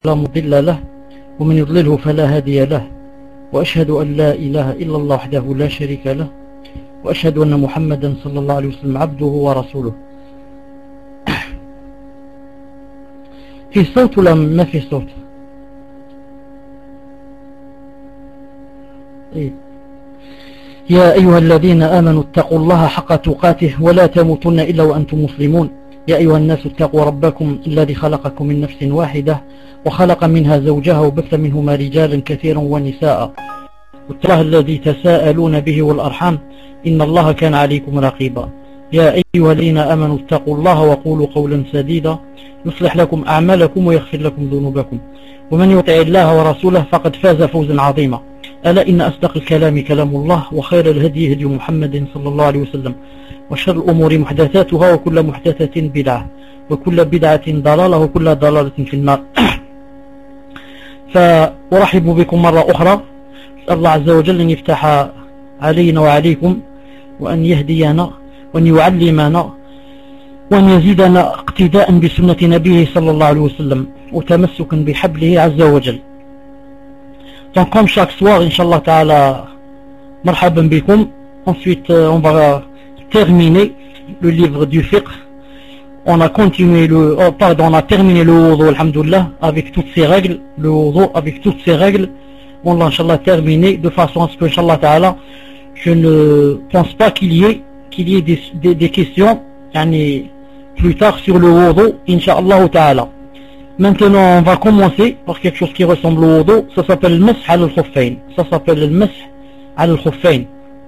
لا مضل له ومن يضلله فلا هادي له، وأشهد أن لا إله إلا الله وحده لا شريك له، وأشهد أن محمدا صلى الله عليه وسلم عبده ورسوله. في صوت ولا ما في صوت؟ يا أيها الذين آمنوا اتقوا الله حق تقاته ولا تموتن إلا وأنتم مسلمون. يا أيها الناس اتقوا ربكم الذي خلقكم من نفس واحدة وخلق منها زوجها وبث منهما رجالا كثيرا ونساء، واتقوا الله الذي تساءلون به والأرحام إن الله كان عليكم رقيبا. يا أيها الذين آمنوا اتقوا الله وقولوا قولا سديدا يصلح لكم أعمالكم ويغفر لكم ذنوبكم، ومن يطع الله ورسوله فقد فاز فوزا عظيما. ألا إن أصدق الكلام كلام الله، وخير الهدي هدي محمد صلى الله عليه وسلم، وشر الأمور محدثاتها وكل محدثة بدعة وكل بدعة ضلالة وكل ضلالة في النار. فأرحب بكم مرة أخرى، أسأل الله عز وجل أن يفتح علينا وعليكم، وأن يهدينا وأن يعلمنا وأن يزيدنا اقتداء بسنة نبيه صلى الله عليه وسلم وتمسكا بحبله عز وجل. Donc comme chaque soir, Inch'Allah Ta'ala, marhaban bikum. Ensuite, on va terminer le livre du fiqh. On a continué on a terminé le wudu, alhamdoulilah, avec toutes ses règles, le wudu avec toutes ses règles. On l'a, Inch'Allah, terminé de façon à ce que, Inch'Allah Ta'ala, je ne pense pas qu'il y ait des questions, plus tard sur le wudu, Inch'Allah Ta'ala. Maintenant, on va commencer par quelque chose qui ressemble au wudu. Ça s'appelle le masih al-khuffayn. Ça s'appelle le masih al-khuffayn.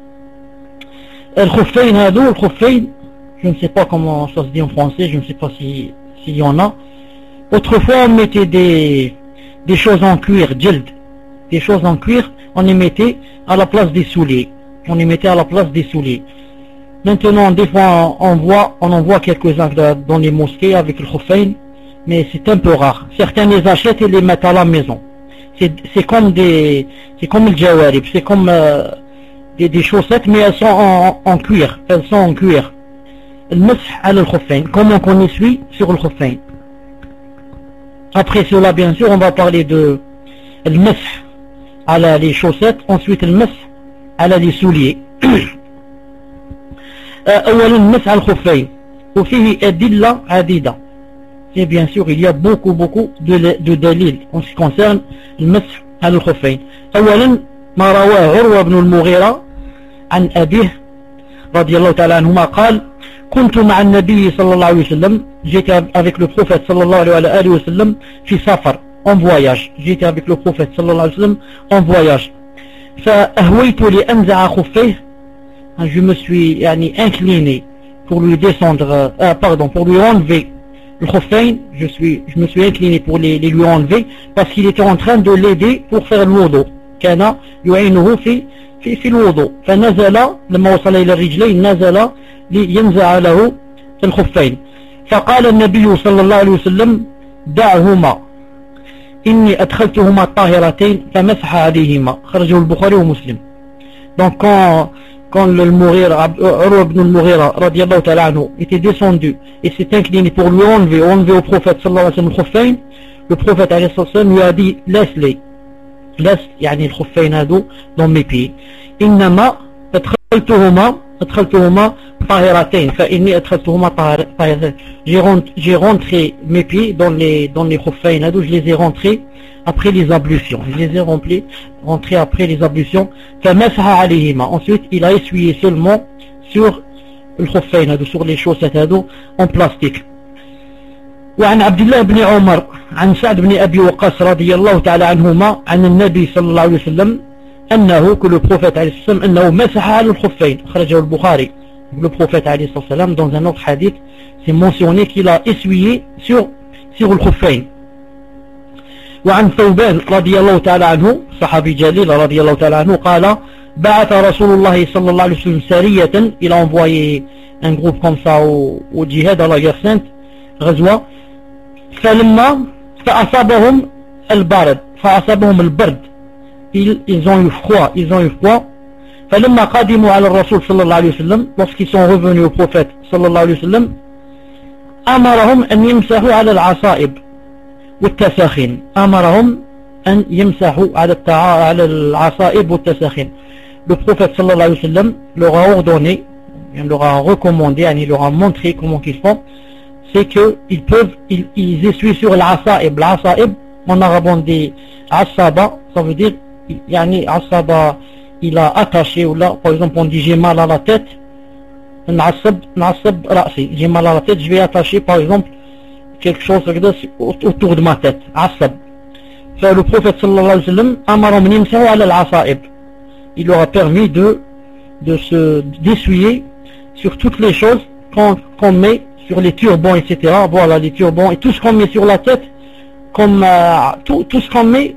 Al-khuffayn, je ne sais pas comment ça se dit en français, je ne sais pas s'il y en a. Autrefois, on mettait des choses en cuir, jald. Des choses en cuir, on les mettait à la place des souliers. Maintenant, des fois, on en voit quelques-uns dans les mosquées avec le khuffayn, mais c'est un peu rare. Certains les achètent et les mettent à la maison. C'est comme le jawarib, c'est comme des chaussettes, mais elles sont en cuir. Le masih al-khuffayn, comment qu'on essuie sur le khuffayn. Après cela, bien sûr, on va parler de le masih à les chaussettes, ensuite le masih à les souliers. أولا المسح على الخفين وفيه أدلة عديدة. Et bien sûr, il y a beaucoup de dalil en ce qui concerne le masih على الخفين. أولا ما رواه عروة بن المغيرة عن أبيه رضي الله تعالى عنهما قال: كنت مع النبي صلى الله عليه وسلم. J'étais avec le prophète صلى الله عليه وسلم في سفر, en voyage. J'étais avec le prophète صلى الله عليه وسلم en voyage. فأهويت لأنزع خفيه. Je me suis incliné pour lui descendre, pour lui enlever le khuffayn. Je me suis incliné pour les lui enlever parce qu'il était en train de l'aider pour faire le wudu. كان يعينه في الوضوء. فنزل لما وصل إلى الرجلين نزل لينزع له الخفين. فقال النبي صلى الله عليه وسلم: دعهما إني أدخلتهما طاهرتين فمسح عليهما. خرجه البخاري ومسلم. Donc quand le Mughira, Urwa ibn al-Mughira radiyallahu ta'ala anhu, était descendu et s'est incliné pour lui enlever au prophète sallallahu alayhi wa sallam le prophète alayhi wa sallam lui a dit: laisse le khuffayn hado dans mes pieds. Innama adkhaltuhuma tahiratayn fa inni adkhaltuhuma tahiratayn. J'ai rentré mes pieds dans les khuffayn hado, je les ai rentrés après les ablutions. Rentrés après les ablutions. فمسح عليهما. Ensuite, il a essuyé seulement sur le khuffayn, sur les chaussettes en plastique. وعن عبد الله بن عمر عن سعد بن أبي وقاص رضي الله تعالى عنهما عن النبي صلى الله عليه وسلم أنه que le prophète عليه الصلاة والسلام أنه مسح على الخفين. خرجه البخاري. Le prophète عليه الصلاة والسلام dans un autre hadith c'est mentionné qu'il a essuyé sur le khuffayn. وعن ثوبان رضي الله تعالى عنه صحابي جليل رضي الله تعالى عنه قال: بعث رسول الله صلى الله عليه وسلم سرية. Il a envoyé un groupe comme ça au djihad, à la guerre sainte, غزوة. فلما فأصابهم البرد. Ils ont eu froid. فلما قدموا على الرسول صلى الله عليه وسلم, lorsqu'ils sont revenus au prophète صلى الله عليه وسلم, أمرهم أن يمسحوا على العصائب. والتساخين أمرهم أن يمسحوا على العصائب والتساخين. Le prophète sallallahu alayhi wa sallam leur a ordonné, il leur a recommandé, il leur a montré comment qu'ils font, c'est qu'ils essuient sur l'asa'ib. L'asa'ib, en arabe on dit asaba, ça veut dire, asaba, il a attaché, ou là, par exemple on dit j'ai mal à la tête, n'asab ra'si, j'ai mal à la tête, je vais attacher par exemple quelque chose autour de ma tête, asab. Le prophète sallallahu alayhi wa sallam amaram yamsahu ala al-asa'ib. Il leur a permis d'essuyer sur toutes les choses qu'on met sur les turbans, etc. Voilà, les turbans et tout ce qu'on met sur la tête, comme tout ce qu'on met,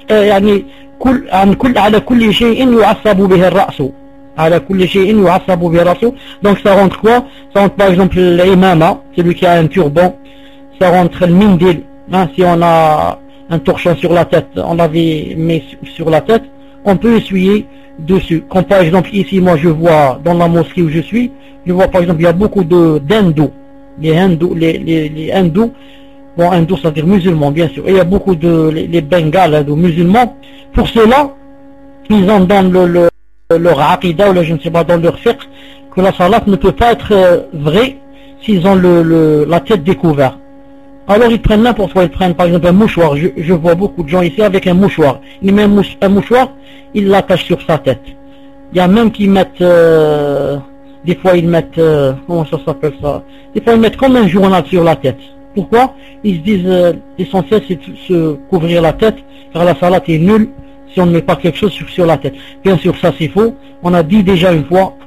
على كل شيء يعصب به الرأس. على كل شيء يعصب به الرأس. Donc ça rentre quoi? Ça rentre par exemple l'imama, celui qui a un turban. Ça rentre le mindil, si on a un torchon sur la tête, on l'avait mis sur la tête, on peut essuyer dessus. Comme par exemple ici, moi je vois dans la mosquée où je suis, je vois par exemple il y a beaucoup d'hindous. Les hindous, bon hindous ça veut dire musulmans bien sûr, et il y a beaucoup les bengales hindous musulmans. Pour cela, ils ont dans leur aqidah, ou je ne sais pas, dans leur fiqh, que la salat ne peut pas être vraie s'ils ont la tête découverte. Alors ils prennent n'importe quoi, ils prennent par exemple un mouchoir. Je vois beaucoup de gens ici avec un mouchoir. Ils mettent un mouchoir, ils l'attachent sur sa tête. Il y a même qui mettent, des fois ils mettent, comment ça s'appelle ça? Des fois ils mettent comme un journal sur la tête. Pourquoi? Ils se disent, l'essentiel c'est de se couvrir la tête, car la salat est nulle si on ne met pas quelque chose sur la tête. Bien sûr ça c'est faux. On a dit déjà une fois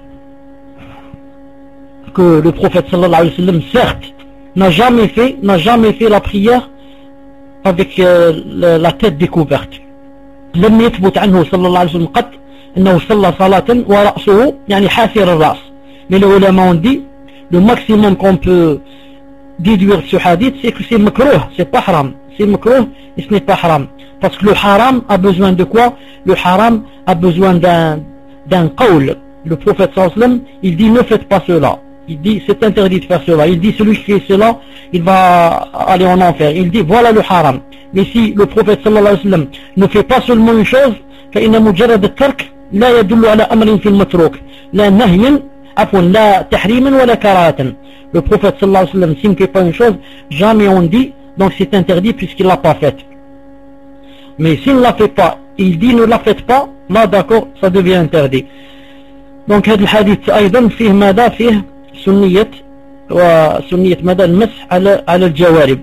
que le prophète sallallahu alayhi wa sallam, certes, n'a jamais fait la prière avec la tête découverte. لم يثبت عنه صلى الله عليه وسلم قط أنه صلى صلاة ورأسه يعني حافر الرأس. Mais les ulama ont dit, le maximum qu'on peut déduire de ce hadith, c'est que c'est makruh, c'est pas haram. C'est makruh et ce n'est pas haram. Parce que le haram a besoin de quoi? Le haram a besoin d'un qawl. Le prophète sallallahu alayhi wa sallam, il dit ne faites pas cela. Il dit c'est interdit de faire cela. Il dit celui qui fait cela, il va aller en enfer. Il dit voilà le haram. Mais si le prophète sallallahu alayhi wa sallam ne fait pas seulement une chose, فإن مجرد الترك لا يدل على أمر في المتروك لا نهي عفوا لا تحريم ولا كراهة. Le prophète sallallahu alayhi wa sallam s'il ne fait pas une chose, jamais on dit donc c'est interdit puisqu'il l'a pas faite. Mais s'il ne la fait pas, il dit ne la faites pas, là d'accord, ça devient interdit. Donc هذا الحديث أيضا فيه ماذا فيه سنية مدى المسح على الجوارب.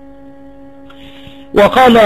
وقال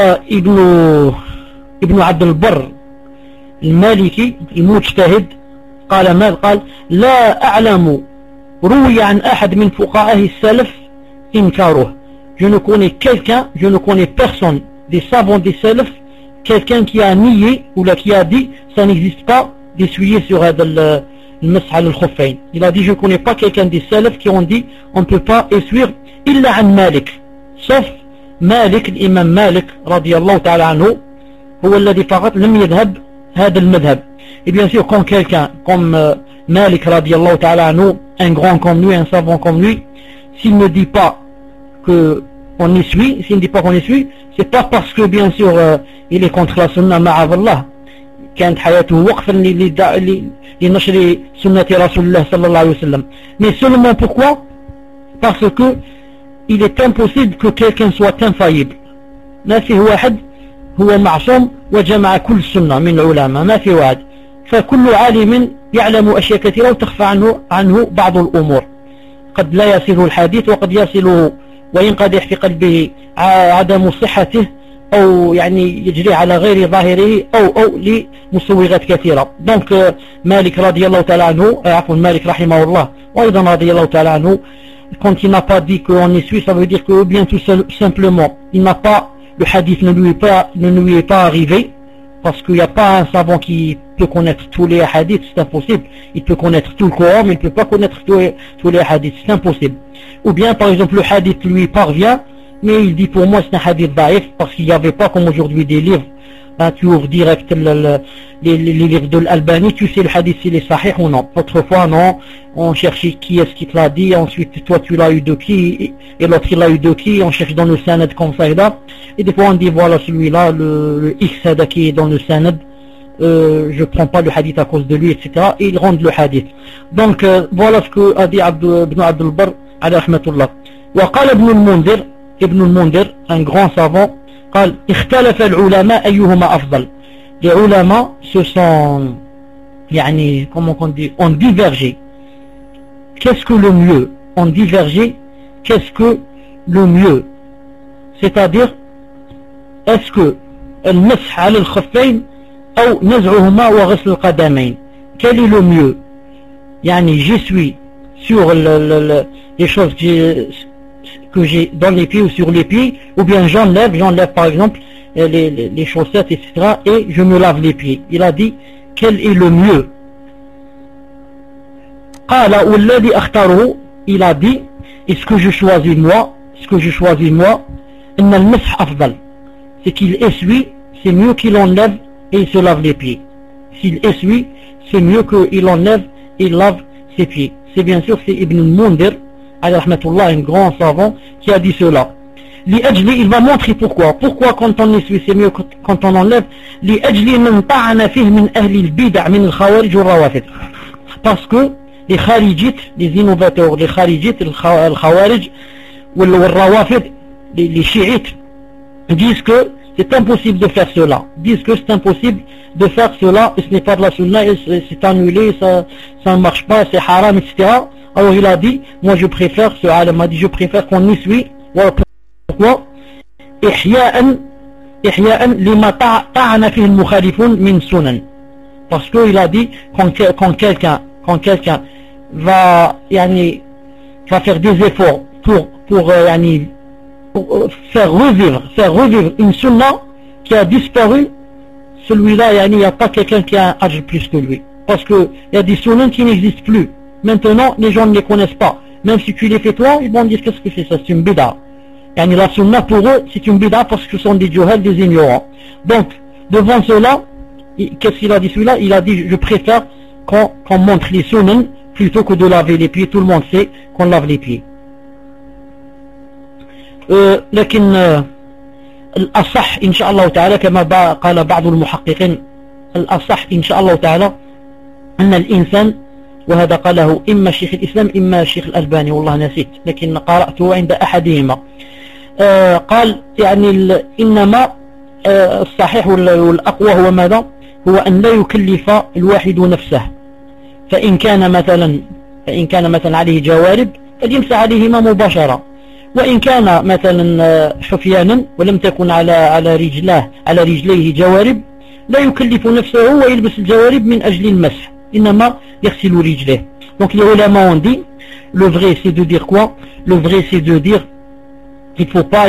ابن عبد البر المالكي المجتهد قال لا أعلم روي عن أحد من فقهاء السلف إنكاره. Je ne connais personne des savants des salaf, quelqu'un qui a nié ou là qui a dit ça n'existe pas d'essuyer sur le مسح على الخفين. Il a dit je ne connais pas quelqu'un des salaf qui ont dit on ne peut pas essuyer إلا عن مالك, sauf مالك الإمام مالك رضي الله تعالى عنه هو الذي فقط لم يذهب هذا المذهب. Et bien sûr quand quelqu'un comme Malik رضي الله تعالى عنه, un grand comme lui, un savant comme lui, s'il ne dit pas qu'on essuie, s'il ne dit pas qu'on essuie, c'est pas parce que bien sûr il est contre la sunna معاذ الله, كانت حياته وقفا لنشر سنة رسول الله صلى الله عليه وسلم, mais seulement pourquoi? Parce que il est impossible que quelqu'un soit infaillible. ما في واحد هو معصوم وجمع كل السنة من العلماء, ما في واحد. فكل عالم يعلم أشياء كثيرة وتخفى عنه بعض الأمور. قد لا يصله الحديث وقد يصله وينقدح في قلبه عدم صحته أو يعني يجري على غير ظاهره أو لمسوغات كثيرة. Donc مالك رضي الله تعالى عنه, عفوا مالك رحمه الله وأيضا رضي الله تعالى عنه, quand il n'a pas dit qu'on essuie, ça veut dire que bien tout simplement il n'a pas, le hadith ne lui est pas arrivé, parce qu'il n'y a pas un savant qui peut connaître tous les hadiths, c'est impossible. Il peut connaître tout le Coran, mais il ne peut pas connaître tous les hadiths, c'est impossible. Ou bien par exemple le hadith lui parvient, mais il dit pour moi c'est un hadith daïf, parce qu'il n'y avait pas comme aujourd'hui des livres Là, tu ouvres direct les livres de l'Albanie, tu sais le hadith s'il est sahih ou non. Autrefois, non, on cherchait qui est-ce qui te l'a dit, ensuite toi tu l'as eu de qui, et l'autre il l'a eu de qui, on cherche dans le sanad comme ça et des fois on dit voilà celui-là, le X qui est dans le sanad, je prends pas le hadith à cause de lui, etc. Et ils rendent le hadith. Donc voilà ce que a dit Ibn Abdul Barr, alayhi rahmatullah. وقال ابن المنذر, un grand savant, قال اختلف العلماء أيهما أفضل. Les ulama se sont, يعني, comment on dit, ont divergé. Qu'est-ce que le mieux? Ont divergé, qu'est-ce que le mieux? C'est-à-dire, est-ce que المسح على الخفين أو نزعهما وغسل القدمين? Quel est le mieux? يعني, je suis sur les choses que j'ai dans les pieds ou sur les pieds, ou bien j'enlève par exemple les chaussettes, etc. et je me lave les pieds. Il a dit quel est le mieux. Il a dit, et ce que je choisis moi, c'est qu'il essuie, c'est mieux qu'il enlève et il se lave les pieds. S'il essuie, c'est mieux qu'il enlève et il lave ses pieds. C'est bien sûr, c'est Ibn al-Mundhir, alayhi rahmatullah, un grand savant, qui a dit cela. Il va montrer pourquoi. Pourquoi quand on essuie c'est mieux quand on enlève. Parce que les kharijites, les innovateurs, les kharijites, les khawarij, les chiites, disent que c'est impossible de faire cela. Disent que c'est impossible de faire cela, et ce n'est pas de la sunna, c'est annulé, ça ne marche pas, c'est haram, etc. Alors il a dit, moi je préfère, ce alam a dit, je préfère qu'on essuie. Pourquoi? Parce qu'il a dit, quand quelqu'un va faire des efforts pour faire revivre une sunna qui a disparu, celui-là, il n'y a pas quelqu'un qui a un âge plus que lui. Parce qu'il y a des sunnahs qui n'existent plus. Maintenant, les gens ne les connaissent pas. Même si tu les fais toi, ils vont dire qu'est-ce que c'est ça? C'est une bid'a. La sunna pour eux, c'est une bid'a parce que ce sont des juhal, des ignorants. Donc, devant cela, qu'est-ce qu'il a dit celui-là? Il a dit, je préfère qu'on montre les sunnahs plutôt que de laver les pieds. Tout le monde sait qu'on lave les pieds. لكن الأصح إن شاء الله تعالى كما قال بعض المحققين الأصح إن شاء الله تعالى أن الإنسان وهذا قاله إما شيخ الإسلام إما شيخ الألباني والله نسيت لكن قرأته عند أحدهما قال إنما الصحيح والأقوى هو ماذا هو أن لا يكلف الواحد نفسه فإن كان مثلا عليه جوارب فليمسح عليهما مباشرة وإن كان مثلا حفيانا ولم تكن على رجليه جوارب لا يكلف نفسه ويلبس الجوارب من أجل المسح إنما يغسل رجليه. Donc les ulama ont dit le vrai c'est de dire quoi? Le vrai c'est de dire il faut pas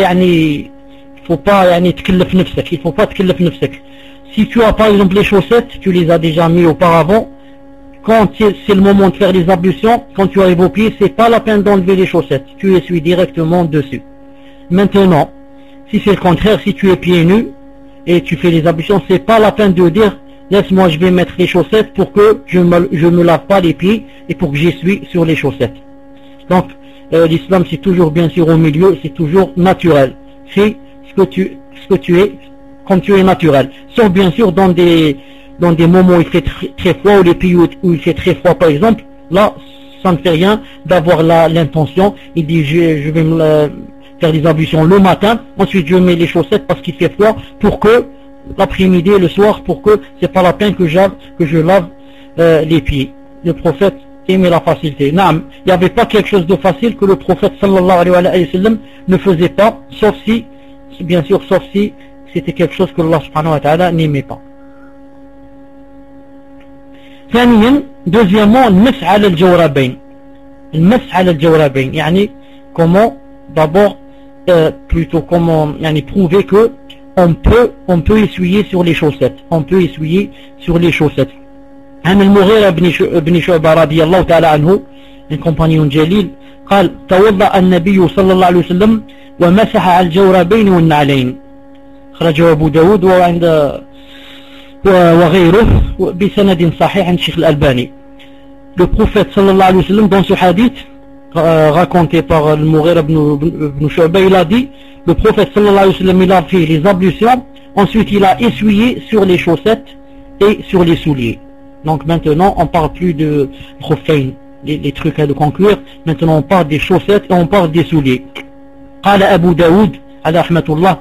تكلف نفسك. Il faut pas تكلف نفسك. Si tu as par exemple les chaussettes, tu les as déjà mis auparavant, quand c'est le moment de faire les ablutions, quand tu arrives au pied, c'est pas la peine d'enlever les chaussettes. Tu essuies directement dessus. Maintenant, si c'est le contraire, si tu es pieds nus et tu fais les ablutions, c'est pas la peine de dire laisse-moi, je vais mettre les chaussettes pour que je me lave pas les pieds et pour que j'essuie sur les chaussettes. Donc, l'islam c'est toujours bien sûr au milieu, c'est toujours naturel. Fais ce que tu es, comme tu es naturel. Sauf bien sûr dans des moments où il fait très froid, ou les pays où il fait très froid par exemple, là ça ne fait rien d'avoir l'intention, il dit je vais me faire des ablutions le matin, ensuite je mets les chaussettes parce qu'il fait froid, pour que l'après-midi et le soir, pour que c'est pas la peine que je lave les pieds. Le prophète aimait la facilité. Non, il n'y avait pas quelque chose de facile que le prophète sallallahu alayhi wa sallam ne faisait pas, sauf si c'était quelque chose que Allah subhanahu wa ta'ala n'aimait pas. ثانيا deuxièmement المسح على الجوربين. المسح على الجوربين يعني comment d'abord plutôt comment يعني prouver que on peut essuyer sur les chaussettes. On peut essuyer sur les chaussettes. عن المغيرة بن شعبة رضي الله تعالى عنه un compagnon جليل قال توضأ النبي صلى الله عليه وسلم ومسح على الجوربين والنعلين. خرجه أبو داود وعند وغيره بسند صحيح عن الشيخ الألباني. Le prophète sallallahu alayhi wa sallam, dans ce hadith raconté par le Mughira ibn Shu'ba, il a dit, le prophète sallallahu alayhi wa sallam, il a fait les ablutions, ensuite il a essuyé sur les chaussettes et sur les souliers. Donc maintenant on parle plus de khuffayn, les trucs à de conclure, maintenant on parle des chaussettes et on parle des souliers. قال أبو داود على رحمة الله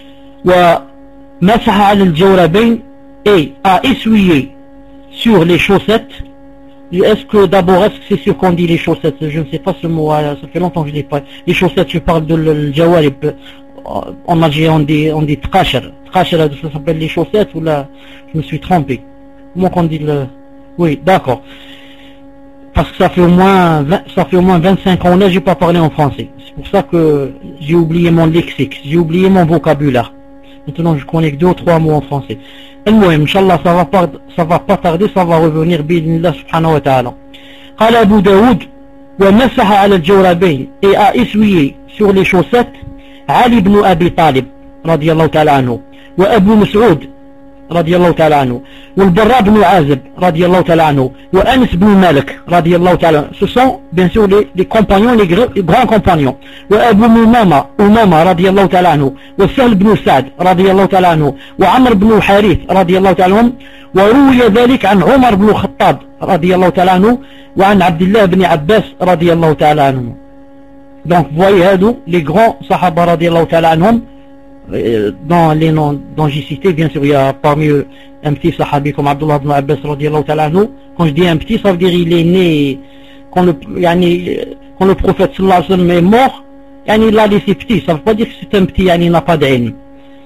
ومسح على الجوربين et a essuyé sur les chaussettes. Est-ce que d'abord, est-ce que c'est sûr qu'on dit les chaussettes? Je ne sais pas ce mot, ça fait longtemps que je ne l'ai pas. Les chaussettes, je parle de l'jawarib. En Algérie, on dit tqashar. Tqashar, ça s'appelle les chaussettes ou là, je me suis trompé. Comment qu'on dit le... Oui, d'accord. Parce que ça fait au moins 25 ans là, j'ai pas parlé en français. C'est pour ça que j'ai oublié mon lexique, j'ai oublié mon vocabulaire. Maintenant, je connais que 2 ou 3 mots en français. المهم إن شاء الله ça va pas tarder, ça va revenir بإذن الله سبحانه وتعالى. قال أبو داود ومسح على الجوربين et a essuyé sur les chaussettes علي بن أبي طالب رضي الله تعالى عنه وأبو مسعود رضي الله تعالى عنه والبراء بن عازب رضي الله تعالى عنه وأنس بن مالك رضي الله تعالى عنه. Ce sont bien sûr les compagnons, les grands compagnons. وأبو أمامة رضي الله تعالى عنه وسهل بن سعد رضي الله تعالى عنه وعمر بن الحارث رضي الله تعالى عنهم. وروي ذلك عن عمر بن الخطاب رضي الله تعالى عنه وعن عبد الله بن عباس رضي الله تعالى عنهم. Donc voyez هادو les grands صحابة رضي الله تعالى عنهم. Dans les noms dont j'ai cité, bien sûr, il y a parmi eux un petit sahabi comme Abdullah ibn Abbas radiyallahu ta'ala anhu. Quand je dis un petit, ça veut dire il est né quand le prophète sallallahu alayhi wa sallam est mort, il a laissé petit. Ça veut pas dire que c'est un petit, il n'a pas d'ilm.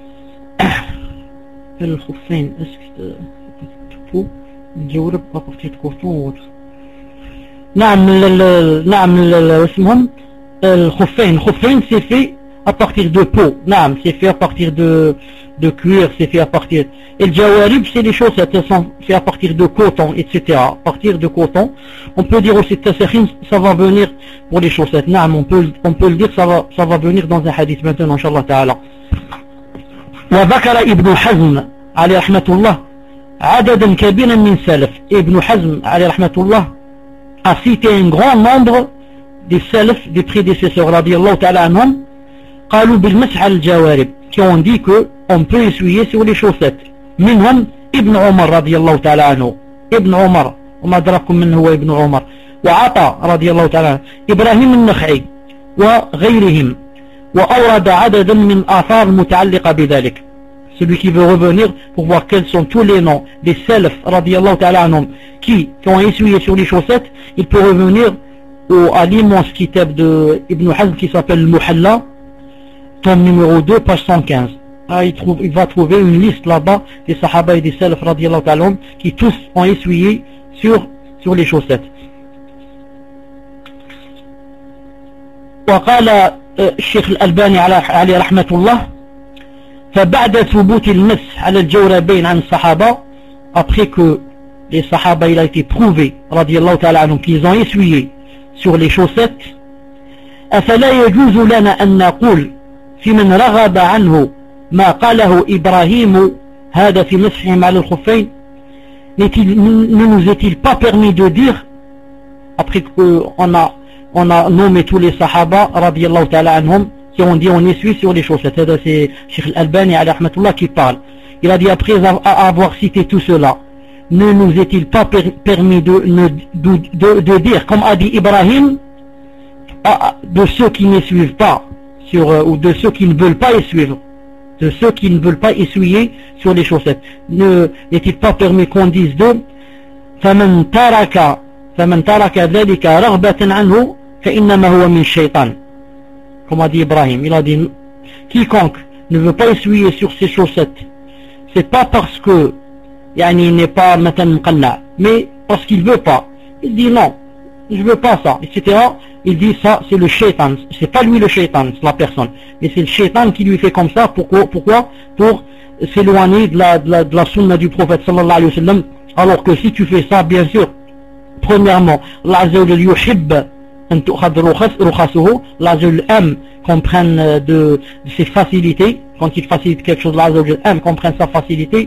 Le khuffayn, est-ce que c'est faux? Le jawrab à partir de coton ou autre? Le khuffayn c'est fait à partir de peau, c'est fait à partir de cuir, c'est fait à partir... Et le jawarib, c'est les chaussettes, elles sont faites à partir de coton, etc. À partir de coton. On peut dire aussi que ça va venir pour les chaussettes. On peut le dire, ça va venir dans un hadith maintenant, Inch'Allah Ta'ala. وذكر ابن حزم عليه رحمة الله عددا كبيرا من سلف. Ibn Hazm عليه رحمة الله a cité un grand nombre des salaf, des prédécesseurs, radiyallahu ta'ala anhum, قالوا بالمسح على الجوارب, qui ont dit que on peut essuyer sur les chaussettes. منهم ابن عمر رضي الله تعالى عنه, ابن عمر وما أدراكم من هو ابن عمر, وعطاء رضي الله تعالى عنه, إبراهيم النخعي وغيرهم. وأورد عددا من آثار متعلقة بذلك. Celui qui veut revenir pour voir quels sont tous les noms des salaf radiyallahu ta'ala anhum qui ont essuyé sur les chaussettes, il peut revenir à l'immense kitab de Ibn Hazm qui s'appelle Muhalla, tome numéro 2, page 115. Il va trouver une liste là-bas des sahaba et des salaf radiyallahu ta'ala anhum qui tous ont essuyé sur les chaussettes. وقال الشيخ الألباني عليه رحمة الله فبعد ثبوت المسح على الجوربين عن الصحابة, après que les sahaba il a été prouvé radiyallahu ta'ala anhum qu'ils ont essuyé sur les chaussettes, أفلا يجوز لنا أن نقول في من رغب عنه ما قاله إبراهيم هذا في مسحهم على الخفين. Ne nous est-il pas permis de dire, après qu'on a nommé tous les sahaba radiyallahu ta'ala anhum qui ont dit on essuie sur les chaussettes, c'est Cheikh Al-Albani alayhi rahmatullah qui parle. Il a dit après avoir cité tout cela, ne nous est-il pas permis de dire, comme a dit Ibrahim, de ceux qui ne suivent pas ou de ceux qui ne veulent pas essuyer, de ceux qui ne veulent pas essuyer sur les chaussettes, ne est-il pas permis qu'on dise d'eux فمن ترك ذلك رغبة عنه فإنما هو من الشيطان, comme a dit Ibrahim. Il a dit quiconque ne veut pas essuyer sur ses chaussettes, c'est pas parce que il n'est pas maintenant muqanna, mais parce qu'il veut pas. Il dit non, je veux pas ça, etc. Il dit ça c'est le shaitan, c'est pas lui le shaitan, c'est la personne, mais c'est le shaitan qui lui fait comme ça. Pourquoi? Pour s'éloigner de la sunna du prophète sallallahu alayhi wa sallam. Alors que si tu fais ça, bien sûr, premièrement, Allah Azza wa Jalla yuhib an tu'khad rukhasuhu, Allah Azza wa Jalla aime qu'on prenne de ses facilités. Quand il facilite quelque chose, Allah Azza wa Jalla aime qu'on prenne sa facilité.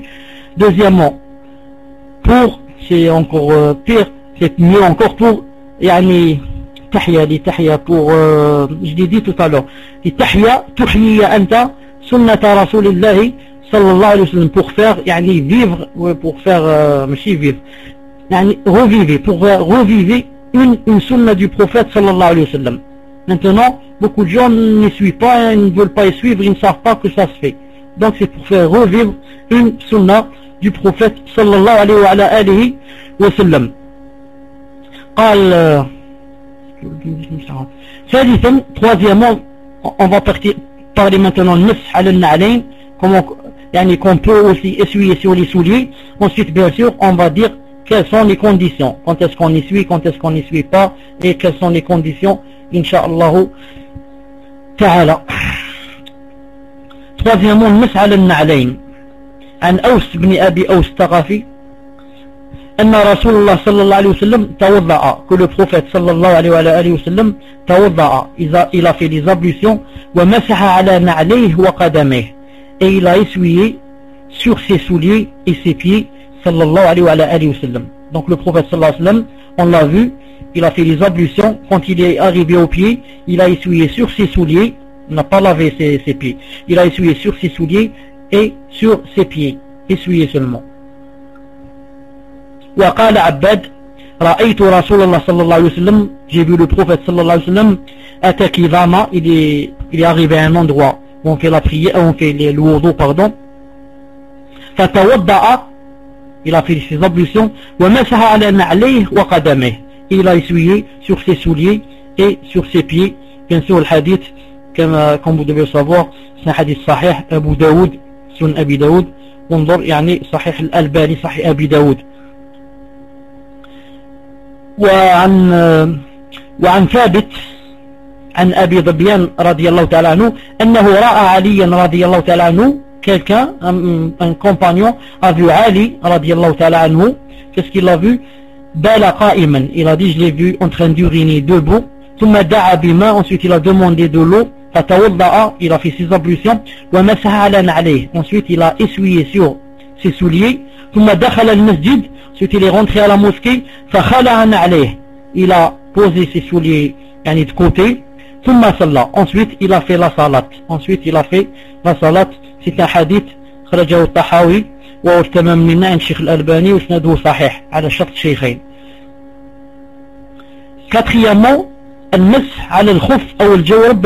Deuxièmement, pour, c'est encore pire, c'est mieux encore pour, yani, tahya, les tahya, pour, je l'ai dit tout à l'heure, les tahya, tuhyiya anta, sunnata rasulillahi, sallallahu alayhi wa sallam, pour faire, yani, vivre, pour faire, monsieur vivre, yani, revivre, pour revivre une sunna du prophète, sallallahu alayhi wa sallam. Maintenant, beaucoup de gens ne suivent pas, ils ne veulent pas y suivre, ils ne savent pas que ça se fait. Donc c'est pour faire revivre une sunna du prophète sallallahu alayhi wa sallam. Troisièmement, on va parler maintenant de Masih ala al-Na'layn, qu'on peut aussi essuyer sur les souliers. Ensuite, bien sûr, on va dire quelles sont les conditions, quand est-ce qu'on essuie, quand est-ce qu'on n'essuie pas, et quelles sont les conditions, incha'Allah ta'ala. Troisièmement, Masih ala al-Na'layn. عن أوس بن أبي أوس الثقفي أن رسول الله صلى الله عليه وسلم توضأ, que le prophète صلى الله عليه وسلم توضأ, il a fait des ablutions, ومسح على نعليه وقدميه, et il a essuyé sur ses souliers et ses pieds صلى الله عليه وسلم. Donc le prophète صلى الله عليه وسلم, on l'a vu, il a fait des ablutions, quand il est arrivé au pied, il a essuyé sur ses souliers, il n'a pas lavé ses pieds, il a essuyé sur ses souliers et sur ses pieds, essuyé seulement. وقال عباد رأيت رسول الله صلى الله عليه وسلم, j'ai vu le prophète صلى الله عليه وسلم, أتى كظاما, il est arrivé à un endroit où on fait la prière, où on fait le wudu, pardon, فتوضأ, il a fait ses ablutions, ومسح على نعليه وقدميه, il a essuyé sur ses souliers et sur ses pieds. Bien sûr le hadith, comme vous devez savoir, c'est un hadith sahih, Abu Daoud, سنن أبي داود, وانظر يعني صحيح الألباني صحيح أبي داود. وعن ثابت عن أبي ظبيان رضي الله تعالى عنه أنه رأى عليا رضي الله تعالى عنه, quelqu'un, un compagnon a vu Ali رضي الله تعالى عنه. Qu'est-ce qu'il a vu? Bala qa'iman, il a dit je l'ai vu en train d'uriner debout. ثم دعا بما, ensuite il a demandé de l'eau. فتوضأ, il a fait ses ablutions, ومسح على نعليه, ensuite il a essuyé sur ses souliers. ثم دخل المسجد, ensuite il est rentré à la mosquée. فخلع نعليه, il a posé ses souliers يعني de côté. ثم صلى, ensuite il a fait la salat, ensuite il a fait la salat. C'est un hadith خرجه الطحاوي وهو التمام منا عن الشيخ الألباني وسنده صحيح على شرط الشيخين. Quatrièmement, المسح على الخف أو الجورب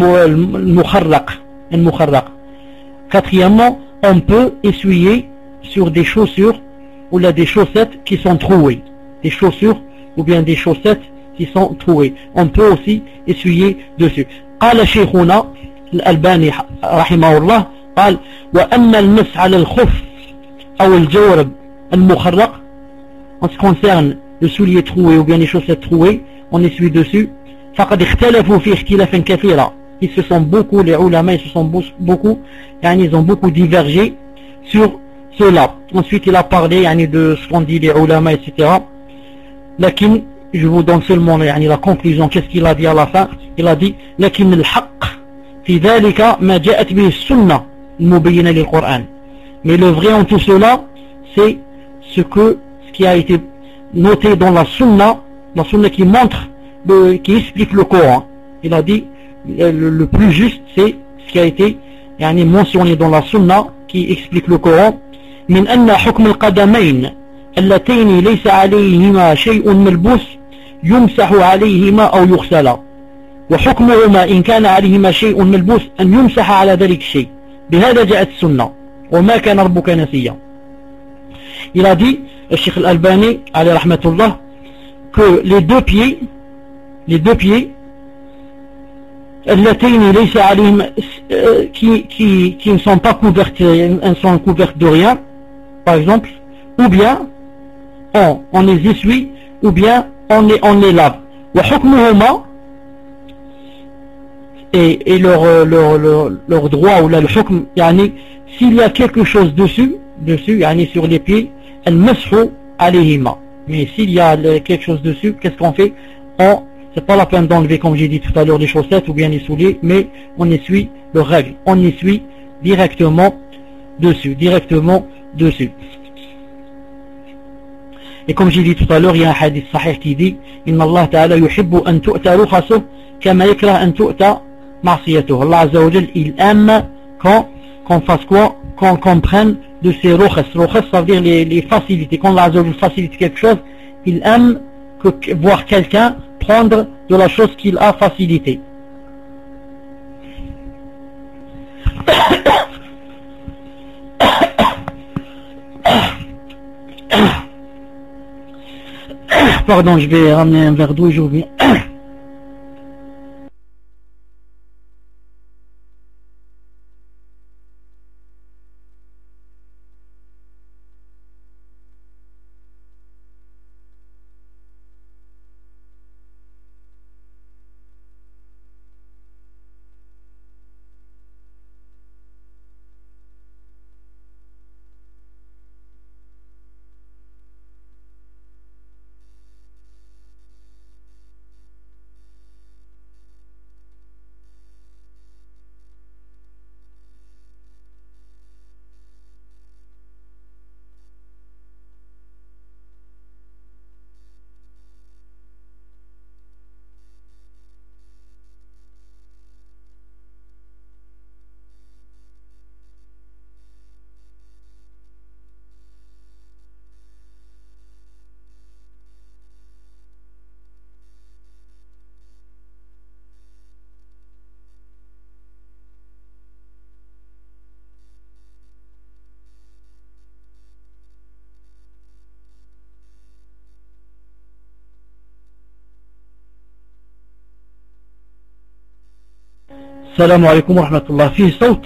المخرق. Quatrièmement, on peut essuyer sur des chaussures ou là des chaussettes qui sont trouées. Des chaussures ou bien des chaussettes qui sont trouées. On peut aussi essuyer dessus. قال شيخنا الألباني رحمه الله قال وأما المسح على الخف أو الجورب المخرق, en ce qui concerne le soulier troué ou bien les chaussettes trouées, on essuie dessus. فقد اختلفوا في اختلافا كثيرا, ils se sont beaucoup, les ulama, ils se sont beaucoup, ils ont beaucoup divergé sur cela. Ensuite il a parlé de ce qu'on dit les ulama, etc. لكن je vous donne seulement la conclusion. Qu'est-ce qu'il a dit à la fin? Il a dit لكن الحق في ذلك ما جاءت به السنة المبينة للقرآن. Mais le vrai en tout cela, c'est ce qui a été noté dans la sunna qui montre, qui explique le Coran. Il a dit le plus juste, c'est ce qui a été mentionné dans la sunna qui explique le Coran. من أن حكم القدمين اللتين ليس عليهما شيء ملبوس يمسح عليهما أو يغسلا, وحكمهما إن كان عليهما شيء ملبوس أن يمسح على ذلك الشيء. بهذا جاءت السنة وما كان ربك نسيا. Il a dit, le Cheikh Al-Albani alayhi rahmatullah, que les deux pieds اللتين ليس عليهما, qui ne sont pas couvertes, elles sont couvertes de rien, par exemple, ou bien on les essuie, ou bien on les lave. وحكمهما, et leur droit ou là le hukm, s'il y a quelque chose dessus sur les pieds, المسح عليهما. Mais s'il y a quelque chose dessus, qu'est-ce qu'on fait? C'est pas la peine d'enlever, comme j'ai dit tout à l'heure, les chaussettes ou bien les souliers, mais on essuie le règle, on essuie directement dessus. Et comme j'ai dit tout à l'heure, il y a un hadith sahih qui dit Inna Allah ta'ala yuhibbu an tu'ta rukhasuh kama yakrah an tu'ta ma'siyatuh. Allah Azza wa Jal, il aime qu'on fasse quoi? Qu'on comprenne de ces rukhas. Rukhas, ça veut dire les facilités. Quand Allah Azza wa Jal facilite quelque chose, il aime voir quelqu'un prendre de la chose qu'il a facilité. Pardon, je vais ramener un verre d'eau et je reviens. السلام عليكم ورحمة الله. فيه صوت.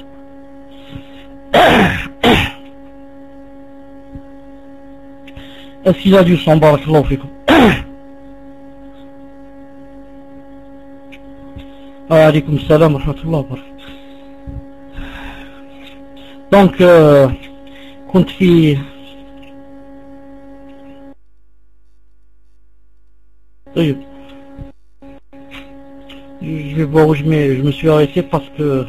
Est-ce qu'il a du son? Barakallahu fikum. Alaykoum salam wa rahmatullah wa barakatuh. Donc, كنت في طيب. Je vais voir où je me suis arrêté parce que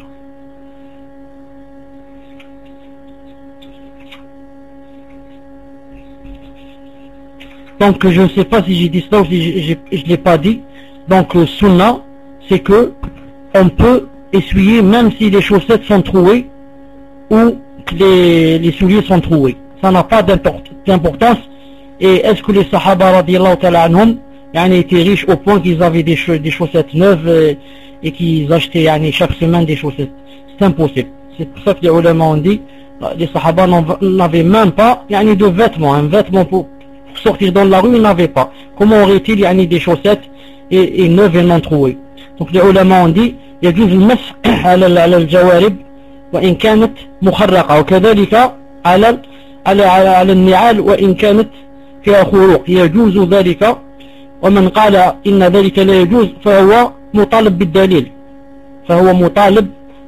donc je ne sais pas si j'ai dit cela ou si je l'ai pas dit. Donc sunnah, c'est que on peut essuyer même si les chaussettes sont trouées ou que les souliers sont troués. Ça n'a pas d'importance. Et est-ce que les sahaba radiyallahu ta'ala anhum étaient riches au point qu'ils avaient des chaussettes neuves et qu'ils achetaient chaque semaine des chaussettes? C'est impossible. C'est pour ça que les ulama ont dit les sahaba n'avaient même pas de vêtements. Un vêtement pour sortir dans la rue, ils n'avaient pas. Comment aurait-il des chaussettes et neuves et non trouées? Donc les ulama ont dit يجوز المسح على الجوارب وإن كانت مخرقة وكذلك على النعال وإن كانت فيها خروق يجوز ذلك. ومن قال إن ذلك لا يجوز فهو مطالب بالدليل، فهو مطالب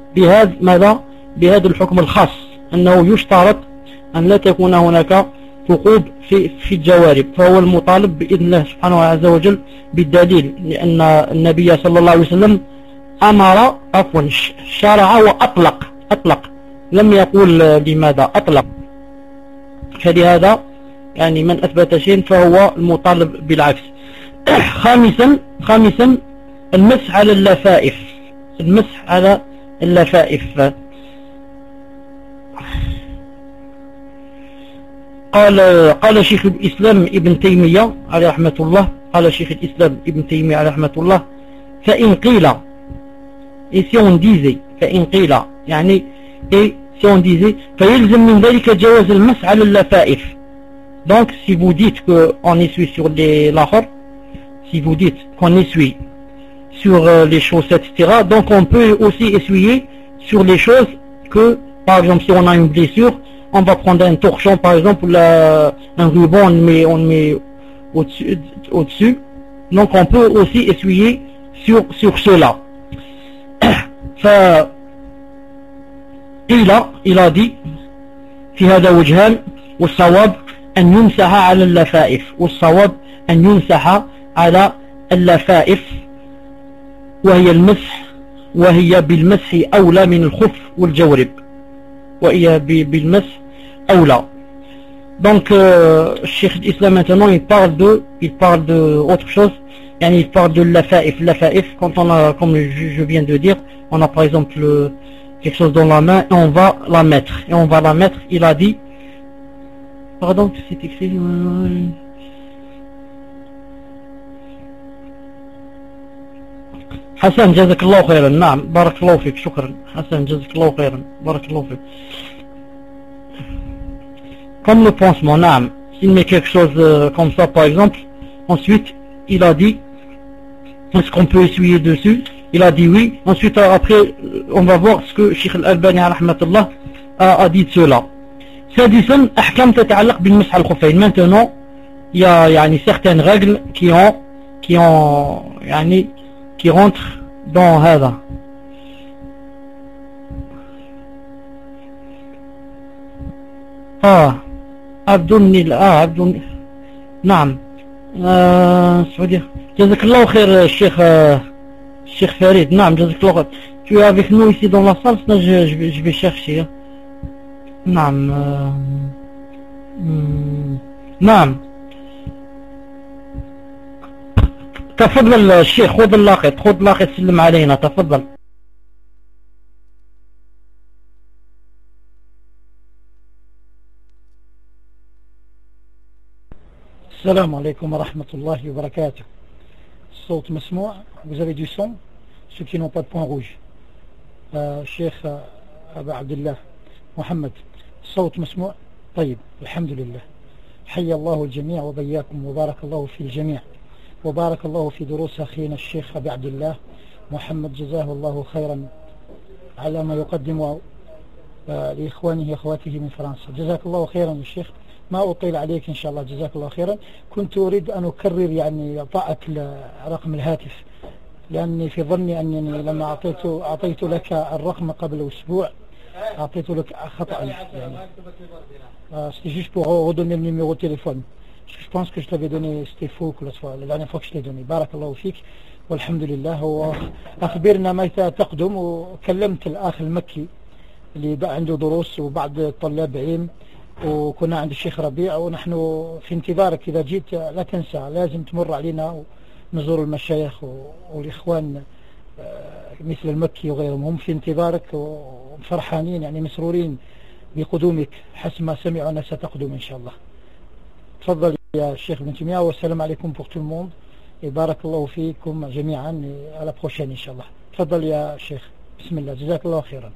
بهذا الحكم الخاص، أنه يشترط أن لا تكون هناك ثقوب في الجوارب، فهو المطالب بإذن الله سبحانه عز وجل بالدليل، لأن النبي صلى الله عليه وسلم أمر شرع وأطلق لم يقول لماذا أطلق. فلهذا من أثبت شيء فهو المطالب بالعكس. خامسا المسح على اللفائف. المسح على اللفائف. قال شيخ الإسلام ابن تيمية عليه رحمة الله، قال شيخ الإسلام ابن تيمية عليه رحمة الله فإن قيل، et si on disait فإن قيل et si on disait فيلزم من ذلك جواز المسح على اللفائف. Donc si vous dites qu'on essuie sur les lahor, si vous dites qu'on essuie sur les chaussettes, etc., donc on peut aussi essuyer sur les choses que, par exemple, si on a une blessure, on va prendre un torchon, par exemple, un ruban, on le met au-dessus. Donc on peut aussi essuyer sur cela. il a dit في هذا وجهان والصواب أن يمسح على اللفائف، والصواب أن يمسح على اللفائف وهي بالمسح أولى من الخف والجورب، وهي بالمسح أولى. Donc, Cheikh l'Islam maintenant, il parle de autre chose. Il parle de l'afaif. L'afaif, quand on a, comme je viens de dire, on a par exemple quelque chose dans la main et on va la mettre. Il a dit, pardon, c'est écrit. Hassan, jazakallahu khairan. Naam, barakallahu fik, shukran. Hassan, jazakallahu khairan. Barakallahu fik. Comme le pansement, naam. S'il met quelque chose comme ça, par exemple, ensuite, il a dit, est-ce qu'on peut essuyer dessus? Il a dit oui. Ensuite, après, on va voir ce que Cheikh Al-Albani rahmatullah a dit de cela. سادسا أحكام تتعلق بالمسح على الخفين. Maintenant, il y a certaines règles qui rentrent dans هذا. عبد نعم. سعودية. جزاك الله خير الشيخ فريد. نعم جزاك الله خير. Tu es avec nous ici dans la salle, sinon je vais chercher. نعم. نعم. تفضل الشيخ، خذ اللاقط سلم علينا، تفضل. السلام عليكم ورحمة الله وبركاته. الصوت مسموع؟ Vous avez du son? Ceux qui n'ont pas de point rouge. الشيخ أبا عبد الله محمد، الصوت مسموع؟ طيب الحمد لله. حي الله الجميع وبياكم وبارك الله في الجميع وبارك الله في دروس أخينا الشيخ أبي عبد الله محمد، جزاه الله خيرا على ما يقدم لإخوانه وأخواته من فرنسا. جزاك الله خيرا يا شيخ، ما أطيل عليك إن شاء الله، جزاك الله خيرا. كنت أريد أن أكرر إعطائك رقم الهاتف، لأني في ظني أنني لما أعطيت لك الرقم قبل أسبوع أعطيت لك خطأ. C'est juste pour redonner le numéro de téléphone. Je pense que je t'avais donné, c'était faux la dernière fois que je t'ai donné. بارك الله فيك والحمد لله. وأخبرنا متى تقدم. وكلمت الأخ المكي اللي عنده دروس وبعض الطلاب علم، وكنا عند الشيخ ربيع، ونحن في انتظارك. إذا جيت لا تنسى، لازم تمر علينا ونزور المشايخ والإخوان مثل المكي وغيرهم، هم في انتظارك وفرحانين مسرورين بقدومك. حسب ما سمعوا أنها ستقدم إن شاء الله. تفضل يا الشيخ ابن تيمية، والسلام عليكم pour tout le monde et بارك الله فيكم جميعا. à la prochaine إن شاء الله. تفضل يا شيخ، بسم الله، جزاك الله خيرا.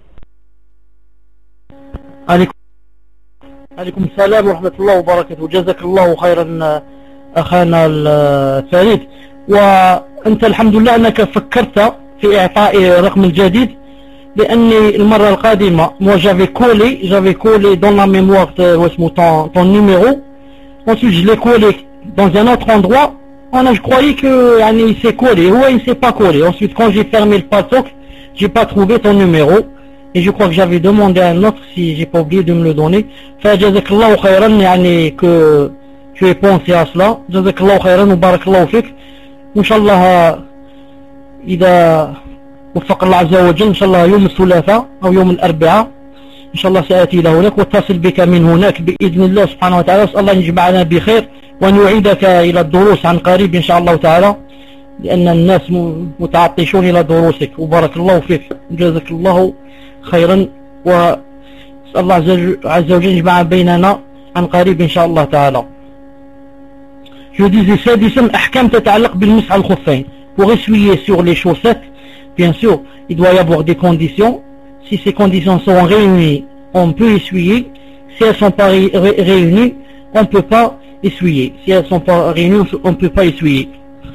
عليكم السلام ورحمة الله وبركاته. جزاك الله خيرا أخانا الفريد. وأنت الحمد لله أنك فكرت في إعطاء رقم الجديد، لأني المرة القادمة moi j'avais collé dans la mémoire ton numéro. Ensuite je l'ai collé dans un autre endroit. Je croyais que il s'est collé. Ouais, il s'est pas collé. Ensuite quand j'ai fermé le padlock, j'ai pas trouvé ton numéro. Et je crois que j'avais demandé à un autre, si j'ai pas oublié de me le donner. فجزاك خيرا que tu aies pensé à cela. جزاك الله خيرا وبارك الله فيك. وإن شاء الله إذا وفق الله عز وجل إن شاء الله يوم الثلاثاء أو يوم الأربعاء إن شاء الله سآتي إلى هناك واتصل بك من هناك بإذن الله سبحانه وتعالى. أسأل الله أن يجمعنا بخير وأن يعيدك إلى الدروس عن قريب إن شاء الله تعالى، لأن الناس متعطشون إلى دروسك. وبارك الله فيك، جزاك الله خيرا، وأسأل الله عز وجل يجمع بيننا عن قريب إن شاء الله تعالى. Je disais سادسا أحكام تتعلق بالمسح على الخفين. Pour essuyer sur les chaussettes, bien sûr, il doit y avoir des conditions. Si ces conditions sont réunies, on peut essuyer. Si elles ne sont pas réunies, on ne peut pas essuyer. Si elles ne sont pas réunies, on ne peut pas essuyer.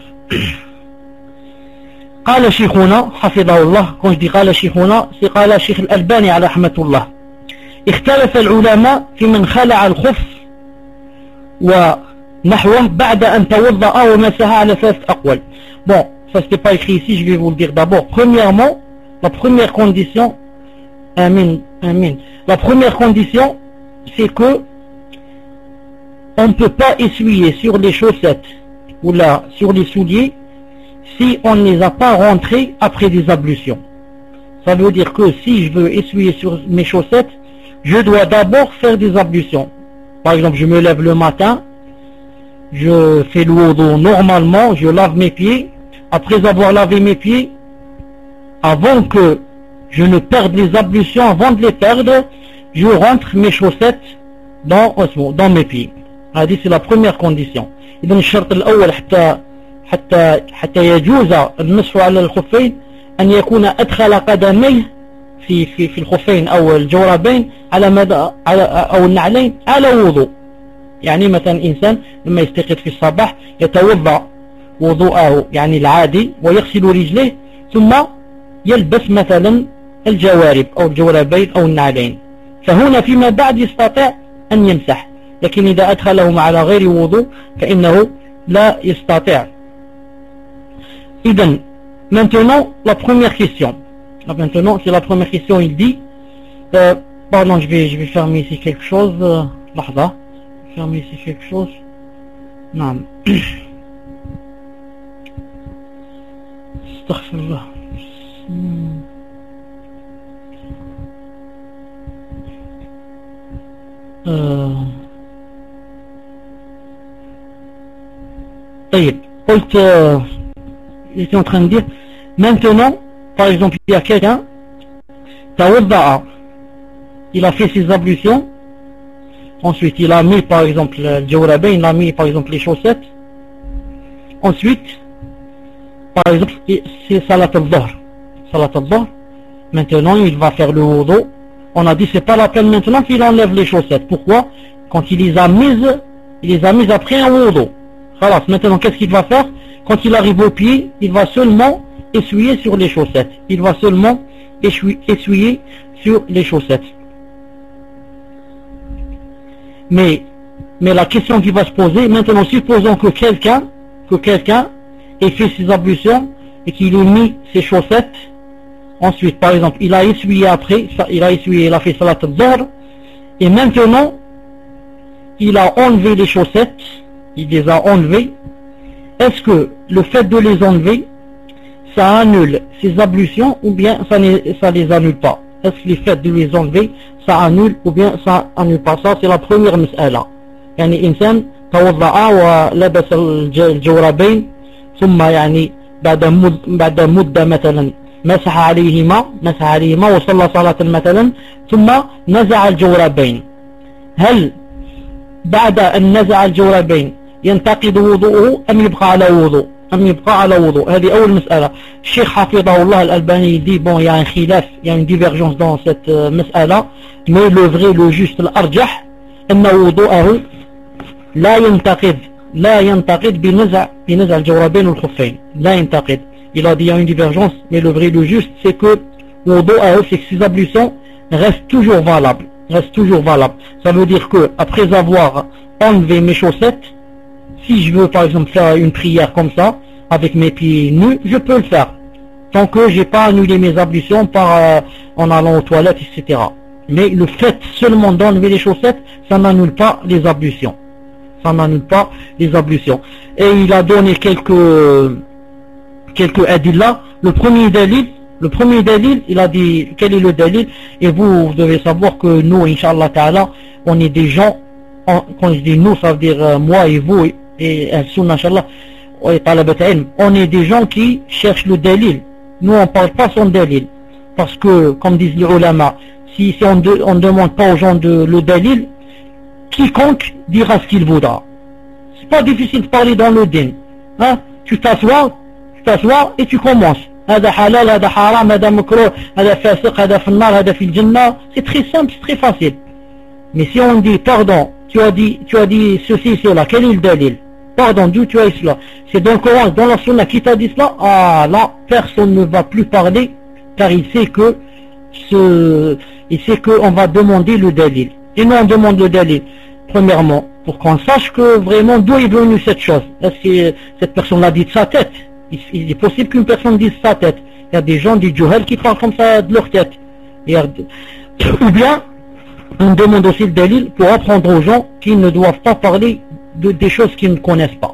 قال شيخنا حفظه الله. Quand je dis قال شيخنا, c'est قال الشيخ الألباني على رحمة الله. اختلف العلماء في من خلع الخف ونحوه بعد أن توضأ ومسح على 3 أقوال. Bon, ça c'était pas écrit ici, je vais vous le dire d'abord. Premièrement, la première condition, amin, la première condition, c'est que on ne peut pas essuyer sur les chaussettes ou là sur les souliers si on ne les a pas rentrés après des ablutions. Ça veut dire que si je veux essuyer sur mes chaussettes, je dois d'abord faire des ablutions. par exemple, je me lève le matin, je fais le wudu normalement, je lave mes pieds. Après avoir lavé mes pieds, avant que je ne perde les ablutions, avant de les perdre, je rentre mes chaussettes dans mes pieds. C'est la première condition. إذن الشرط الأول حتى يجوز المسح على الخفين أن يكون أدخل قدميه في الخفين أو الجوربين على مدى أو النعلين على وضوء. يعني مثلا إنسان لما يستيقظ في الصباح يتوضأ وضوءه يعني العادي ويغسل رجليه ثم يلبس مثلا الجوارب أو الجوربين أو النعلين، فهنا فيما بعد يستطيع أن يمسح. لكن إذا أدخلهما على غير وضوء فإنه لا يستطيع. إذن maintenant la première question. Maintenant c'est la première question. Il dit pardon, je vais fermer ici quelque chose. لحظة, fermer ici quelque chose. نعم. استغفر الله. طيب, قلت j'étais en train de dire maintenant, par exemple, il y a quelqu'un tawadda'a, il a fait ses ablutions, ensuite il a mis par exemple le jawrabain, il a mis par exemple les chaussettes, ensuite par exemple c'est salat al-dhuhr, maintenant il va faire le wudu. On a dit c'est pas la peine maintenant qu'il enlève les chaussettes. Pourquoi? Quand il les a mises après un wudu. Alors maintenant qu'est-ce qu'il va faire? Quand il arrive au pied, il va seulement essuyer sur les chaussettes. Il va seulement essuyer sur les chaussettes. Mais la question qui va se poser, maintenant supposons que quelqu'un ait fait ses ablutions et qu'il ait mis ses chaussettes. Ensuite, par exemple, il a essuyé après, il a fait salat al-dhuhr, et maintenant, il a enlevé les chaussettes, il les a enlevées. Est-ce que le fait de les enlever, ça annule ses ablutions ou bien ça les annule pas? Est-ce que le fait de les enlever, ça annule ou bien ça annule pas? Ça, c'est la première مسألة. يعني إنسان توضأ ولبس الجوربين ثم يعني بعد مدة مثلا مسح عليهما وصلى صلاة مثلا ثم نزع الجوربين. هل بعد أن نزع الجوربين ينتقد وضوءه أم يبقى على وضوء؟ هذه أول مسألة. الشيخ حفظه الله الألباني dit bon, il y a un khilaf, il y a une divergence dans cette مسألة, mais le vrai, le juste, الأرجح أن وضوءه لا ينتقد بنزع الجوربين والخفين. لا ينتقد. Il a dit il y a une divergence, mais le vrai, le juste, c'est que wudu'ahu, c'est que ses ablutions restent toujours valables. Ça veut dire que après avoir enlevé mes chaussettes, si je veux par exemple faire une prière comme ça, avec mes pieds nus, je peux le faire. Tant que j'ai pas annulé mes ablutions en allant aux toilettes, etc. Mais le fait seulement d'enlever les chaussettes, ça n'annule pas les ablutions. Et il a donné quelques adillah. Le premier dalil, il a dit quel est le dalil, et vous devez savoir que nous, Inch'Allah Ta'ala, on est des gens, quand je dis nous, ça veut dire moi et vous et Al-Sunnah, Inch'Allah, on est des gens qui cherchent le dalil. Nous on parle pas sans dalil, parce que comme disent les ulama, si on ne demande pas aux gens le dalil, quiconque dira ce qu'il voudra. C'est pas difficile de parler dans le din, hein? Tu t'assois et tu commences. هذا حلال, هذا حرام, هذا مكروه, هذا فاسق, هذا في النار, هذا في الجنة. C'est très simple, c'est très facile. Mais si on dit pardon, tu as dit ceci, cela, quel est le dalil? Pardon, d'où tu as eu cela? C'est dans le Coran, dans la Sunna qui t'a dit cela? Ah là, personne ne va plus parler, car il sait que on va demander le dalil. Et nous on demande le dalil. Premièrement, pour qu'on sache que vraiment d'où est venue cette chose. Est-ce que cette personne l'a dit de sa tête? Il est possible qu'une personne dise sa tête. Il y a des gens du juhal qui parlent comme ça de leur tête. Ou bien, on demande aussi le dalil pour apprendre aux gens qui ne doivent pas parler des choses qu'ils ne connaissent pas.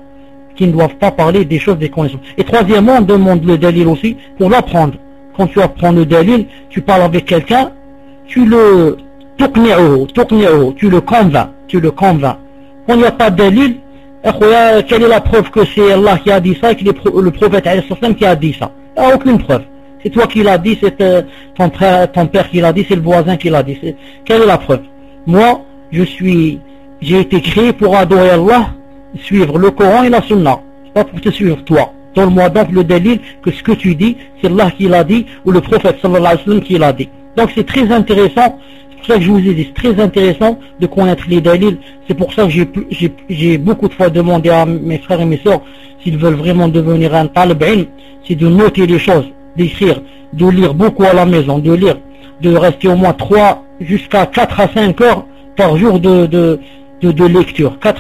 Et troisièmement, on demande le dalil aussi pour l'apprendre. Quand tu apprends le dalil, tu parles avec quelqu'un, tu le convaincs. tu le convaincs. Quand il n'y a pas de dalil, quelle est la preuve que c'est Allah qui a dit ça et que le prophète qui a dit ça? Il n'y a aucune preuve. C'est toi qui l'as dit, c'est ton père qui l'a dit, c'est le voisin qui l'a dit. Quelle est la preuve? Moi, j'ai été créé pour adorer Allah, suivre le Coran et la Sunna. C'est pas pour te suivre toi. Donne-moi donc le dalil que ce que tu dis, c'est Allah qui l'a dit ou le prophète sallallahu alayhi wa sallam qui l'a dit. Donc c'est très intéressant, c'est pour ça que je vous ai dit, c'est très intéressant de connaître les dalils. C'est pour ça que j'ai beaucoup de fois demandé à mes frères et mes sœurs s'ils veulent vraiment devenir un talib ilm, c'est de noter les choses, d'écrire, de lire beaucoup à la maison, de rester au moins 3 jusqu'à 4 à 5 heures par jour de lecture. 4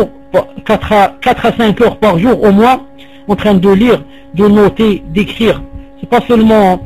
à 5 heures par jour au moins en train de lire, de noter, d'écrire. C'est pas seulement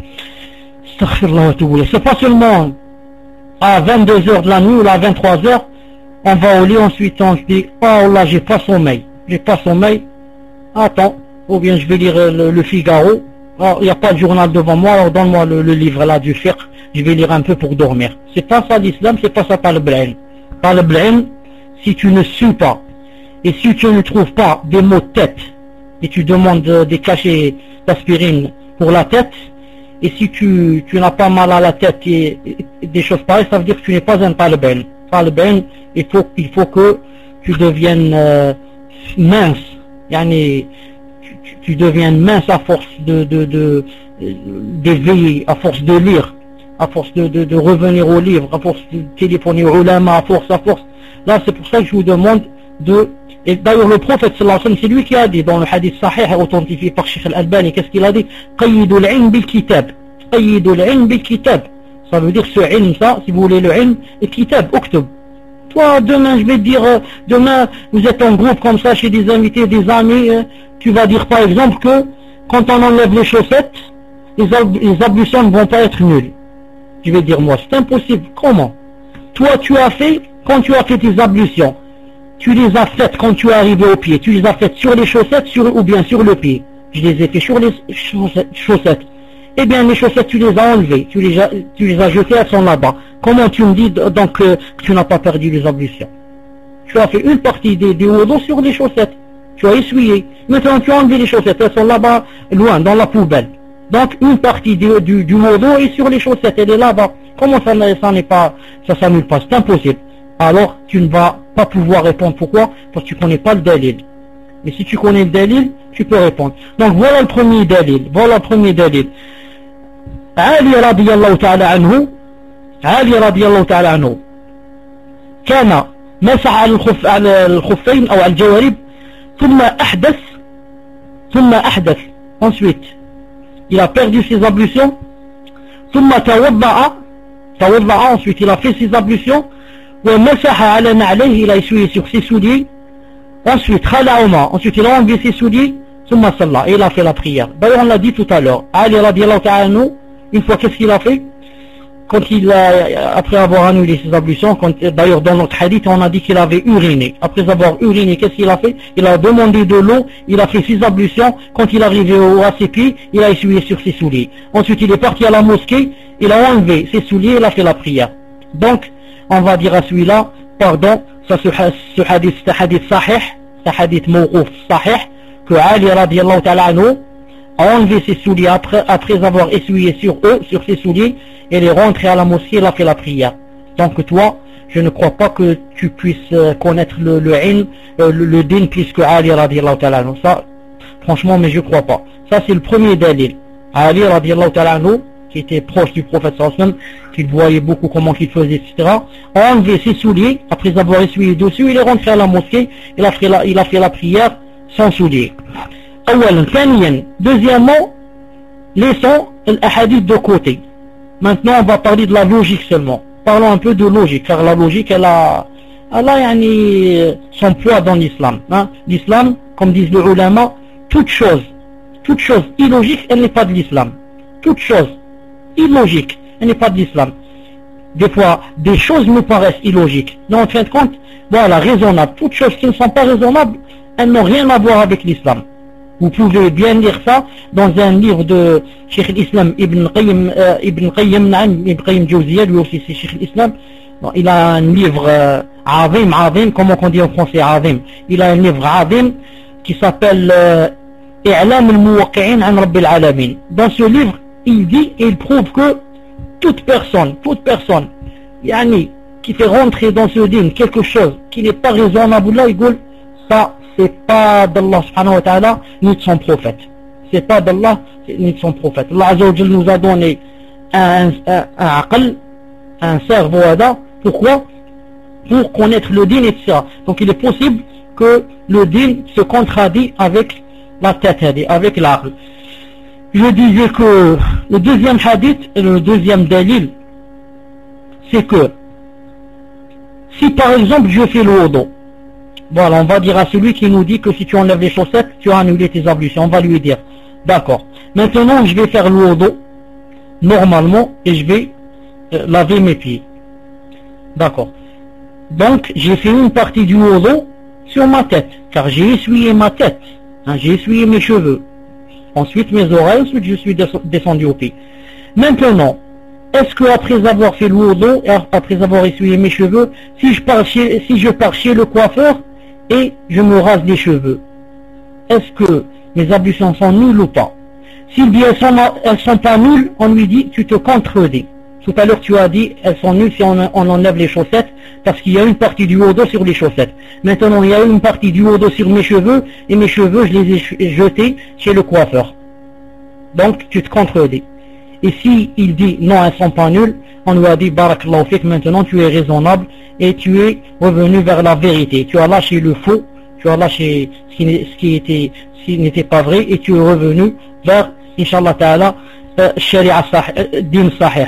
à 22 heures de la nuit ou à 23 heures, on va au lit, ensuite on se dit oh là j'ai pas sommeil, attends, ou bien je vais lire le Figaro. Alors, il n'y a pas de journal devant moi, alors donne-moi le livre là du fiqh, je vais lire un peu pour dormir. C'est pas ça l'islam, c'est pas ça talib ilm. Talib ilm, si tu ne suis pas, et si tu ne trouves pas des maux de tête, et tu demandes des cachets d'aspirine pour la tête, et si tu n'as pas mal à la tête et des choses pareilles, ça veut dire que tu n'es pas un talib ilm. Talib ilm, il faut que tu deviennes mince, yani, tu deviens mince à force d'éveiller, à force de lire, à force de revenir au livre, à force de téléphoner aux ulama, à force. Là, c'est pour ça que je vous demande et d'ailleurs le prophète sallallahu alayhi wa sallam, c'est lui qui a dit dans le hadith sahih authentifié par Sheikh Al-Albani, qu'est-ce qu'il a dit? Qayyidul ilm bil kitab. Qayyidul ilm bil kitab. Ça veut dire ce ilm, ça, si vous voulez le ilm, et kitab, uktub. Toi, demain, je vais te dire, demain, vous êtes en groupe comme ça, chez des invités, des amis, tu vas dire par exemple que quand on enlève les chaussettes, les ablutions ne vont pas être nulles. Je vais dire moi, c'est impossible. Comment? Toi, quand tu as fait tes ablutions, tu les as faites quand tu es arrivé au pied, tu les as faites sur les chaussettes ou bien sur le pied. Je les ai fait sur les chaussettes. Eh bien, les chaussettes, tu les as enlevées, tu les as jetées, elles sont là-bas. Comment tu me dis donc que tu n'as pas perdu les ablutions? Tu as fait une partie des wudu sur les chaussettes. Tu as essuyé. Maintenant, tu as enlevé les chaussettes, elles sont là-bas, loin, dans la poubelle. Donc, une partie du wudu est sur les chaussettes, elle est là-bas. Comment ça s'annule pas? C'est impossible. Alors, tu ne vas pas pouvoir répondre. Pourquoi? Parce que tu ne connais pas le dalil. Mais si tu connais le dalil, tu peux répondre. Donc, voilà le premier dalil. Ali radiyallahu ta'ala anhu, كان مسح على الخفين أو على الجوارب ثم أحدث ensuite il a perdu ses ablutions ثم توضأ ensuite il a fait ses ablutions ومسح على نعليه, il a essuyé sur ses souliers, ensuite خلعهما, ensuite il a enlevé ses souliers, ثم صلى, et il a fait la prière. D'ailleurs on l'a dit tout à l'heure, Ali radiyallahu ta'ala anhu, une fois qu'est-ce qu'il a fait? Quand après avoir annulé ses ablutions, d'ailleurs dans notre hadith on a dit qu'il avait uriné. Après avoir uriné, qu'est-ce qu'il a fait? Il a demandé de l'eau, il a fait ses ablutions. Quand il est arrivé à ses pieds, il a essuyé sur ses souliers. Ensuite il est parti à la mosquée, il a enlevé ses souliers, il a fait la prière. Donc on va dire à celui-là, pardon, ça ce hadith c'est un hadith sahih, c'est un hadith mawqouf sahih, que Ali radiyallahu ta'ala anhu a enlevé ses souliers après avoir essuyé sur ses souliers, et il est rentré à la mosquée, il a fait la prière. Donc toi, je ne crois pas que tu puisses connaître le ilm, le din plus que Ali radiyallahu ta'ala anhu. Ça, franchement, mais je crois pas. Ça c'est le premier dalil. Ali radiyallahu ta'ala anhu, qui était proche du prophète sallallahu alayhi wa sallam, qu'il voyait beaucoup comment il faisait, etc., a enlevé ses souliers, après avoir essuyé dessus, il est rentré à la mosquée, il a fait la prière sans souliers. Deuxièmement, laissons l'ahadith de côté. Maintenant, on va parler de la logique seulement. Parlons un peu de logique, car la logique, elle a son poids dans l'islam. Hein? L'islam, comme disent les ulama, toute chose illogique, elle n'est pas de l'islam. Toute chose illogique, elle n'est pas de l'islam. Des fois, des choses nous paraissent illogiques. Mais en fin de compte, voilà, raisonnables. Toutes choses qui ne sont pas raisonnables, elles n'ont rien à voir avec l'islam. Vous pouvez bien lire ça dans un livre de Cheikh l'Islam Ibn Qayyim Jawziyya, lui aussi c'est Cheikh l'Islam, Donc, il a un livre Azim, comment on dit en français Azim. Il a un livre Azim qui s'appelle I'lam al-Muwaqqi'in an Rabbil Alamin. Dans ce livre, il dit et il prouve que toute personne, yani, qui fait rentrer dans ce din quelque chose qui n'est pas raisonnable, là, il dit, ça, c'est pas d'Allah subhanahu wa ta'ala, ni de son prophète. C'est pas d'Allah, ni de son prophète. Allah Azza wa Jal nous a donné un aql, un cerveau, pourquoi? Pour connaître le din, etc. Donc il est possible que le din se contradit avec la tête, avec l'aql. Je disais que le deuxième hadith et le deuxième dalil, c'est que si par exemple je fais le wudu, voilà, on va dire à celui qui nous dit que si tu enlèves les chaussettes, tu as annulé tes ablutions, on va lui dire, d'accord, maintenant je vais faire le wudu normalement et je vais laver mes pieds. D'accord. Donc j'ai fait une partie du wudu sur ma tête, car j'ai essuyé ma tête, hein, j'ai essuyé mes cheveux, ensuite mes oreilles, ensuite je suis descendu au pied. Maintenant, est-ce que après avoir fait le wudu, après avoir essuyé mes cheveux, si je pars chez le coiffeur et je me rase les cheveux, est-ce que mes ablutions sont nulles ou pas? S'il dit elles sont pas nulles, on lui dit tu te contredis. Tout à l'heure tu as dit elles sont nulles si on enlève les chaussettes, parce qu'il y a une partie du wudu sur les chaussettes. Maintenant il y a une partie du wudu sur mes cheveux, et mes cheveux je les ai jetés chez le coiffeur. Donc tu te contredis. Et si il dit non, elles sont pas nulles, on lui a dit barakallahu fik, maintenant tu es raisonnable et tu es revenu vers la vérité. Tu as lâché le faux, tu as lâché ce qui n'était pas vrai, et tu es revenu vers, Inch'Allah Ta'ala, Sharia din sahih.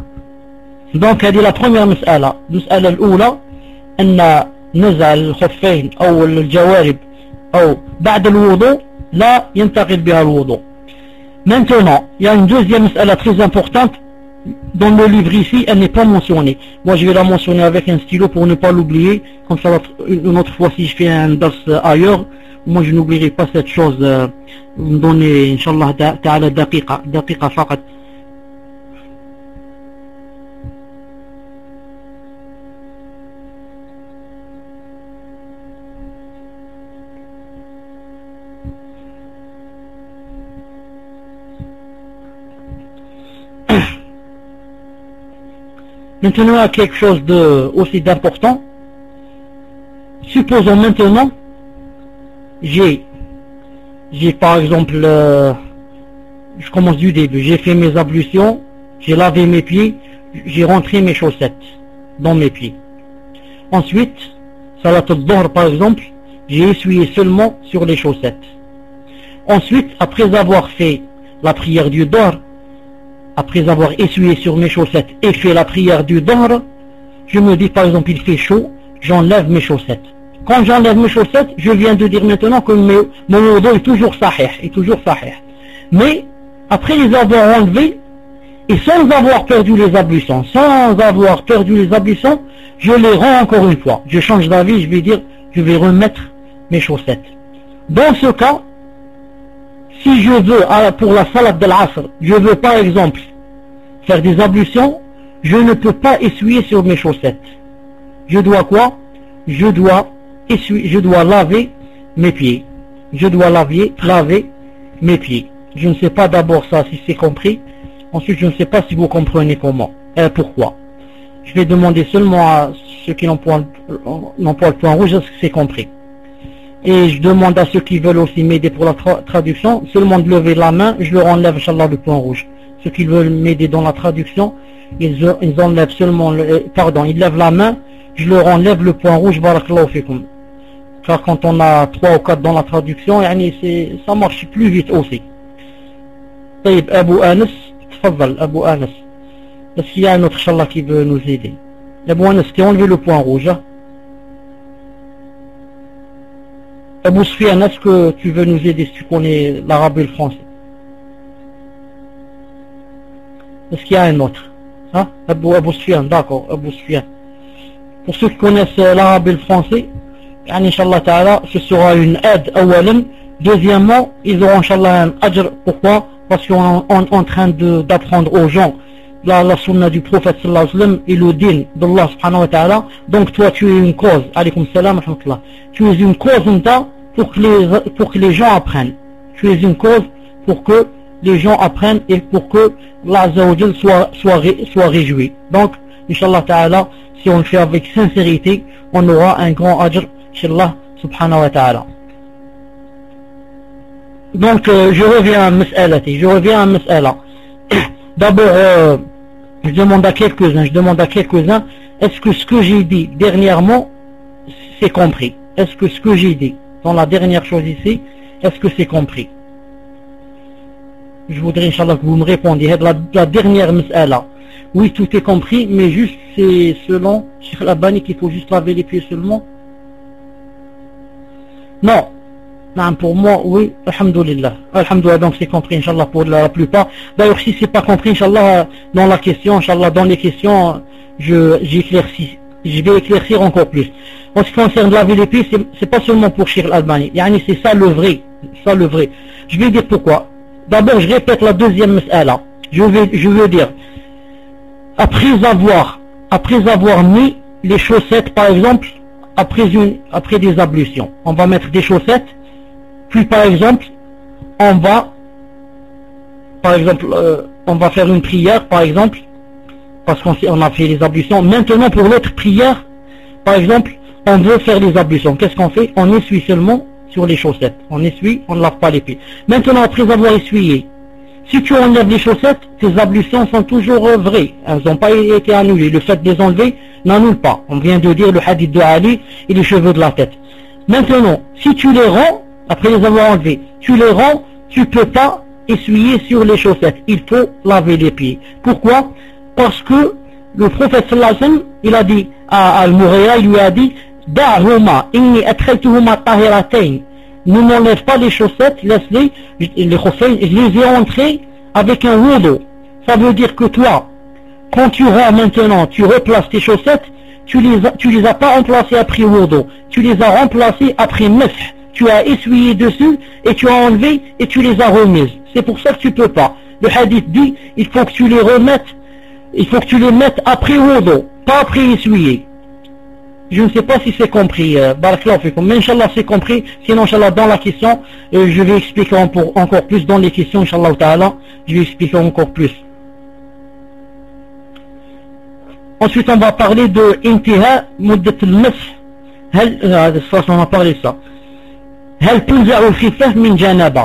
Donc هذه la première مسألة. المسألة الأولى أن نزع الخفين أو الجوارب أو بعد الوضوء لا ينتقد بها الوضوء. Maintenant, il y a une deuxième مسألة très importante dans le livre ici, elle n'est pas mentionnée. Moi je vais la mentionner avec un stylo pour ne pas l'oublier, comme ça une autre fois si je fais un dars ailleurs, moi je n'oublierai pas cette chose. Vous me donnez Inch'Allah Ta'ala daqiqa faqat. Maintenant, il y a quelque chose aussi d'important. Supposons maintenant, j'ai par exemple, je commence du début, j'ai fait mes ablutions, j'ai lavé mes pieds, j'ai rentré mes chaussettes dans mes pieds. Ensuite, salat al-dhuhr par exemple, j'ai essuyé seulement sur les chaussettes. Ensuite, après avoir fait la prière du dhuhr, après avoir essuyé sur mes chaussettes et fait la prière du dhuhr, je me dis par exemple il fait chaud, j'enlève mes chaussettes. Quand j'enlève mes chaussettes, je viens de dire maintenant que mon wudu est toujours sahih, Mais après les avoir enlevés et sans avoir perdu les ablutions, je les rends encore une fois. Je change d'avis, je vais dire je vais remettre mes chaussettes. Dans ce cas, si je veux, pour la salat de l'asr, je veux par exemple faire des ablutions, je ne peux pas essuyer sur mes chaussettes. Je dois quoi? Je dois laver mes pieds. Je dois laver mes pieds. Je ne sais pas d'abord ça si c'est compris. Ensuite, je ne sais pas si vous comprenez comment. Pourquoi? Je vais demander seulement à ceux qui n'emploient le point rouge est-ce que c'est compris. Et je demande à ceux qui veulent aussi m'aider pour la traduction, seulement de lever la main, je leur enlève, Inch'Allah, le point rouge. Ceux qui veulent m'aider dans la traduction, ils enlèvent seulement, ils lèvent la main, je leur enlève le point rouge, barakallahu fikum. Car quand on a 3 ou 4 dans la traduction, ça marche plus vite aussi. طيب, Abu Anas, tfaddal, Abu Anas. Est-ce qu'il y a un autre, Inch'Allah, qui veut nous aider? Abu Anas, tu as enlevé le point rouge, hein? Abu Sufyan, est-ce que tu veux nous aider si tu connais l'arabe et le français? Est-ce qu'il y a un autre? Hein? Abu Sufyan, d'accord, Abu Sufyan. Pour ceux qui connaissent l'arabe et le français, Inch'Allah Ta'ala, ce sera une aide, awalan. Deuxièmement, ils auront Inch'Allah un ajr. Pourquoi? Parce qu'on est en train d'apprendre aux gens la sunna du prophète sallallahu alayhi wa sallam et le din d'Allah subhanahu wa ta'ala, donc toi tu es une cause, alaykoum salam wa rahmatullah, tu es une cause pour que les gens apprennent, tu es une cause pour que les gens apprennent et pour que Allah Azza wa Jal soit réjoui. Donc Inch'Allah ta'ala, si on le fait avec sincérité, on aura un grand ajr chez Allah subhanahu wa ta'ala. Donc je reviens à Mas'ala. D'abord je demande à quelques-uns, est-ce que ce que j'ai dit dernièrement c'est compris? Est-ce que ce que j'ai dit dans la dernière chose ici, est-ce que c'est compris? Je voudrais Inch'Allah que vous me répondiez la dernière Mas'ala. Oui, tout est compris, mais juste c'est selon Cheikh Al-Albani qu'il faut juste laver les pieds seulement. Non, pour moi, oui, alhamdulillah. Alhamdulillah, donc c'est compris, Inch'Allah, pour la plupart. D'ailleurs, si c'est pas compris, Inch'Allah, dans la question, Inch'Allah, dans les questions, je vais éclaircir encore plus. En ce qui concerne laver les pieds, c'est pas seulement pour Cheikh Al-Albani. Yani, c'est ça le vrai. Je vais dire pourquoi. D'abord, je répète la deuxième mas'ala. Je veux dire, après avoir mis les chaussettes, par exemple, après des ablutions, on va mettre des chaussettes, puis par exemple, on va faire une prière, par exemple, parce qu'on a fait les ablutions. Maintenant, pour l'autre prière, par exemple, on veut faire les ablutions. Qu'est-ce qu'on fait? On essuie seulement sur les chaussettes. On essuie, on ne lave pas les pieds. Maintenant, après avoir essuyé, si tu enlèves les chaussettes, tes ablutions sont toujours vraies. Elles n'ont pas été annulées. Le fait de les enlever n'annule pas. On vient de dire le hadith de Ali et les cheveux de la tête. Maintenant, si tu les rends, après les avoir enlevés, tu les rends, tu peux pas essuyer sur les chaussettes. Il faut laver les pieds. Pourquoi? Parce que le prophète sallallahu alayhi wa sallam, il a dit à Al-Murayra, il lui a dit Da'huma inni adkhaltuhuma tahiratayn. Ne m'enlève pas les chaussettes, laisse-les, les khuffayn, je les ai entrés avec un wudu. Ça veut dire que toi, quand tu rends maintenant, tu replaces tes chaussettes, tu les as pas remplacées après wudu, tu les as remplacées après mash. Tu as essuyé dessus et tu as enlevé et tu les as remises. C'est pour ça que tu peux pas. Le hadith dit, il faut que tu les remettes, il faut que tu les mettes après wudu, pas après essuyer. Je ne sais pas si c'est compris, barakallahu fikum, mais Inch'Allah c'est compris, sinon Inch'Allah dans la question, je vais expliquer encore plus dans les questions, Inch'Allah ta'ala, je vais expliquer encore plus. Ensuite on va parler de intiha muddat al-mash, on va parler de ça. هل تنزع الخفاف من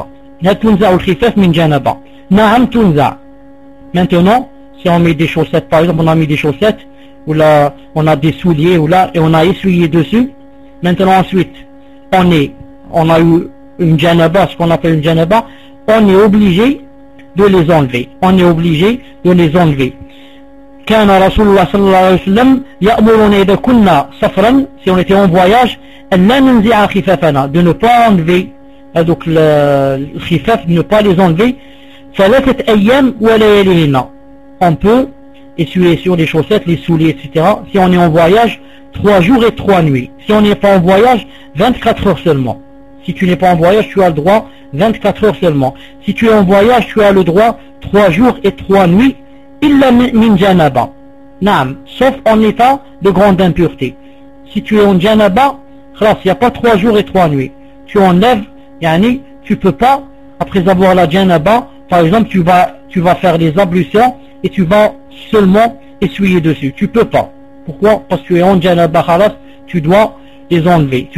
جنابة؟ نعم تنزع. Maintenant, si on met des chaussettes, par exemple on a mis des chaussettes, ou là on a des souliers, ou là, et on a essuyé dessus. Maintenant ensuite, on a eu une janaba, ce qu'on appelle une janaba, on est obligé de les enlever. كان رسول الله صلى الله عليه وسلم يأمرنا إذا كنا سفرا, si on était en voyage, أن لا ننزع خفافنا, de ne pas enlever donc le khifaf, de ne pas les enlever. ثلاثة أيام ولياليهن, on peut essuyer sur les chaussettes, les souliers, etc. Si on est en voyage, 3 jours et 3 nuits. Si on n'est pas en voyage, 24 heures seulement. Si tu n'es pas en voyage, tu as le droit 24 heures seulement. Si tu es en voyage, tu as le droit 3 jours et 3 nuits. Illa min janaba. Naam, sauf en état de grande impureté. Si tu es en janaba, il n'y a pas 3 jours et 3 nuits. Tu enlèves, yani, tu peux pas, après avoir la janaba, par exemple, tu vas faire les ablutions et tu vas seulement essuyer dessus. Tu peux pas. Pourquoi? Parce que tu es en janaba, khalas, tu dois les enlever.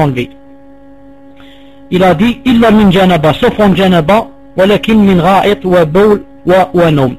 Il a dit, illa min janaba, sauf en janaba, walakin min ra'it wa bawl wa nom.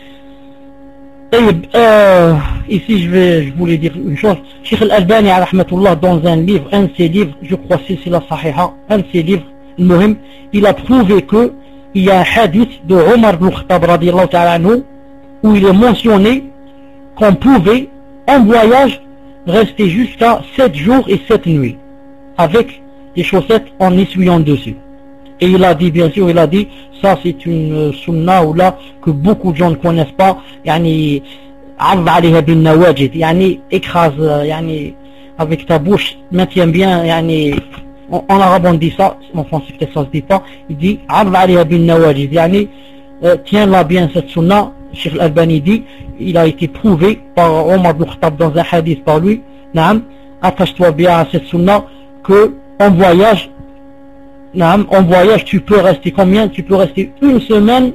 Ici je voulais dire une chose. Cheikh Al-Albani rahmatullah, dans un livre, un de ses livres, je crois que c'est la Sahiha, un de ses livres, Al-Muhim, il a prouvé que il y a un hadith de Omar ibn Khattab radiyallahu ta'ala anhu, où il est mentionné qu'on pouvait en voyage rester jusqu'à 7 jours et 7 nuits avec les chaussettes en essuyant dessus. Et il a dit, bien sûr, ça c'est une sunna ou là que beaucoup de gens ne connaissent pas, yani, عض عليها بالنواجذ, yani, écrase, yani, avec ta bouche, maintiens bien, yani, en arabe on dit ça, en français peut-être ça se dit pas, il dit عض عليها بالنواجذ, yani, tiens-la bien cette sunna, Cheikh Al-Albani dit, il a été prouvé par Omar ibn Khattab dans un hadith par lui, naam, attache-toi bien à cette sunna, que en voyage, naam, en voyage tu peux rester combien? Tu peux rester une semaine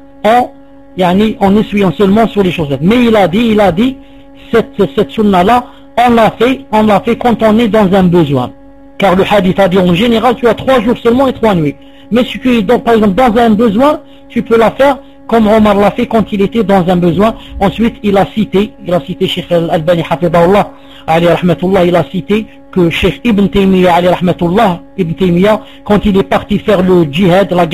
en essuyant seulement sur les chaussettes. Mais il a dit, cette sunna-là, on l'a fait quand on est dans un besoin. Car le hadith a dit en général, tu as 3 jours seulement et 3 nuits. Mais si tu es par exemple dans un besoin, tu peux la faire comme Omar l'a fait quand il était dans un besoin. Ensuite, il a cité Cheikh Al-Albani hafidahullah, alayhi rahmatullah, il a cité que Cheikh Ibn Taymiyyah, alayhi rahmatullah, Ibn Taymiyyah, quand il est parti faire le djihad, la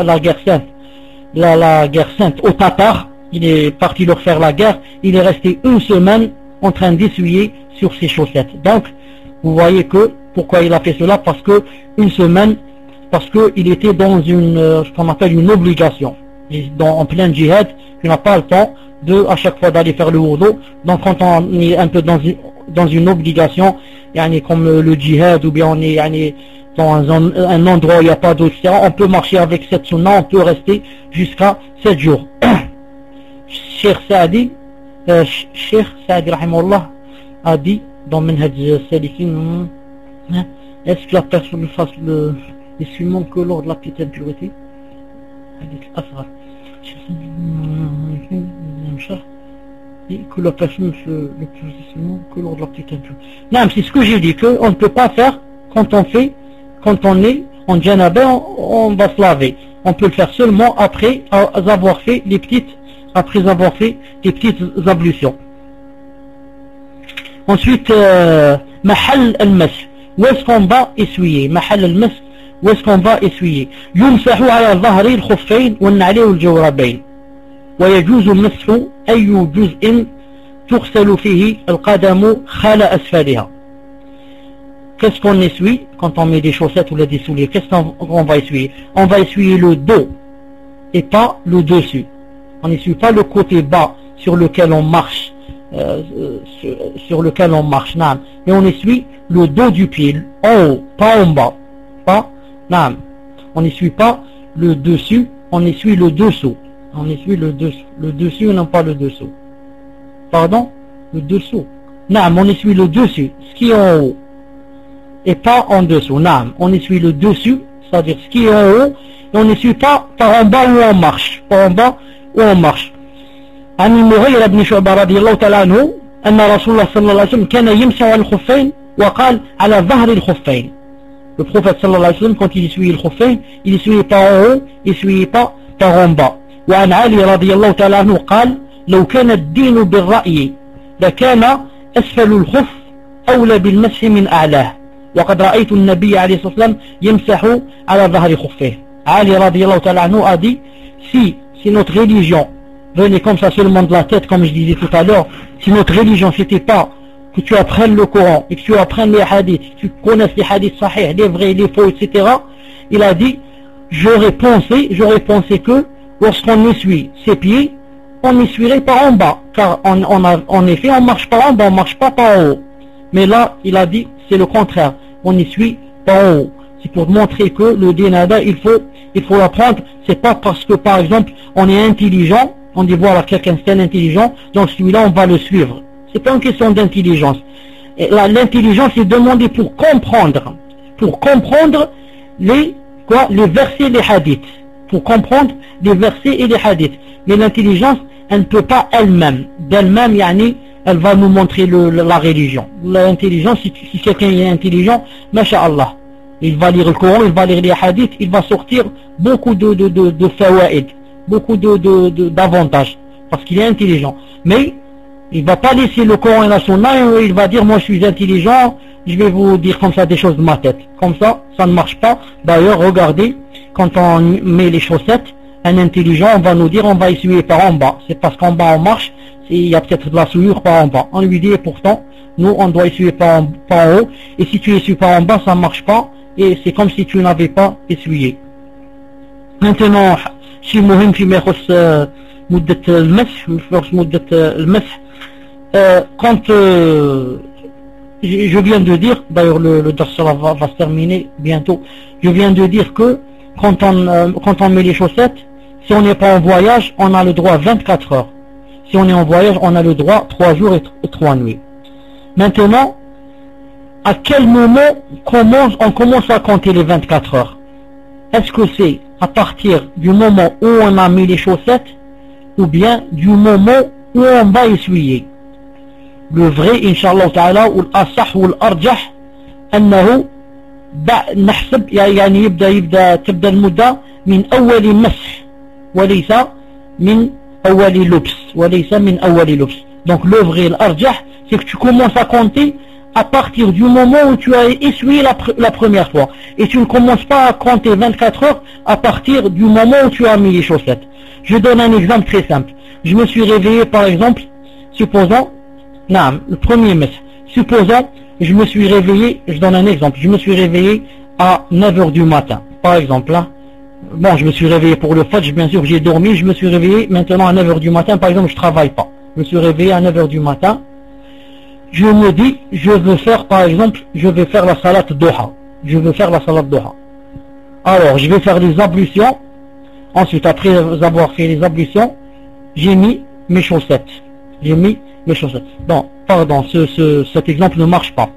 guerre sainte aux Tatars, il est parti leur faire la guerre, il est resté une semaine en train d'essuyer sur ses chaussettes. Donc, vous voyez que, pourquoi il a fait cela? Parce que une semaine, parce qu'il était dans ce qu'on appelle une obligation. En plein djihad, tu n'as pas le temps à chaque fois d'aller faire le wudu. Donc quand on est un peu dans une obligation, comme le djihad, ou bien on est dans un endroit où il n'y a pas d'eau, etc., on peut marcher avec cette sunna, on peut rester jusqu'à 7 jours. Cheikh Saadi rahimahullah a dit dans Minhaj Salikin, est-ce que la personne fasse l'essuiement que lors de la petite impurité? Que la personne le plus essuiement que lors de la petite impurité. Non, c'est ce que j'ai dit, qu'on ne peut pas faire quand on est en janaba, on va se laver. On peut le faire seulement après avoir fait les petites ablutions. Ensuite, mahal al-mash. Où est-ce qu'on va essuyer? Mahal al-mash. Où est-ce qu'on va essuyer? يمسح على ظهر الخفين والنعلين والجوربين ويجوز مسح أي جزء تغسل فيه القدم خلال أسفلها. Qu'est-ce qu'on essuie quand on met des chaussettes ou des souliers? Qu'est-ce qu'on va essuyer? On va essuyer le dos et pas le dessus. On n'essuie pas le côté bas sur lequel on marche, non. Mais on essuie le dos du pied, en haut, pas en bas, pas, non. On n'essuie pas le dessus, on essuie le dessous. On essuie le dessus, non pas le dessous. Pardon? Le dessous. Non, on essuie le dessus, ce qui est en haut, et pas en dessous. Non, on essuie le dessus, c'est-à-dire ce qui est en haut, et on n'essuie pas par en bas où on marche, par en bas où on marche. عن المغيرة بن شعبة رضي الله تعالى عنه أن رسول الله صلى الله عليه وسلم كان يمسح على الخفين وقال على ظهر الخفين. Le prophète صلى الله عليه وسلم quand il essuyait le khuffayn, il essuyait pas en haut, il essuyait pas par en bas. وعن علي رضي الله تعالى عنه قال لو كان الدين بالرأي لكان أسفل الخف أولى بالمسح من أعلاه وقد رأيت النبي عليه الصلاة والسلام يمسح على ظهر خفيه. Ali radiallahu ta'ala anhu a dit, si notre religion venait comme ça seulement de la tête, comme je disais tout à l'heure, si notre religion c'était pas que tu apprennes le Coran et que tu apprennes les hadiths, que tu connaisses les hadiths sahih, les vrais, les faux, etc., il a dit, j'aurais pensé que lorsqu'on essuie ses pieds, on essuierait par en bas, car en effet on marche pas en bas, on marche pas par en haut. Mais là, il a dit, c'est le contraire, on essuie par en haut. C'est pour montrer que le dinada, il faut l'apprendre. C'est pas parce que, par exemple, on est intelligent, on dit voilà, quelqu'un c'est intelligent, donc celui-là, on va le suivre. C'est pas une question d'intelligence. L'intelligence est demandée pour comprendre les versets et les hadiths. Pour comprendre les versets et les hadiths. Mais l'intelligence, elle ne peut pas d'elle-même, elle va nous montrer la religion. L'intelligence, si quelqu'un est intelligent, masha'Allah, il va lire le Coran, il va lire les hadiths, il va sortir beaucoup de fawaïd, beaucoup d'avantages, parce qu'il est intelligent. Mais il ne va pas laisser le Coran et la Sunna, et il va dire moi je suis intelligent, je vais vous dire comme ça des choses de ma tête. Comme ça ne marche pas. D'ailleurs, regardez, quand on met les chaussettes, un intelligent, on va nous dire on va essuyer par en bas. C'est parce qu'en bas on marche, il y a peut-être de la souillure par en bas. On lui dit pourtant, nous on doit essuyer par en haut, et si tu essuies par en bas, ça ne marche pas. Et c'est comme si tu n'avais pas essuyé. Maintenant, شيء مهم فيما يخص مدة المسح مدة المسح. Quand je viens de dire, d'ailleurs le dars va se terminer bientôt, je viens de dire que quand on met les chaussettes, si on n'est pas en voyage, on a le droit 24 heures. Si on est en voyage, on a le droit 3 jours et 3 nuits. Maintenant, à quel moment on commence à compter les 24 heures? Est-ce que c'est à partir du moment où on a mis les chaussettes ou bien du moment où on va essuyer? Le vrai, Inch'Allah Ta'ala, ou l'asah ou l'arjah, أنه نحسب يعني تبدأ المدة من أول مسح وليس من أول لبس. Donc le vrai, l'arjah, c'est que tu commences à compter à partir du moment où tu as essuyé la première fois. Et tu ne commences pas à compter 24 heures à partir du moment où tu as mis les chaussettes. Je donne un exemple très simple. Je me suis réveillé par exemple, supposons, le premier messe, supposons, je me suis réveillé, je donne un exemple, je me suis réveillé à 9h du matin, par exemple, là. Bon, je me suis réveillé pour le Fajr, bien sûr, j'ai dormi, je me suis réveillé maintenant à 9h du matin, par exemple, je travaille pas. Je me suis réveillé à 9h du matin, je me dis, je veux faire, par exemple, je vais faire la salat Doha. Alors, je vais faire les ablutions. Ensuite, après avoir fait les ablutions, j'ai mis mes chaussettes. Non, pardon, cet exemple ne marche pas.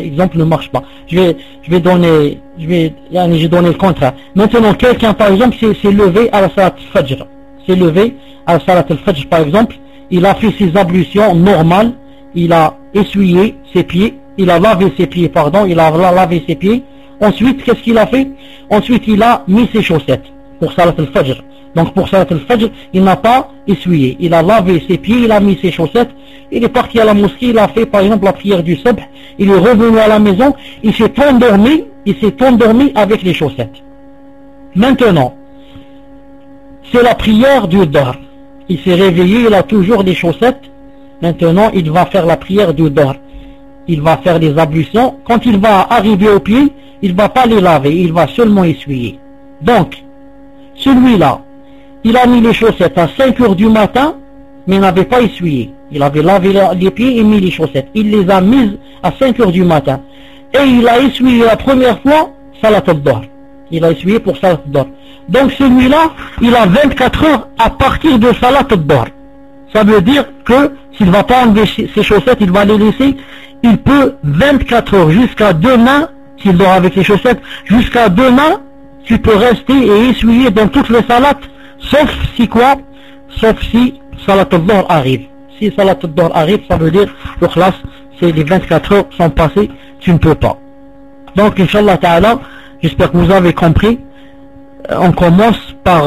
J'ai donné le contraire. Maintenant, quelqu'un, par exemple, s'est levé à la salat al-Fajr. Par exemple, il a fait ses ablutions normales, il a essuyé ses pieds, il a lavé ses pieds. Ensuite, qu'est-ce qu'il a fait? Ensuite, il a mis ses chaussettes pour salat al-Fajr. Donc pour salat al-Fajr, il n'a pas essuyé. Il a lavé ses pieds, il a mis ses chaussettes, il est parti à la mosquée, il a fait par exemple la prière du Subh, il est revenu à la maison, il s'est endormi avec les chaussettes. Maintenant, c'est la prière du Dahr. Il s'est réveillé, il a toujours des chaussettes. Maintenant, il va faire la prière du Dahr. Il va faire les ablutions. Quand il va arriver au pied, il ne va pas les laver, il va seulement essuyer. Donc, celui-là, il a mis les chaussettes à 5h du matin, mais il n'avait pas essuyé. Il avait lavé les pieds et mis les chaussettes. Il les a mises à 5h du matin. Et il a essuyé la première fois, salat al-Dahr. Il a essuyé pour salat al-Dahr. Donc celui-là, il a 24 heures à partir de salat al-Dahr. Ça veut dire que s'il ne va pas enlever ses chaussettes, il va les laisser. Il peut 24 heures jusqu'à demain, s'il dort avec les chaussettes, jusqu'à demain, tu peux rester et essuyer dans toutes les salats, sauf si salat al-Dahr arrive. Si salat al-Dahr arrive, ça veut dire le khlas, c'est les 24 heures sont passées, tu ne peux pas. Donc, Inch'Allah Ta'ala, j'espère que vous avez compris. On commence par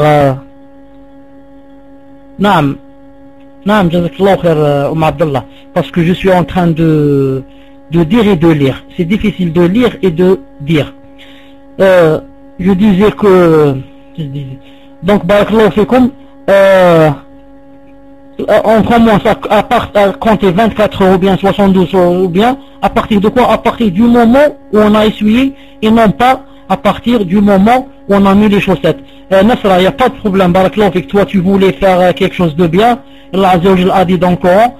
Naam, Jazakallah khair, Abdallah, parce que je suis en train de dire et de lire. C'est difficile de lire et de dire. Je disais que... Donc, Barakallahu fikum, on commence à compter 24 heures ou bien 72 heures ou bien à partir de quoi? À partir du moment où on a essuyé et non pas à partir du moment où on a mis les chaussettes. Nasra, il n'y a pas de problème, Barakallahu fik, toi tu voulais faire quelque chose de bien, Allah Azza wa Jalla a dit dans le Coran,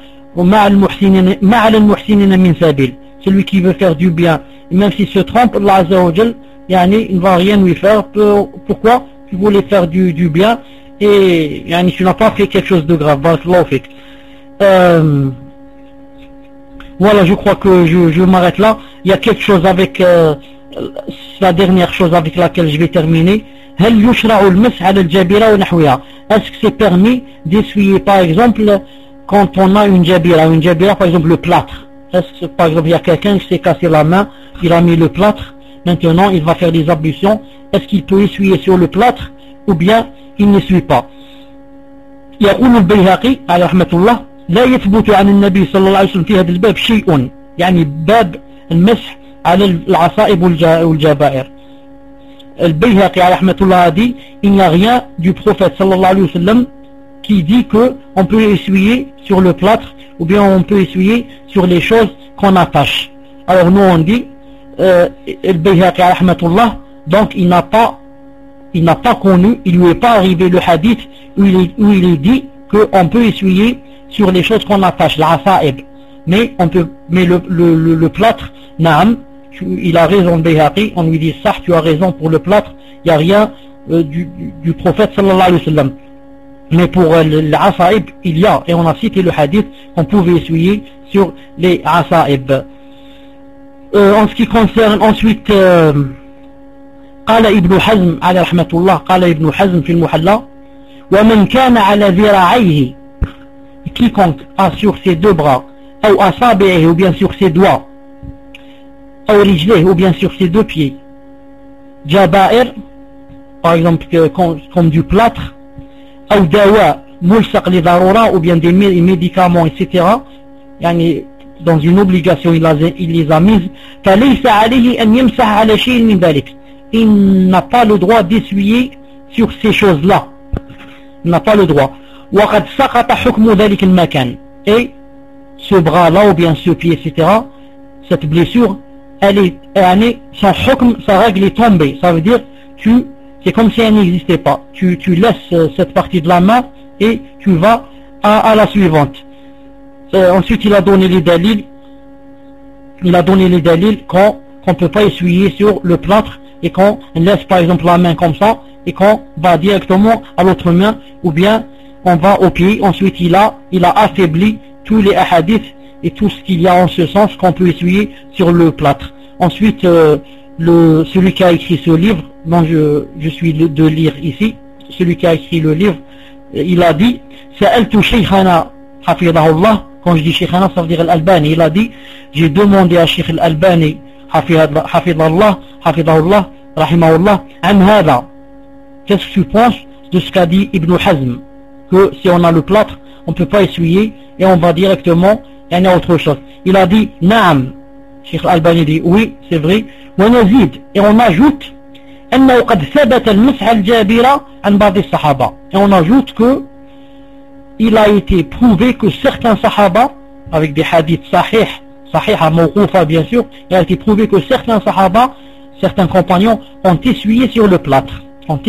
celui qui veut faire du bien, même s'il se trompe, Allah Azza wa Jalla, il ne va rien lui faire. Pourquoi? Tu voulais faire du bien et tu n'as pas fait quelque chose de grave. Barakallahu fik. Voilà, je crois que je m'arrête là. Il y a quelque chose avec la dernière chose avec laquelle je vais terminer. Est-ce que c'est permis d'essuyer par exemple quand on a une jabira par exemple le plâtre? Est-ce que par exemple il y a quelqu'un qui s'est cassé la main, il a mis le plâtre, maintenant il va faire des ablutions, est-ce qu'il peut essuyer sur le plâtre ou bien il n'essuie pas? يقول البيهقي على رحمة الله لا يثبت عن النبي صلى الله عليه وسلم في هذا الباب شيء، يعني باب المسح على العصائب والجبائر. البيهقي على رحمة الله a dit il n'y a rien du prophète sallallahu alayhi wa sallam qui dit que on peut essuyer sur le plâtre ou bien on peut essuyer sur les choses qu'on attache. Alors nous on dit البيهقي على رحمة الله, donc il n'a pas connu, il lui est pas arrivé le hadith où il est dit qu'on peut essuyer sur les choses qu'on attache, l'asa'ib. Mais le plâtre, naam, il a raison le Bayhaqi, on lui dit tu as raison pour le plâtre, il n'y a rien du prophète sallallahu alayhi wa sallam. Mais pour l'Asaïb, il y a, et on a cité le hadith, on pouvait essuyer sur les Asaïb. En ce qui concerne ensuite, قال ابن حزم على رحمة الله قال ابن حزم في المحلى ومن كان على ذراعيه quiconque a sur ses deux bras ou أصابعه ou bien sur ses doigts ou رجليه ou bien sur ses deux pieds جبائر par exemple comme du plâtre ou دواء ملصق لضرورة ou bien des médicaments etc. يعني dans une obligation il les a mises فليس عليه أن يمسح على شيء من ذلك. Il n'a pas le droit d'essuyer sur ces choses-là. Il n'a pas le droit. وقد سقط حكم ذلك المكان. Et ce bras-là ou bien ce pied etc. cette blessure elle est son hukm, sa règle est tombée. Ça veut dire c'est comme si elle n'existait pas. Tu laisses cette partie de la main et tu vas à la suivante. Ensuite il a donné les dalils. Il a donné les dalils qu'on ne peut pas essuyer sur le plâtre et qu'on laisse par exemple la main comme ça et qu'on va directement à l'autre main ou bien on va au pied. Ensuite il a affaibli tous les hadiths et tout ce qu'il y a en ce sens qu'on peut essuyer sur le plâtre. Ensuite celui qui a écrit ce livre dont je suis de lire ici, celui qui a écrit le livre, il a dit Sa'altu Shaykhana hafidahullah. Quand je dis Shaykhana ça veut dire Al-Albani. Il a dit j'ai demandé à Shaykh Al-Albani hafidahullah rahimahullah an hada. Qu'est-ce que tu penses de ce qu'a dit Ibn Hazm, que si on a le plâtre on ne peut pas essuyer et on va directement à autre chose. Il a dit Naam. Shaykh Al-Albani dit oui c'est vrai. ونزيد et on ajoute أنه قد ثبت المسح الجابرة عن بعض الصحابة. Et on ajoute que il a été prouvé que certains sahaba avec des hadiths sahih mawqoufa bien sûr, il a été prouvé que certains sahaba, certains compagnons ont essuyé sur le plâtre.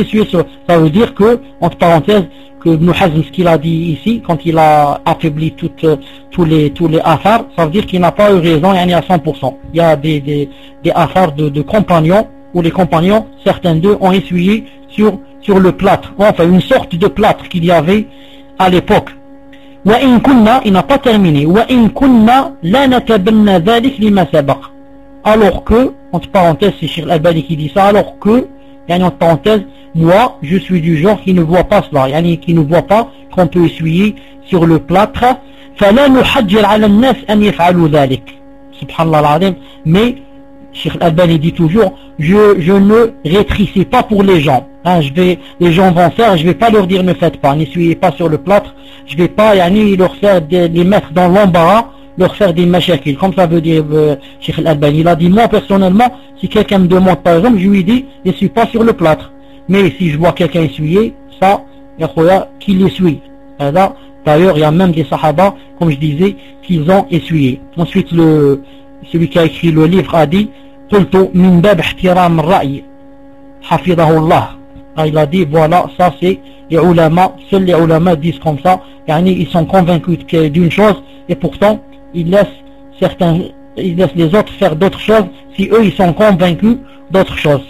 Ça veut dire que, entre parenthèses, que Ibn Hazm, ce qu'il a dit ici, quand il a affaibli tous les affaires, ça veut dire qu'il n'a pas eu raison à 100%. Il y a des affaires de compagnons, où les compagnons, certains d'eux ont essuyé sur le plâtre, enfin une sorte de plâtre qu'il y avait à l'époque. وإن كنا, il n'a pas terminé, وإن كنا لا نتبنى ذلك لما سبق. Alors que, entre parenthèses, c'est Shaykh Al-Albani qui dit ça, alors que, entre parenthèses, moi, je suis du genre qui ne voit pas cela, qui ne voit pas qu'on peut essuyer sur le plâtre. فلا نحجر على الناس أن يفعلوا ذلك. Subhanallah al-Azim. Mais Shaykh Al-Albani dit toujours, je ne rétrécis pas pour les gens. Les gens vont faire, je vais pas leur dire ne faites pas, n'essuyez pas sur le plâtre, je vais pas leur faire les mettre dans l'embarras, leur faire des mashakil, comme ça veut dire Shaykh Al-Albani. Il a dit moi personnellement, si quelqu'un me demande par exemple, je lui dis essuie pas sur le plâtre. Mais si je vois quelqu'un essuyer, ça, qu'il essuie. D'ailleurs, il y a même des sahaba, comme je disais, qu'ils ont essuyé. Ensuite, celui qui a écrit le livre a dit قلت من باب احترام الرأي حفظه الله. Il a dit voilà, ça c'est les ulama, seuls les ulama disent comme ça, ils sont convaincus d'une chose et pourtant ils laissent les autres faire d'autres choses si eux ils sont convaincus d'autres choses.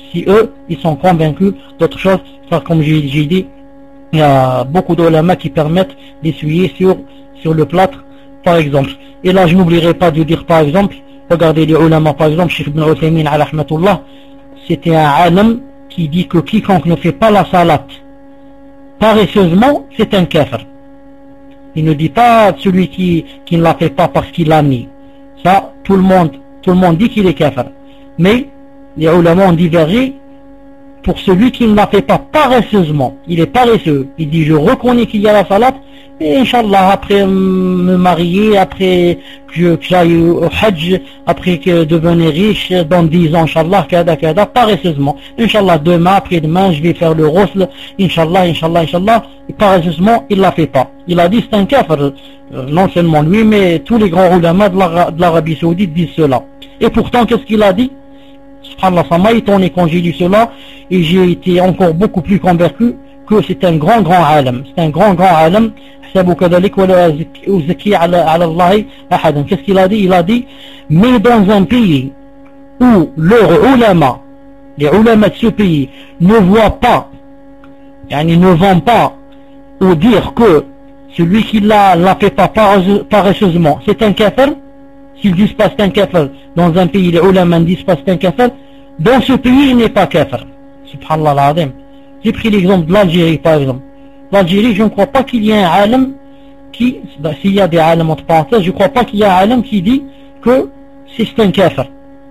Comme j'ai dit, il y a beaucoup d'ulama qui permettent d'essuyer sur le plâtre par exemple. Et là je n'oublierai pas de dire par exemple, regardez les ulama par exemple, Cheikh Ibn Uthaymin ala rahmatullah, c'était un alim qui dit que quiconque ne fait pas la salat paresseusement, c'est un kafir. Il ne dit pas celui qui ne la fait pas parce qu'il l'a mis. Ça, tout le monde dit qu'il est kafir. Mais les ulama ont divergé pour celui qui ne la fait pas paresseusement. Il est paresseux. Il dit je reconnais qu'il y a la salat et Inch'Allah après me marier, après que j'aille au Hajj, après que devenir riche dans 10 ans, Inch'Allah, kada, paresseusement. Inch'Allah demain, après-demain, je vais faire le rosl, Inch'Allah, et paresseusement, il la fait pas. Il a dit c'est un kafir, non seulement lui, mais tous les grands ulama de l'Arabie Saoudite disent cela. Et pourtant, qu'est-ce qu'il a dit? Subhanallah, ça m'a étonné quand j'ai lu cela, et j'ai été encore beaucoup plus convaincu que c'est un grand alim. C'est un grand alim. Qu'est-ce qu'il a dit? Il a dit, mais dans un pays où leurs ulama, les ulama de ce pays ne voient pas, ne vont pas ou dire que celui qui l'a fait pas paresseusement, c'est un kafir, s'ils disent pas c'est un kafir, dans un pays les ulama ne disent pas c'est un kafir, dans ce pays il n'est pas kafir. Subhanallah al-Azim. J'ai pris l'exemple de l'Algérie par exemple. L'Algérie, je ne crois pas qu'il y ait un alim qui, s'il y a des alims entre parenthèses, je ne crois pas qu'il y ait un alim qui dit que c'est un kafir.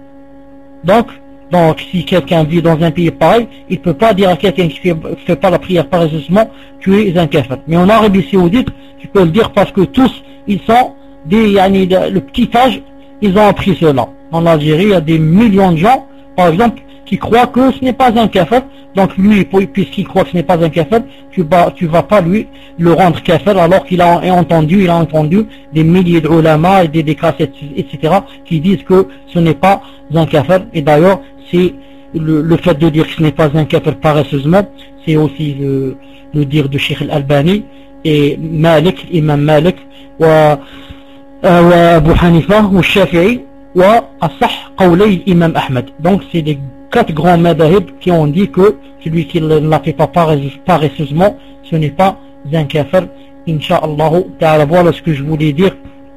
Donc, si quelqu'un vit dans un pays pareil, il ne peut pas dire à quelqu'un qui ne fait pas la prière paresseusement, tu es un kafir. Mais en Arabie Saoudite, tu peux le dire parce que tous, ils sont le petit âge, ils ont appris cela. En Algérie, il y a des millions de gens, par exemple, qui croient que ce n'est pas un kafir. Donc lui, puisqu'il croit que ce n'est pas un kafir, tu vas pas lui le rendre kafir alors qu'il a entendu des milliers de ulama et des cassettes, etc. qui disent que ce n'est pas un kafir. Et d'ailleurs, c'est le fait de dire que ce n'est pas un kafir paresseusement, c'est aussi le dire de Cheikh Al-Albani et Malik, Imam Malik, ou Abu Hanifa, ou Shafi'i, ou As-Sah Qawlay Imam Ahmed. Donc c'est des 4 grands madahib qui ont dit que celui qui ne l'a fait pas paresseusement, ce n'est pas un kafir. Inch'Allah ta'ala, voilà ce que je voulais dire.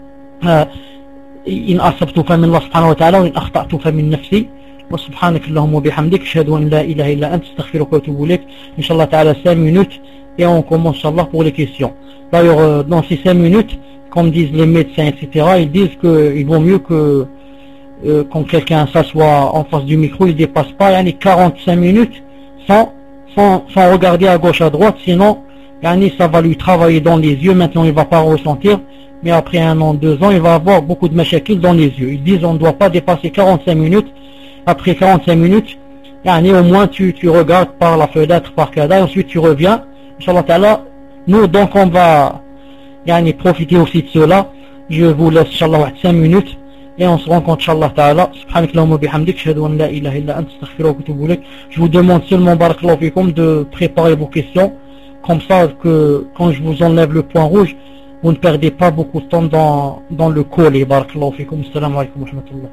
إن أصبت فمن الله سبحانه وتعالى وإن أخطأت فمن نفسي وسبحانك اللهم وبحمدك أشهد أن لا إله إلا أنت أستغفرك وأتوب إليك. Inch'Allah ta'ala 5 minutes et on commence Inch'Allah pour les questions. D'ailleurs dans ces 5 minutes, comme disent les médecins, etc., ils disent qu'il vaut mieux que quand quelqu'un s'assoit en face du micro, il ne dépasse pas 45 minutes sans regarder à gauche à droite, sinon ça va lui travailler dans les yeux. Maintenant il ne va pas ressentir, mais après 1 an, 2 ans, il va avoir beaucoup de mashakil dans les yeux. Ils disent on ne doit pas dépasser 45 minutes. Après 45 minutes, au moins tu regardes par la fenêtre, par kada, et ensuite tu reviens. Inch'Allah ta'ala, nous donc on va profiter aussi de cela. Je vous laisse Inch'Allah 5 minutes. Et on se rencontre Inch'Allah ta'ala. Subhanakallahumma bihamdik, ashhadu an la ilaha illa anta astaghfiruka wa atubu ilayk. Je vous demande seulement, barakallahu fikum, de préparer vos questions, comme ça que quand je vous enlève le point rouge, vous ne perdez pas beaucoup de temps dans le call. Barakallahu fikum. Assalamu alaikum wa rahmatullah.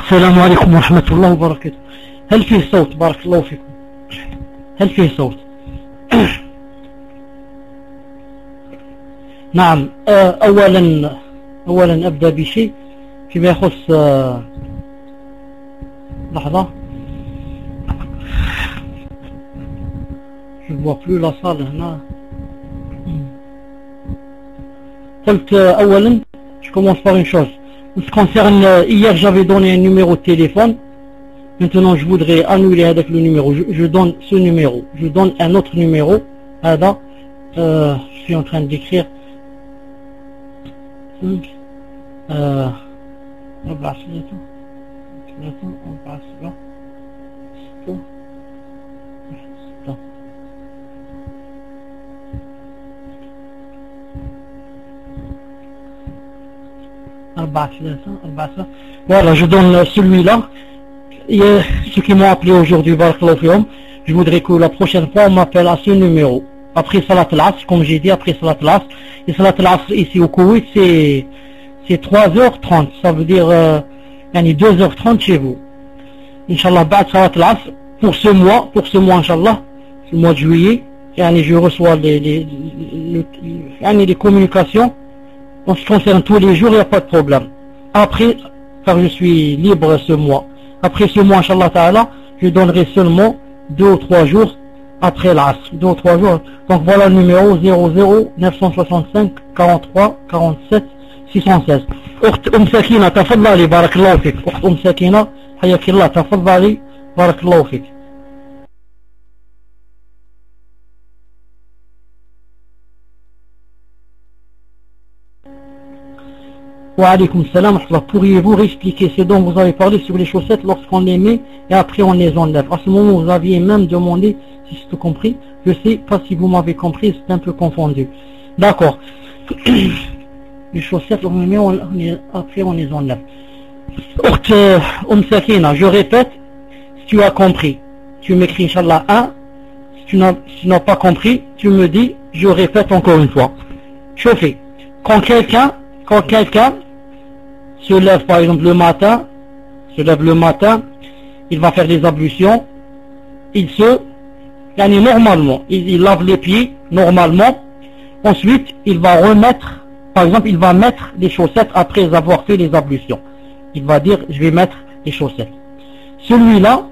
السلام عليكم ورحمة الله وبركاته. هل فيه صوت؟ بارك الله فيكم. هل فيه صوت؟ نعم. أولا أبدأ بشيء فيما يخص لحظة. Je ne vois plus la salle هنا. قلت أولا je commence par une chose. En ce qui concerne hier j'avais donné un numéro de téléphone. Maintenant je voudrais annuler avec le numéro. Je donne ce numéro. Je donne un autre numéro. هذا je suis en train d'écrire 5 4 Voilà, je donne celui-là. Et ceux qui m'ont appelé aujourd'hui, je voudrais que la prochaine fois on m'appelle à ce numéro. Après Salat al-Asr, comme j'ai dit, après Salat al-Asr. Et Salat al-Asr ici au Koweït, c'est 3h30. Ça veut dire 2h30 chez vous. Inch'Allah, ba'd Salat al-Asr, pour ce mois, Inch'Allah, le mois de juillet, je reçois les communications. En ce qui concerne tous les jours, il n'y a pas de problème. Après, car je suis libre ce mois. Après ce mois, Inch'Allah Ta'ala, je donnerai seulement 2 ou 3 jours après l'Asr. 2 ou 3 jours. Donc voilà le numéro 00 965 43 47 616. أخت سكينة تفضلي بارك الله فيك. أخت سكينة حياك الله تفضلي بارك الله فيك. Wa alaykoum salam. Pourriez-vous réexpliquer ce dont vous avez parlé sur les chaussettes lorsqu'on les met et après on les enlève? À ce moment vous aviez même demandé si c'est tout compris. Je sais pas si vous m'avez compris, c'est un peu confondu. D'accord. Les chaussettes on les met, après on les enlève. Sakina, je répète, si tu as compris, tu m'écris Inch'Allah 1. Si tu n'as pas compris, tu me dis, je répète encore une fois. Chauffez. Quand quelqu'un se lève par exemple le matin, il va faire des ablutions, normalement, il lave les pieds normalement, ensuite il va remettre, par exemple il va mettre les chaussettes après avoir fait les ablutions. Il va dire je vais mettre les chaussettes. Celui-là,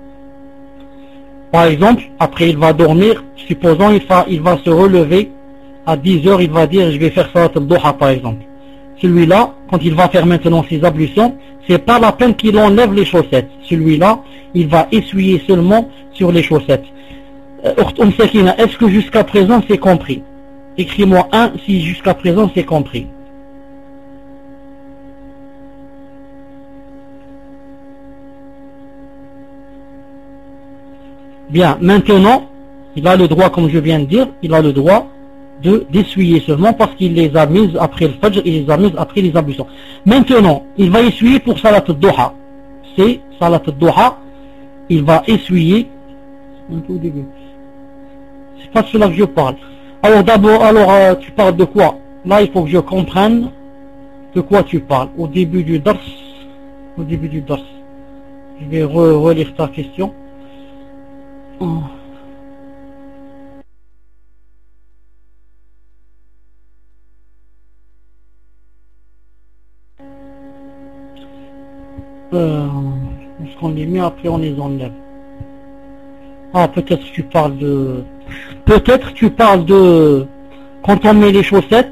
par exemple, après il va dormir, supposons il va se relever à 10h, il va dire je vais faire salat al-duha par exemple. Celui-là, quand il va faire maintenant ses ablutions, c'est pas la peine qu'il enlève les chaussettes. Celui-là, il va essuyer seulement sur les chaussettes. Sakina, est-ce que jusqu'à présent c'est compris? Écris-moi 1 si jusqu'à présent c'est compris. Bien, maintenant, il a le droit, comme je viens de dire, il a le droit d'essuyer seulement parce qu'il les a mises après le Fajr, il les a mises après les ablutions. Maintenant, il va essuyer pour Salat al-Duha. C'est Salat al-Duha, il va essuyer un peu au début. C'est pas de cela que je parle. Alors d'abord, tu parles de quoi? Là, il faut que je comprenne de quoi tu parles. Au début du dars. Je vais relire ta question. Lorsqu'on les met, après on les enlève. Peut-être tu parles de quand on met les chaussettes,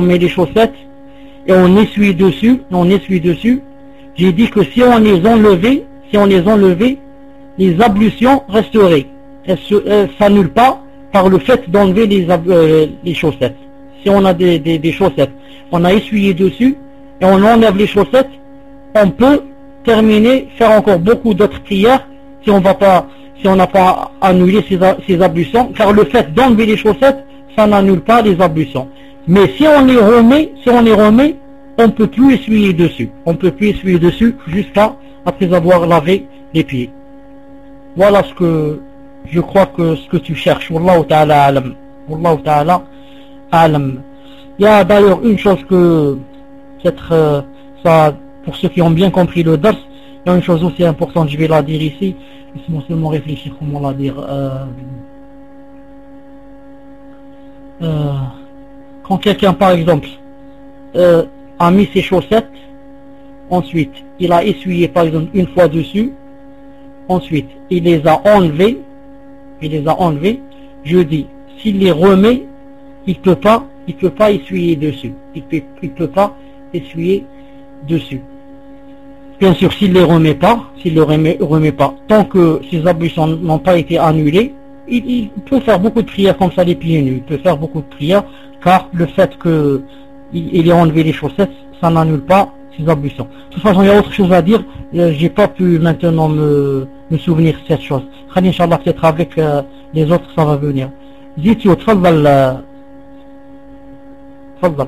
et on essuie dessus, j'ai dit que si on les enlevait, les ablutions resteraient. Elles s'annulent pas par le fait d'enlever les chaussettes. Si on a des chaussettes, on a essuyé dessus, et on enlève les chaussettes, on peut terminer, faire encore beaucoup d'autres prières si on n'a pas annulé ces ablutions, car le fait d'enlever les chaussettes, ça n'annule pas les ablutions. Mais si on les remet, on peut plus essuyer dessus. Jusqu'à après avoir lavé les pieds. Voilà ce que je crois que ce que tu cherches. Wallahu ta'ala alam. Il y a d'ailleurs une chose que peut-être ça, pour ceux qui ont bien compris le dars, Il y a une chose aussi importante, je vais la dire ici. Laisse-moi seulement réfléchir comment la dire. Quand quelqu'un, par exemple, a mis ses chaussettes, ensuite, il a essuyé, par exemple, une fois dessus, ensuite, il les a enlevées, je dis, s'il les remet, il peut pas essuyer dessus. Il peut pas essuyer dessus. Bien sûr, s'il les remet pas, tant que ses ablutions n'ont pas été annulées, il peut faire beaucoup de prières comme ça les pieds nus. Il peut faire beaucoup de prières, car le fait qu'il ait enlevé les chaussettes, ça n'annule pas ses ablutions. De toute façon, il y a autre chose à dire. J'ai pas pu maintenant me souvenir de cette chose. Inch'Allah, peut-être avec les autres, ça va venir. Zitio, tfadal. تفضل.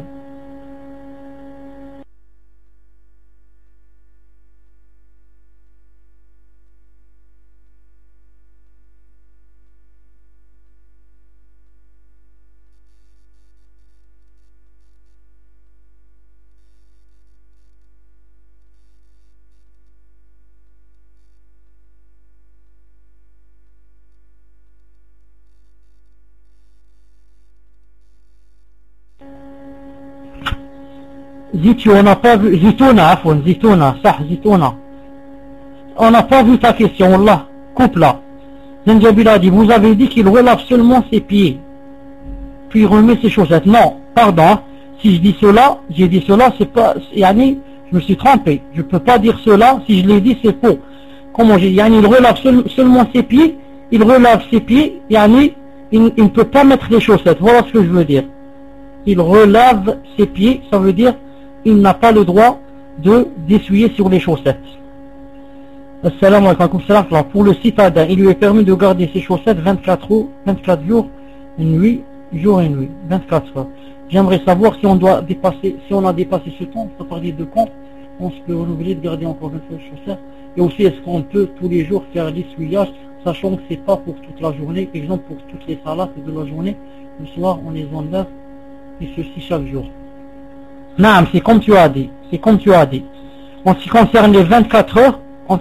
Zitio, on n'a pas vu, Zitouna, Zitouna. On n'a pas vu ta question, Allah, coupe là. Zanjabil a dit, vous avez dit qu'il relave seulement ses pieds, puis remet ses chaussettes. Non, pardon, si je dis cela, c'est pas, yani, je me suis trompé. Je peux pas dire cela, si je l'ai dit, c'est faux. Comment j'ai dit, yani, il relave seulement ses pieds, yani, il ne peut pas mettre les chaussettes. Voilà ce que je veux dire. Il relave ses pieds, ça veut dire, il n'a pas le droit d'essuyer sur les chaussettes. Assalamu alaykum. Pour le citadin, il lui est permis de garder ses chaussettes 24 jours, une nuit, jour et nuit, 24 heures. J'aimerais savoir si on a dépassé ce temps, à partir de quand on se peut renouveler de garder encore 24 chaussettes. Et aussi, est-ce qu'on peut tous les jours faire l'essuyage, sachant que c'est pas pour toute la journée. Par exemple, pour toutes les salades de la journée, le soir, on les enlève, et ceci chaque jour. Non, c'est comme tu as dit. En ce qui concerne les 24 heures,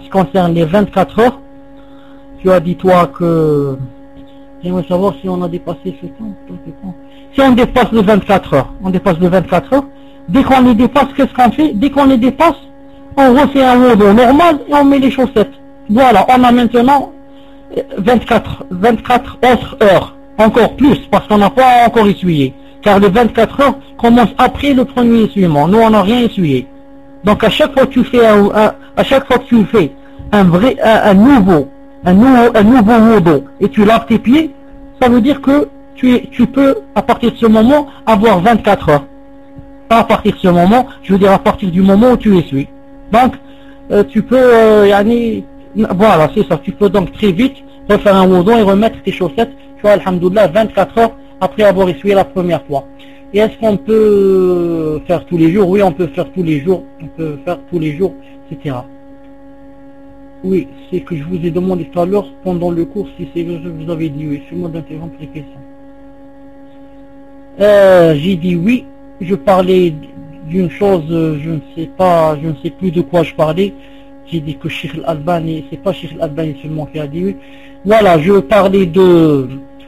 tu as dit toi que... J'aimerais savoir si on a dépassé ce temps. Si on dépasse les 24 heures, dès qu'on les dépasse, qu'est-ce qu'on fait? Dès qu'on les dépasse, on refait un wudu normal et on met les chaussettes. Voilà, on a maintenant 24 autres heures, encore plus, parce qu'on n'a pas encore essuyé. Car les 24 heures commencent après le premier essuyement. Nous, on n'a rien essuyé. Donc, à chaque fois que tu fais un nouveau wudu et tu laves tes pieds, ça veut dire que tu peux, à partir de ce moment, avoir 24 heures. Pas à partir de ce moment, je veux dire à partir du moment où tu essuies. Donc, tu peux, voilà, c'est ça. Tu peux donc très vite refaire un wudu et remettre tes chaussettes, tu vois, alhamdoulilah, 24 heures après avoir essuyé la première fois. Et est-ce qu'on peut faire tous les jours? Oui, on peut faire tous les jours, etc. Oui, c'est que je vous ai demandé tout à l'heure pendant le cours si c'est vrai que vous avez dit oui. C'est moi d'interrompre les questions. J'ai dit oui, je parlais d'une chose, je ne sais plus de quoi je parlais. J'ai dit que Cheikh Al-Albani, c'est pas Cheikh Al-Albani seulement qui a dit oui. Voilà, je parlais de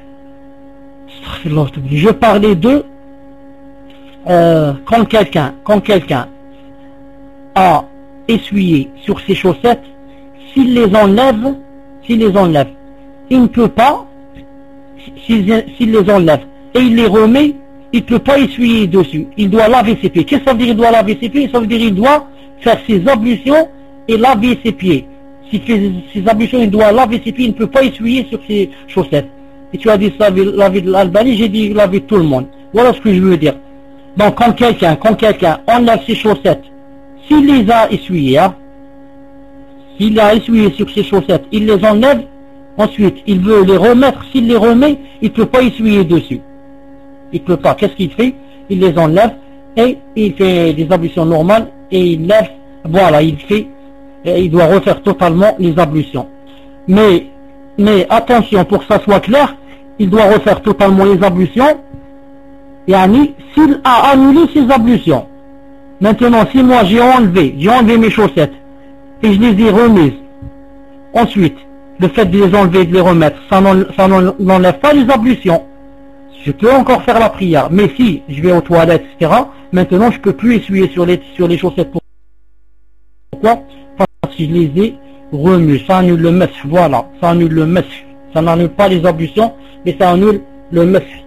quand quelqu'un a essuyé sur ses chaussettes, s'il les enlève, il ne peut pas, s'il les enlève et il les remet, il ne peut pas essuyer dessus. Il doit laver ses pieds. Qu'est-ce que ça veut dire il doit laver ses pieds? Ça veut dire il doit faire ses ablutions et laver ses pieds. S'il fait ses ablutions, il doit laver ses pieds, il ne peut pas essuyer sur ses chaussettes. Et tu as dit ça, laver de l'Albanie, j'ai dit laver tout le monde. Voilà ce que je veux dire. Donc quand quelqu'un enlève ses chaussettes, s'il les a essuyées, s'il a essuyé sur ses chaussettes, il les enlève, ensuite il veut les remettre, s'il les remet, il ne peut pas essuyer dessus. Il ne peut pas. Qu'est-ce qu'il fait? Il les enlève et il fait des ablutions normales et il lève, voilà, il doit refaire totalement les ablutions. Mais attention, pour que ça soit clair, il doit refaire totalement les ablutions, et s'il a annulé ses ablutions. Maintenant, si moi j'ai enlevé mes chaussettes, et je les ai remises. Ensuite, le fait de les enlever et de les remettre, ça n'enlève pas les ablutions. Je peux encore faire la prière, mais si je vais aux toilettes, etc., maintenant je peux plus essuyer sur les chaussettes. Pourquoi? Parce que je les ai remues. Ça annule le mash, voilà, ça annule le mash. Ça n'annule pas les ablutions, mais ça annule le mash.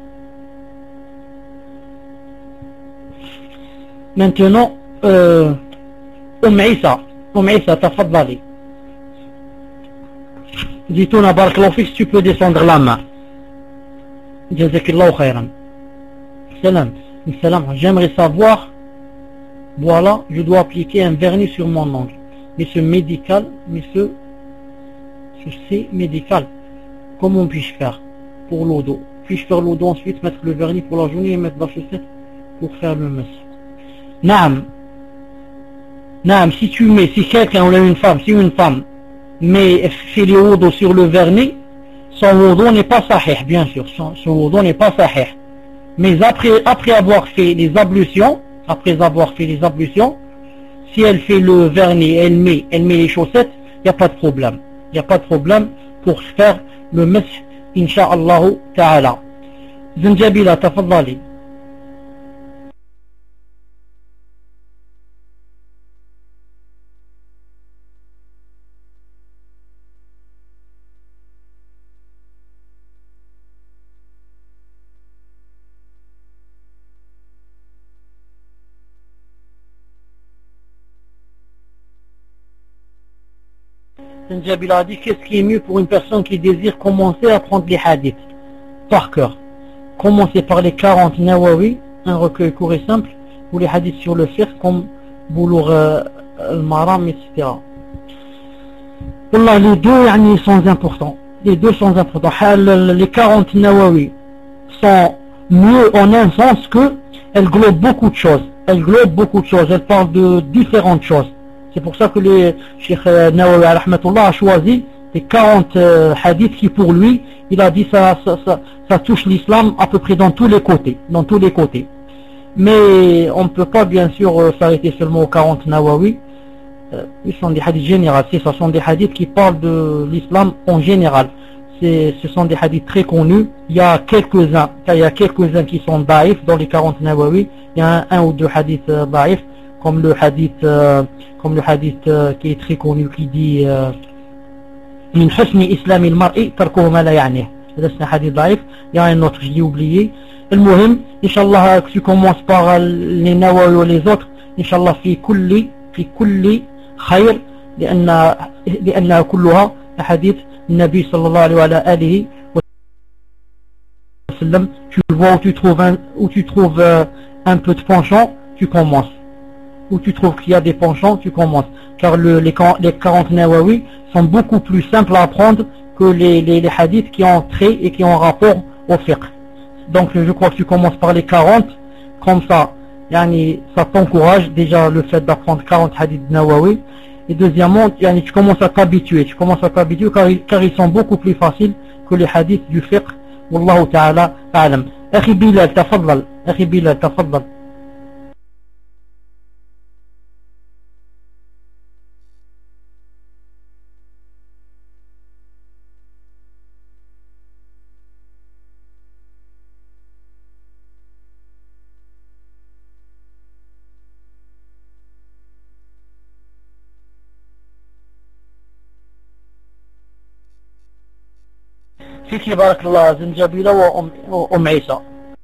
Maintenant, Isa, tafadali. Dis-toi, barakallahu fik, si tu peux descendre la main. Jazakillahu khairan. Salam. J'aimerais savoir, voilà, je dois appliquer un vernis sur mon ongle. Mais ce c'est médical. Comment puis-je faire pour l'eau d'eau? Puis-je faire l'eau d'eau ensuite, mettre le vernis pour la journée et mettre la chaussette pour faire le masque? Naam, si quelqu'un ou une femme mais fait les wudu sur le vernis, son wudu n'est pas sahih, bien sûr, son wudu n'est pas sahih. Mais après avoir fait les ablutions, si elle fait le vernis, elle met les chaussettes, il n'y a pas de problème. Il n'y a pas de problème pour faire le masih, insha'Allah ta'ala. Zanjabila, tafaddali. Zanjabil a dit qu'est-ce qui est mieux pour une personne qui désire commencer à prendre les hadiths par cœur. Commencer par les 40 Nawawi, un recueil court et simple, ou les hadiths sur le fiqh comme Boulough al-Maram, etc. Wallah, les deux sont importants. Les 40 Nawawi sont mieux en un sens que elles globent beaucoup de choses. Elles parlent de différentes choses. C'est pour ça que le Cheikh Nawawi rahmatullah a choisi les 40 hadiths qui pour lui, il a dit ça touche l'islam à peu près dans tous les côtés. Mais on ne peut pas bien sûr s'arrêter seulement aux 40 Nawawi. Ils sont des hadiths généraux, ce sont des hadiths qui parlent de l'islam en général. Ce sont des hadiths très connus. Il y a quelques-uns qui sont daïfs dans les 40 Nawawi. Il y a un ou deux hadiths daïfs, comme le hadith qui est très connu qui dit min husni islami al-mar'i tarkuhu ma la ya'nih. C'est un hadith daïf. Il y a un autre, je l'ai oublié. Le muhim, Inch'Allah, que tu commences par les Nawawi ou les autres, Inch'Allah, في كل خير لأنها كلها أحاديث النبي صلى الله عليه وعلى آله وسلم. Tu vois où tu trouves un peu de penchant, tu commences. Où tu trouves qu'il y a des penchants, tu commences. Car les 40 Nawawi sont beaucoup plus simples à apprendre que les hadiths qui ont trait et qui ont rapport au fiqh. Donc je crois que tu commences par les 40, comme ça, ça t'encourage déjà le fait d'apprendre 40 hadiths Nawawi. Et deuxièmement, tu commences à t'habituer, car ils sont beaucoup plus faciles que les hadiths du fiqh. Wallahu ta'ala a'lam. Akhi Bilal, tafaddal. فيك بارك الله زنجبيلة وأم عيسى.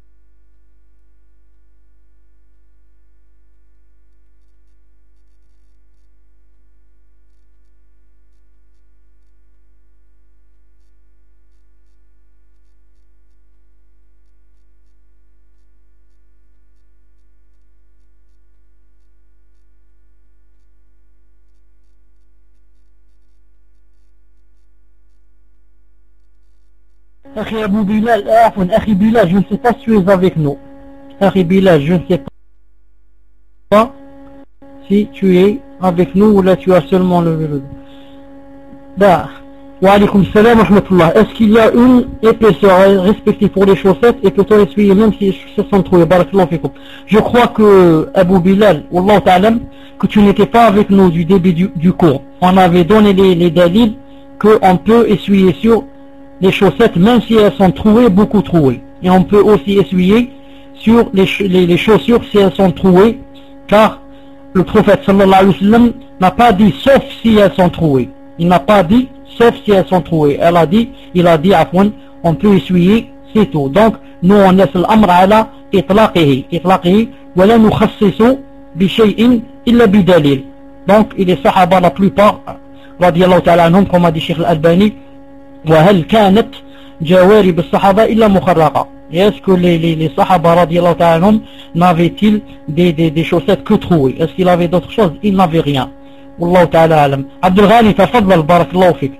أخي أبو بلال عفوا أخي بلال je ne sais pas si tu es avec nous. أخي بلال je ne sais pas si tu es avec nous ou là tu as seulement levé le dos. Wa alaykoum salam wa rahmatullah. Est-ce qu'il y a une épaisseur respective pour les chaussettes et peut-on essuyer même si elles sont trouées? Barakallahu fikum. Je crois que Abu Bilal, wallahu ta'ala, que tu n'étais pas avec nous du début du cours. On avait donné les dalils qu'on peut essuyer sur les chaussettes même si elles sont trouées, beaucoup trouées. Et on peut aussi essuyer sur les chaussures si elles sont trouées, car le prophète sallallahu alayhi wa sallam n'a pas dit sauf si elles sont trouées. Il n'a pas dit sauf si elles sont trouées. Il a dit afwan, on peut essuyer, c'est tout. Donc nous on laisse l'amr ala itlaqihi wa la nukhassisu bi shay'in illa bi dalil. Donc il est sahaba la plupart radiyallahu ta'ala anhum, comme a dit Cheikh Al-Albani, wa hal kanat jawarib as-sahaba illa mukharraqa. Est-ce que les sahaba radiyallahu ta'ala anhum n'avaient-ils des chaussettes que trouées? Est-ce qu'il avait d'autres choses? Il n'avait rien. Wallahu ta'ala alam. Abdul Ghani, tafaddal, barakallahu fik.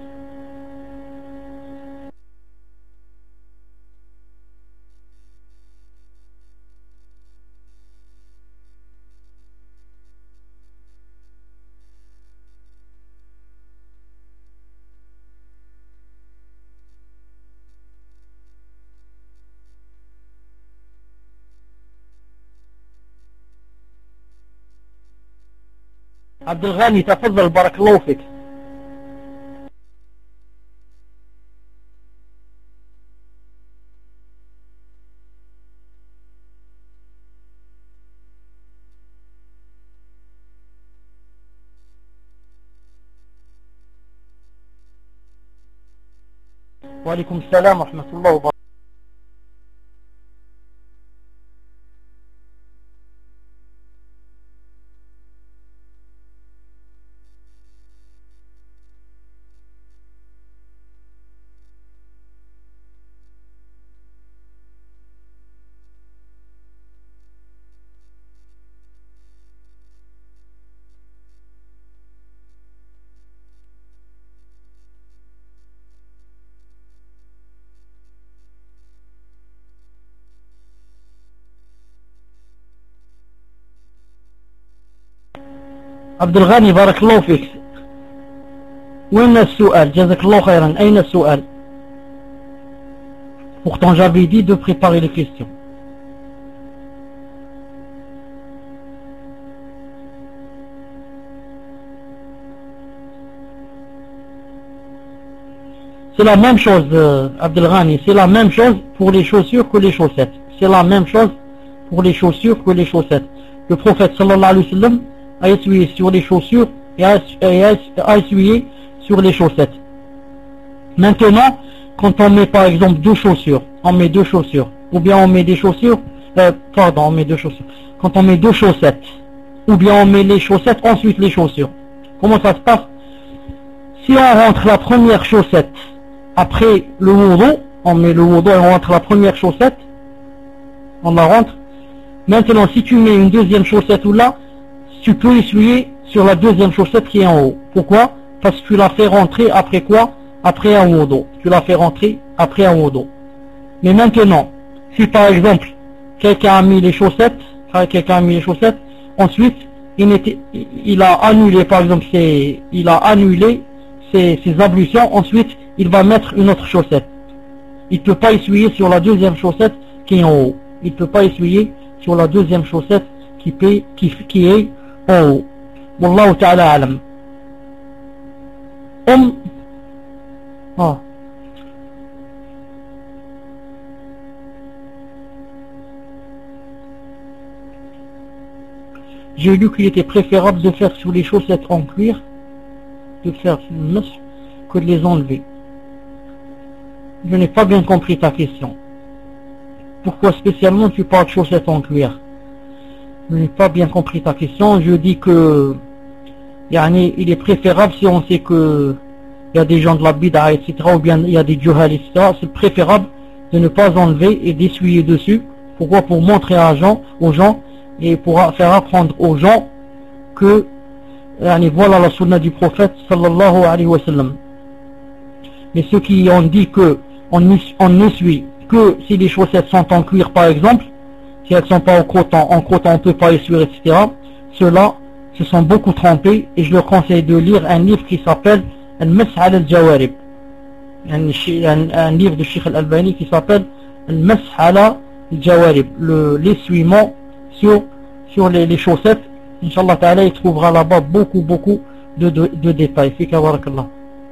عبد الغني تفضل بارك الله فيك. وعليكم السلام ورحمة الله وبركاته. عبد الغني بارك الله فيك. وين السؤال؟ جزاك الله خيرا. أين السؤال؟ Pourtant j'avais dit de préparer les questions. C'est la même chose, Abdel Ghani, c'est la même chose pour les chaussures que les chaussettes. C'est la même chose pour les chaussures que les chaussettes. Le prophète sallallahu alayhi wa sallam a essuyé sur les chaussures et a essuyé sur les chaussettes. Maintenant, quand on met par exemple deux chaussures, on met deux chaussures, ou bien on met des chaussures, on met deux chaussures. Quand on met deux chaussettes, ou bien on met les chaussettes, ensuite les chaussures. Comment ça se passe? Si on rentre la première chaussette après le wudu, on met le wudu et on rentre la première chaussette, on la rentre. Maintenant, si tu mets une deuxième chaussette ou là, tu peux essuyer sur la deuxième chaussette qui est en haut. Pourquoi? Parce que tu l'as fait rentrer après quoi? Après un wudu. Tu l'as fait rentrer après un wudu. Mais maintenant, si par exemple, quelqu'un a mis les chaussettes, ensuite, il a annulé, par exemple, il a annulé ses ablutions, ensuite, il va mettre une autre chaussette. Il ne peut pas essuyer sur la deuxième chaussette qui est en haut. Il ne peut pas essuyer sur la deuxième chaussette qui est en haut. Wallahu ta'ala alam. J'ai lu qu'il était préférable de faire sur les chaussettes en cuir, de faire une mèche, que de les enlever. Je n'ai pas bien compris ta question. Pourquoi spécialement tu parles de chaussettes en cuir? Je n'ai pas bien compris ta question. Je dis que il est préférable, si on sait que il y a des gens de la bid'a, etc., ou bien il y a des juhal, etc., c'est préférable de ne pas enlever et d'essuyer dessus. Pourquoi? Pour montrer aux gens et pour faire apprendre aux gens que voilà la sunna du prophète sallallahu alayhi wa sallam. Mais ceux qui ont dit que on n'essuie que si les chaussettes sont en cuir par exemple, si elles ne sont pas en coton on ne peut pas essuyer, etc., ceux-là se sont beaucoup trompés et je leur conseille de lire un livre qui s'appelle Al-Mash ala al-Jawarib, un livre de Cheikh Al-Albani qui s'appelle Al-Mash ala al-Jawarib, l'essuiement sur les chaussettes. Inch'Allah ta'ala, il trouvera là-bas beaucoup de détails. Fika barakallah.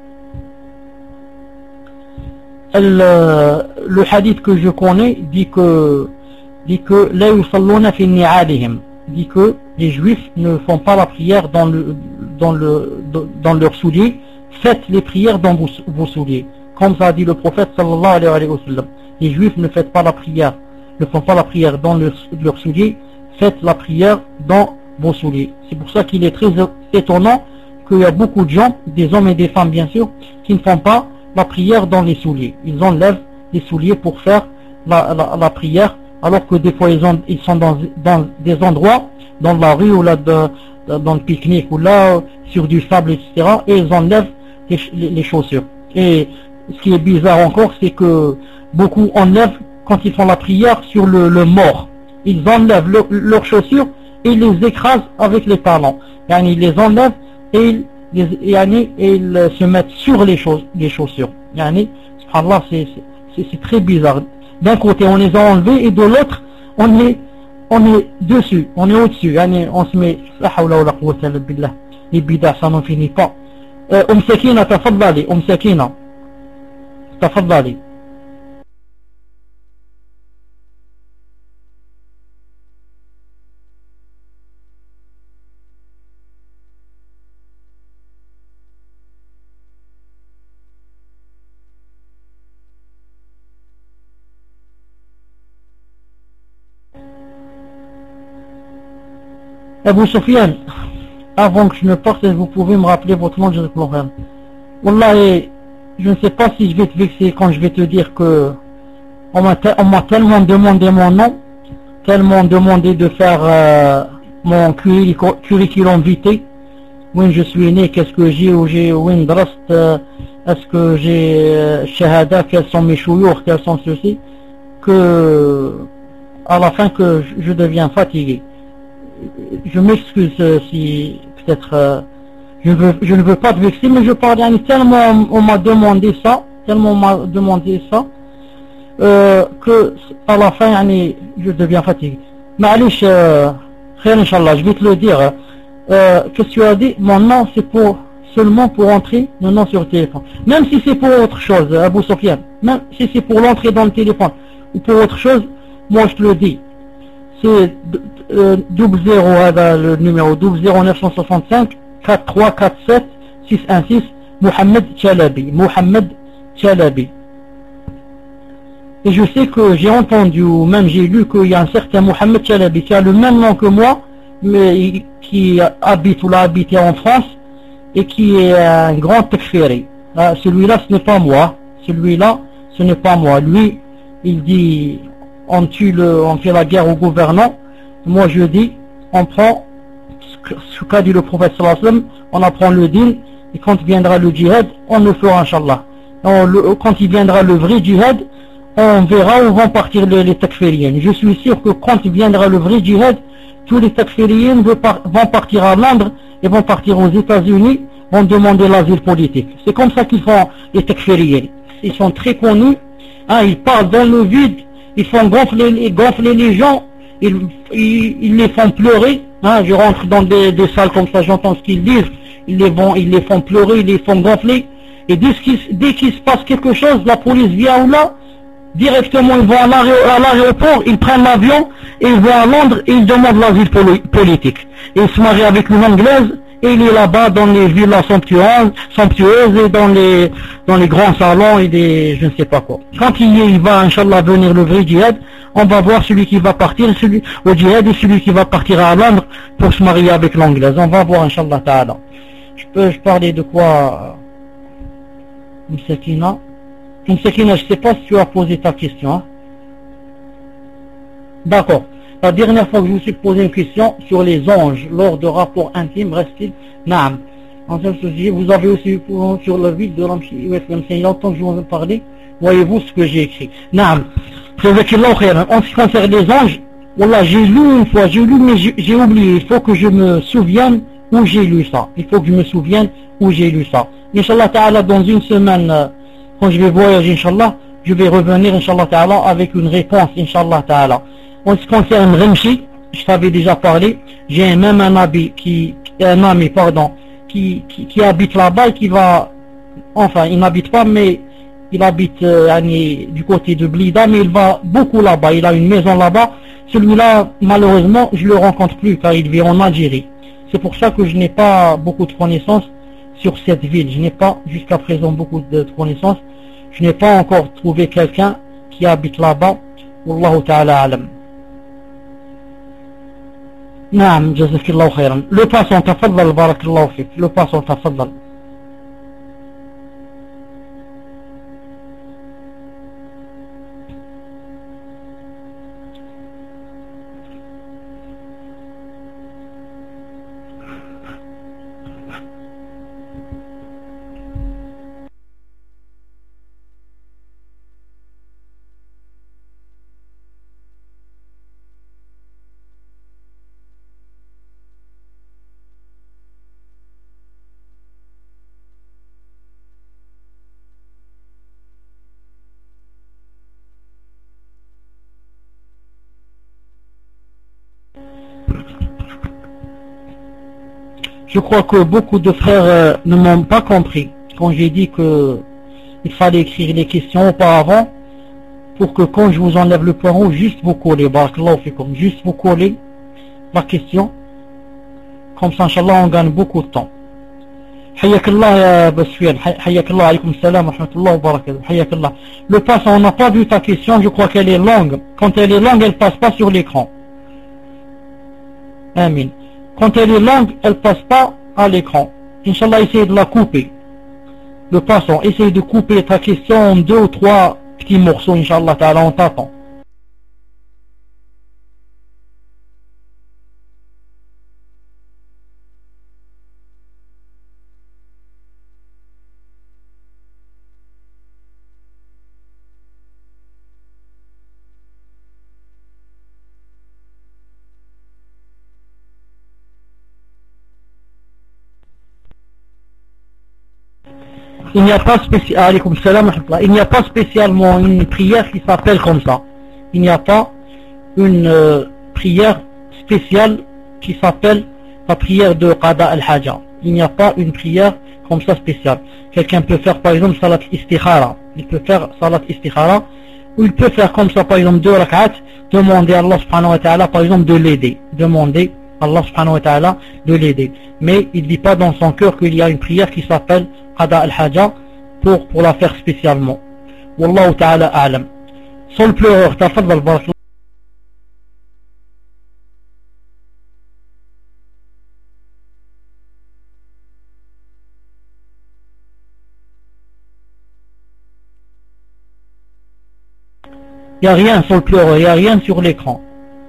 Le hadith que je connais dit que la yusalluna fi ni'alihim, dit que les juifs ne font pas la prière dans leurs souliers. Faites les prières dans vos souliers, comme ça a dit le prophète sallallahu alayhi wa sallam. Les juifs ne font pas la prière dans leurs souliers. Faites la prière dans vos souliers. C'est pour ça qu'il est très étonnant qu'il y a beaucoup de gens, des hommes et des femmes bien sûr, qui ne font pas la prière dans les souliers. Ils enlèvent les souliers pour faire la prière, alors que des fois ils sont dans des endroits, dans la rue ou là dans le pique-nique ou là sur du sable, etc. Et ils enlèvent les chaussures. Et ce qui est bizarre encore, c'est que beaucoup enlèvent quand ils font la prière sur le mort. Ils enlèvent leurs chaussures et ils les écrasent avec les talons. Yani, ils les enlèvent et ils se mettent sur les chaussures. Yani, subhanallah, c'est très bizarre. D'un côté on les a enlevés et de l'autre on est dessus, on est au-dessus. Yani, on se met la hawla wa la quwwata illa billah. Les bid'ah, ça n'en finit pas. Sakina, tafaddali, Sakina, tafaddali. Abou Sofiane, avant que je ne parte, vous pouvez me rappeler votre nom, Jazakallah. Wallah, je ne sais pas si je vais te vexer quand je vais te dire que on m'a tellement demandé mon nom, tellement demandé de faire mon curriculum vitae, où je suis né, qu'est-ce que j'ai, où est-ce que j'ai shahada, quels sont mes chouyours, quels sont ceux-ci, que à la fin que je deviens fatigué. Je m'excuse si peut-être je ne veux pas te vexer, mais je parle tellement on m'a demandé ça, que à la fin je deviens fatigué. Ma'alish, Inch'Allah, je vais te le dire. Qu'est-ce que tu as dit? Mon nom c'est seulement pour entrer le nom sur le téléphone. Même si c'est pour autre chose, Abou Sofiane, même si c'est pour l'entrée dans le téléphone ou pour autre chose, moi je te le dis. C'est 00, le numéro 00965 4347 616 Mohamed Chalabi. Et je sais que j'ai entendu ou même j'ai lu qu'il y a un certain Mohamed Chalabi qui a le même nom que moi, mais qui habite ou l'a habité en France et qui est un grand takfiri. Celui-là ce n'est pas moi. Lui, il dit on fait la guerre au gouvernant. Moi je dis, on prend ce qu'a dit le prophète sallallahu alayhi wa sallam, on apprend le din, et quand viendra le djihad, on le fera Inch'Allah. Quand il viendra le vrai djihad, on verra où vont partir les takfiriens. Je suis sûr que quand il viendra le vrai djihad, tous les takfiriens vont partir à Londres et vont partir aux États-Unis, vont demander l'asile politique. C'est comme ça qu'ils font les takfiriens. Ils sont très connus, ils parlent dans le vide. Ils font gonfler les gens, ils les font pleurer. Je rentre dans des salles comme ça, j'entends ce qu'ils disent. Ils les font pleurer, ils les font gonfler. Et dès qu'il se passe quelque chose, la police vient ou là, directement ils vont à l'aéroport, ils prennent l'avion et ils vont à Londres et ils demandent l'asile politique. Et ils se marient avec une Anglaise et il est là-bas dans les villas somptueuses et dans les grands salons et je ne sais pas quoi. Quand il va, Inch'Allah, venir le vrai djihad, on va voir celui qui va partir au djihad et celui qui va partir à Londres pour se marier avec l'Anglaise. On va voir, Inch'Allah ta'ala. Je parlais de quoi, Sakina, je ne sais pas si tu as posé ta question. D'accord. La dernière fois que je vous suis posé une question sur les anges lors de rapports intimes, reste-t-il Naam. En ce sujet, vous avez aussi sur le vide de Ramchi UFM, c'est longtemps que je vous en parlais. Voyez-vous ce que j'ai écrit. Naam. En ce qui concerne les anges, voilà, j'ai lu une fois, mais j'ai oublié. Il faut que je me souvienne où j'ai lu ça. Inch'Allah ta'ala, dans une semaine, quand je vais voyager, Inch'Allah, je vais revenir, Inch'Allah ta'ala, avec une réponse, Inch'Allah ta'ala. En ce qui concerne Ramchi, je t'avais déjà parlé, j'ai même un ami qui habite là-bas et qui va, enfin il n'habite pas mais il habite du côté de Blida, mais il va beaucoup là-bas, il a une maison là-bas. Celui-là, malheureusement, je le rencontre plus car il vit en Algérie. C'est pour ça que je n'ai pas beaucoup de connaissances sur cette ville. Je n'ai pas jusqu'à présent beaucoup de connaissances. Je n'ai pas encore trouvé quelqu'un qui habite là-bas. Wallahu ta'ala alam. Naam, jazakallahu khairan. Le passant, tafaddal, barakallahu fik. Le passant, tafaddal. Je crois que beaucoup de frères ne m'ont pas compris quand j'ai dit que il fallait écrire les questions auparavant pour que quand je vous enlève le point rouge, juste vous collez, barakallahu fikum, juste vous collez la question. Comme ça, Inch'Allah, on gagne beaucoup de temps. Hayyakallah ya Basfiel, hayyakallah, alaykum salam wa rahmatullah wa barakatuh, hayyakallah. Le passant, on n'a pas vu ta question, je crois qu'elle est longue. Quand elle est longue, elle passe pas sur l'écran. Amin. Quand elle est longue, elle passe pas à l'écran. Inch'Allah, essayez de la couper. Le passant, essayez de couper ta question en 2 ou 3 petits morceaux, Inch'Allah, ta'ala, on t'attend. Il n'y a pas il n'y a pas spécialement une prière qui s'appelle comme ça. Il n'y a pas une prière spéciale qui s'appelle la prière de Qada al-Haja. Il n'y a pas une prière comme ça spéciale. Quelqu'un peut faire par exemple salat istikhara. Il peut faire salat istikhara. Ou il peut faire comme ça par exemple 2 rak'at, demander à Allah subhanahu wa ta'ala par exemple de l'aider. Demander à Allah subhanahu wa ta'ala de l'aider. Mais il ne dit pas dans son cœur qu'il y a une prière qui s'appelle Qada al-Haja pour la faire spécialement. Wallahu ta'ala a'lam. Sans le pleureur, tafaddal barakallah. Il n'y a rien sur le pleureur, il n'y a rien sur l'écran.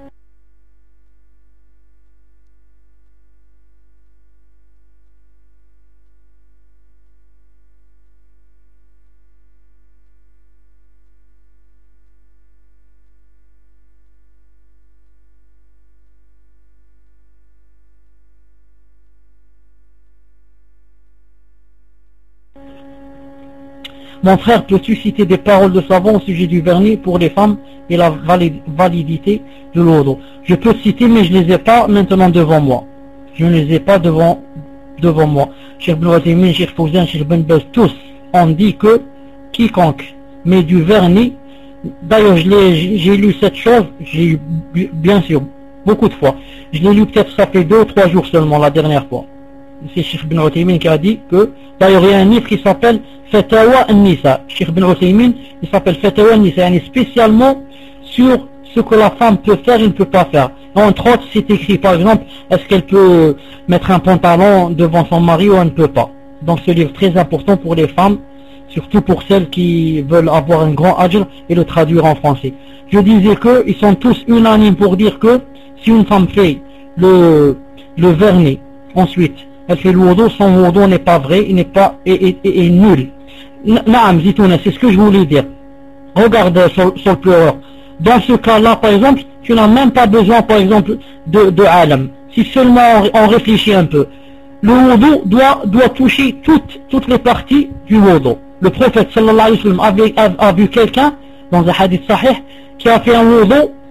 Mon frère, peux-tu citer des paroles de savants au sujet du vernis pour les femmes et la validité de l'ordre? Je peux citer, mais je ne les ai pas maintenant devant moi. Je ne les ai pas devant moi. Cheikh Ibn Uthaymin, Cheikh Fawzan, Cheikh Ben Baz, tous ont dit que quiconque met du vernis, d'ailleurs j'ai lu cette chose, j'ai lu bien sûr beaucoup de fois. Je l'ai lu peut-être ça fait 2 ou 3 jours seulement la dernière fois. C'est Cheikh Ibn Uthaymin qui a dit que, d'ailleurs il y a un livre qui s'appelle Fatawa an-Nisa. Cheikh Ibn Uthaymin, il s'appelle Fatawa an-Nisa, spécialement sur ce que la femme peut faire et ne peut pas faire. Entre autres, c'est écrit par exemple, est-ce qu'elle peut mettre un pantalon devant son mari ou elle ne peut pas. Donc ce livre très important pour les femmes, surtout pour celles qui veulent avoir un grand ajr et le traduire en français. Je disais qu'ils sont tous unanimes pour dire que si une femme fait le vernis, ensuite elle fait le wudu, son wudu n'est pas vrai, il n'est pas est nul. Naam, Zitouna, c'est ce que je voulais dire. Regarde sur le pleureur. Dans ce cas-là, par exemple, tu n'as même pas besoin, par exemple, de alam. Si seulement on réfléchit un peu. Le wudu doit toucher toutes les parties du wudu. Le prophète sallallahu alayhi wa sallam a vu quelqu'un, dans un hadith sahih, qui a fait un wudu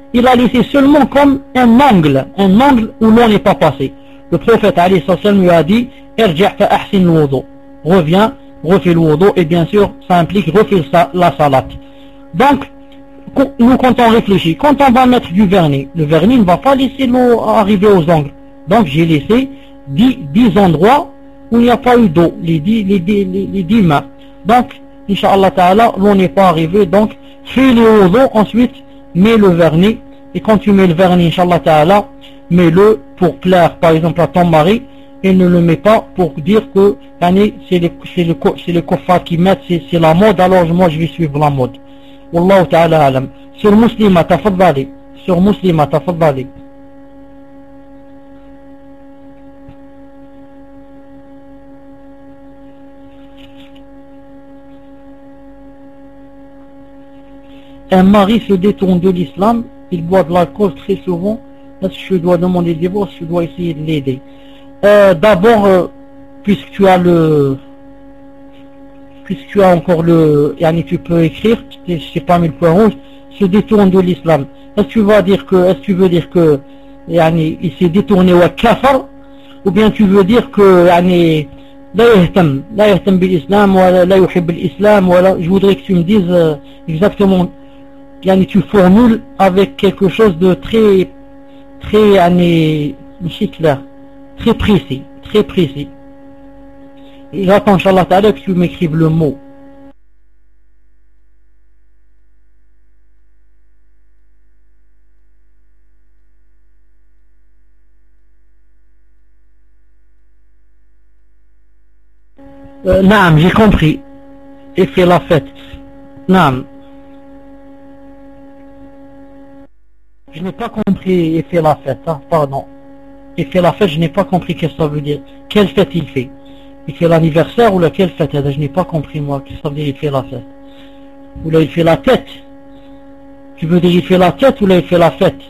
il a laissé seulement comme un angle où l'on n'est pas passé. Le prophète alayhi sallam lui a dit irji' fa ahsin al-wudu, reviens, refais le wudu, et bien sûr ça implique refais la salat. Donc nous, quand on réfléchit, quand on va mettre du vernis, le vernis ne va pas laisser l'eau arriver aux angles. Donc j'ai laissé 10 endroits où il n'y a pas eu d'eau, les 10 mains. Donc Inch'Allah Ta'ala, l'on n'est pas arrivé. Donc fais les wudu, ensuite mets le vernis. Et quand tu mets le vernis, Inch'Allah Ta'ala, mets-le pour plaire par exemple à ton mari, et ne le mets pas pour dire que c'est le kuffar qui mettent, c'est la mode, alors moi je vais suivre la mode. Wallahu ta'ala alam. Sur Muslima, tafaddali. Sur Muslima, tafaddali. Un mari se détourne de l'islam, il boit de l'alcool très souvent. Est-ce que je dois demander le divorce, je dois essayer de l'aider? D'abord, puisque tu as encore tu peux écrire, c'est pas 1000 points rouges, se détourne de l'islam. Est-ce que tu veux dire que il s'est détourné au kafar, ou bien tu veux dire que لا يهتم بالإسلام ولا لا يحب الإسلام ولا... Je voudrais que tu me dises exactement, tu formules avec quelque chose de très clair, très précis. Et j'attends, Inch'Allah Ta'ala, que tu m'écrives le mot. Naam, j'ai compris. Et fait la fête. Naam. Je n'ai pas compris et fait la fête, hein, pardon. Et fait la fête, je n'ai pas compris qu'est-ce que ça veut dire. Quelle fête il fait? Il fait l'anniversaire ou laquelle fête? Je n'ai pas compris moi, qu'est-ce que ça veut dire il fait la fête? Ou là il fait la tête? Tu veux dire il fait la tête ou là il fait la fête?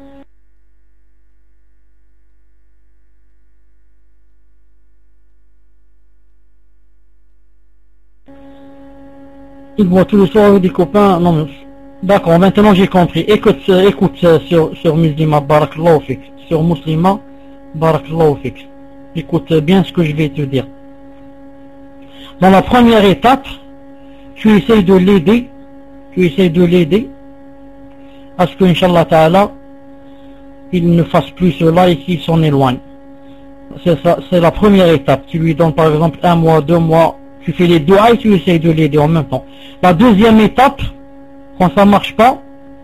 Il boit tous les soirs avec des copains, non. D'accord, maintenant j'ai compris. Écoute sur Muslima, barakallahu fik. Sur Muslima, barakallahu fik. Écoute bien ce que je vais te dire. Dans la première étape, tu essayes de l'aider à ce que, Inch'Allah Ta'ala, il ne fasse plus cela et qu'il s'en éloigne. C'est la première étape. Tu lui donnes par exemple 1 mois, 2 mois, tu fais les doigts et tu essayes de l'aider en même temps. La deuxième étape, quand ça marche pas,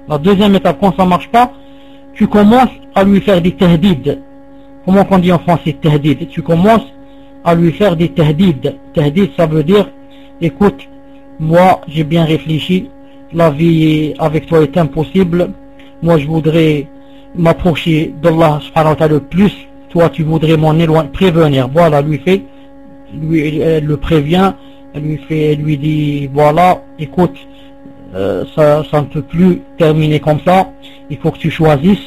tu commences à lui faire des tahdid. Comment on dit en français tahdid? Tu commences à lui faire des tahdid. Tahdid, ça veut dire, écoute, moi j'ai bien réfléchi, la vie avec toi est impossible, moi je voudrais m'approcher d'Allah subhanahu wa ta'ala le plus, toi tu voudrais m'en éloigner, prévenir. Voilà, elle le prévient, elle lui dit, voilà, écoute, ça ne peut plus terminer comme ça, il faut que tu choisisses,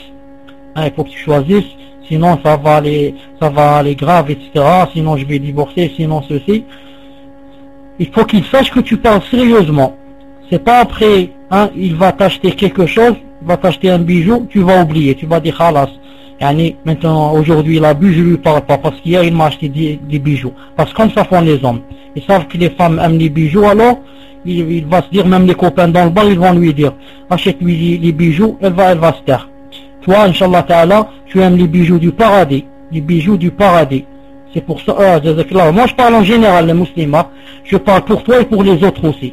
sinon ça va aller grave, etc. Sinon je vais divorcer, sinon ceci. Il faut qu'il sache que tu parles sérieusement. C'est pas après, il va t'acheter quelque chose, il va t'acheter un bijou, tu vas oublier, tu vas dire khalas. Maintenant, aujourd'hui il a bu, je lui parle pas, parce qu'hier il m'a acheté des bijoux. Parce que comme ça font les hommes. Ils savent que les femmes aiment les bijoux, alors il va se dire, même les copains dans le bar, ils vont lui dire, achète-lui les bijoux, elle va se taire. Toi, Inch'Allah Ta'ala, tu aimes les bijoux du paradis. C'est pour ça, moi je parle en général, les musulmans, je parle pour toi et pour les autres aussi.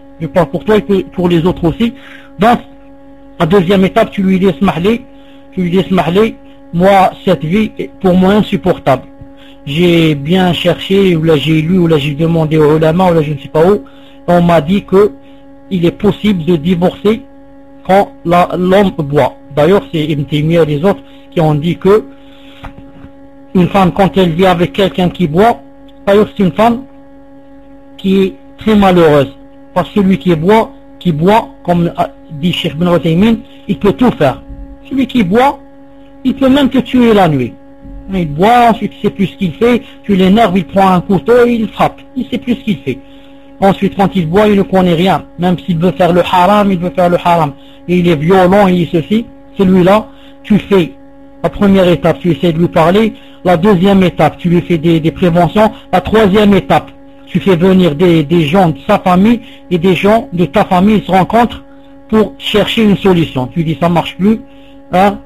Donc, la deuxième étape, tu lui laisses mahler, moi, cette vie est pour moi insupportable. J'ai bien cherché, ou là j'ai lu, ou là j'ai demandé aux ulama, ou là je ne sais pas où, on m'a dit que il est possible de divorcer quand l'homme boit. D'ailleurs, c'est Ibn Taymiyyah et les autres qui ont dit que une femme, quand elle vit avec quelqu'un qui boit, d'ailleurs c'est une femme qui est très malheureuse. Parce que celui qui boit, comme dit Cheikh Ibn Uthaymin, il peut tout faire. Celui qui boit, il peut même te tuer la nuit. Il boit, ensuite il sait plus ce qu'il fait, tu l'énerves, il prend un couteau et il frappe. Il sait plus ce qu'il fait. Ensuite, quand il boit, il ne connaît rien. Même s'il veut faire le haram, Et il est violent, et ceci. celui-là, tu fais la première étape, tu essaies de lui parler. La deuxième étape, tu lui fais des préventions. La troisième étape, tu fais venir des gens de sa famille et des gens de ta famille, ils se rencontrent pour chercher une solution. Tu dis ça marche plus, hein?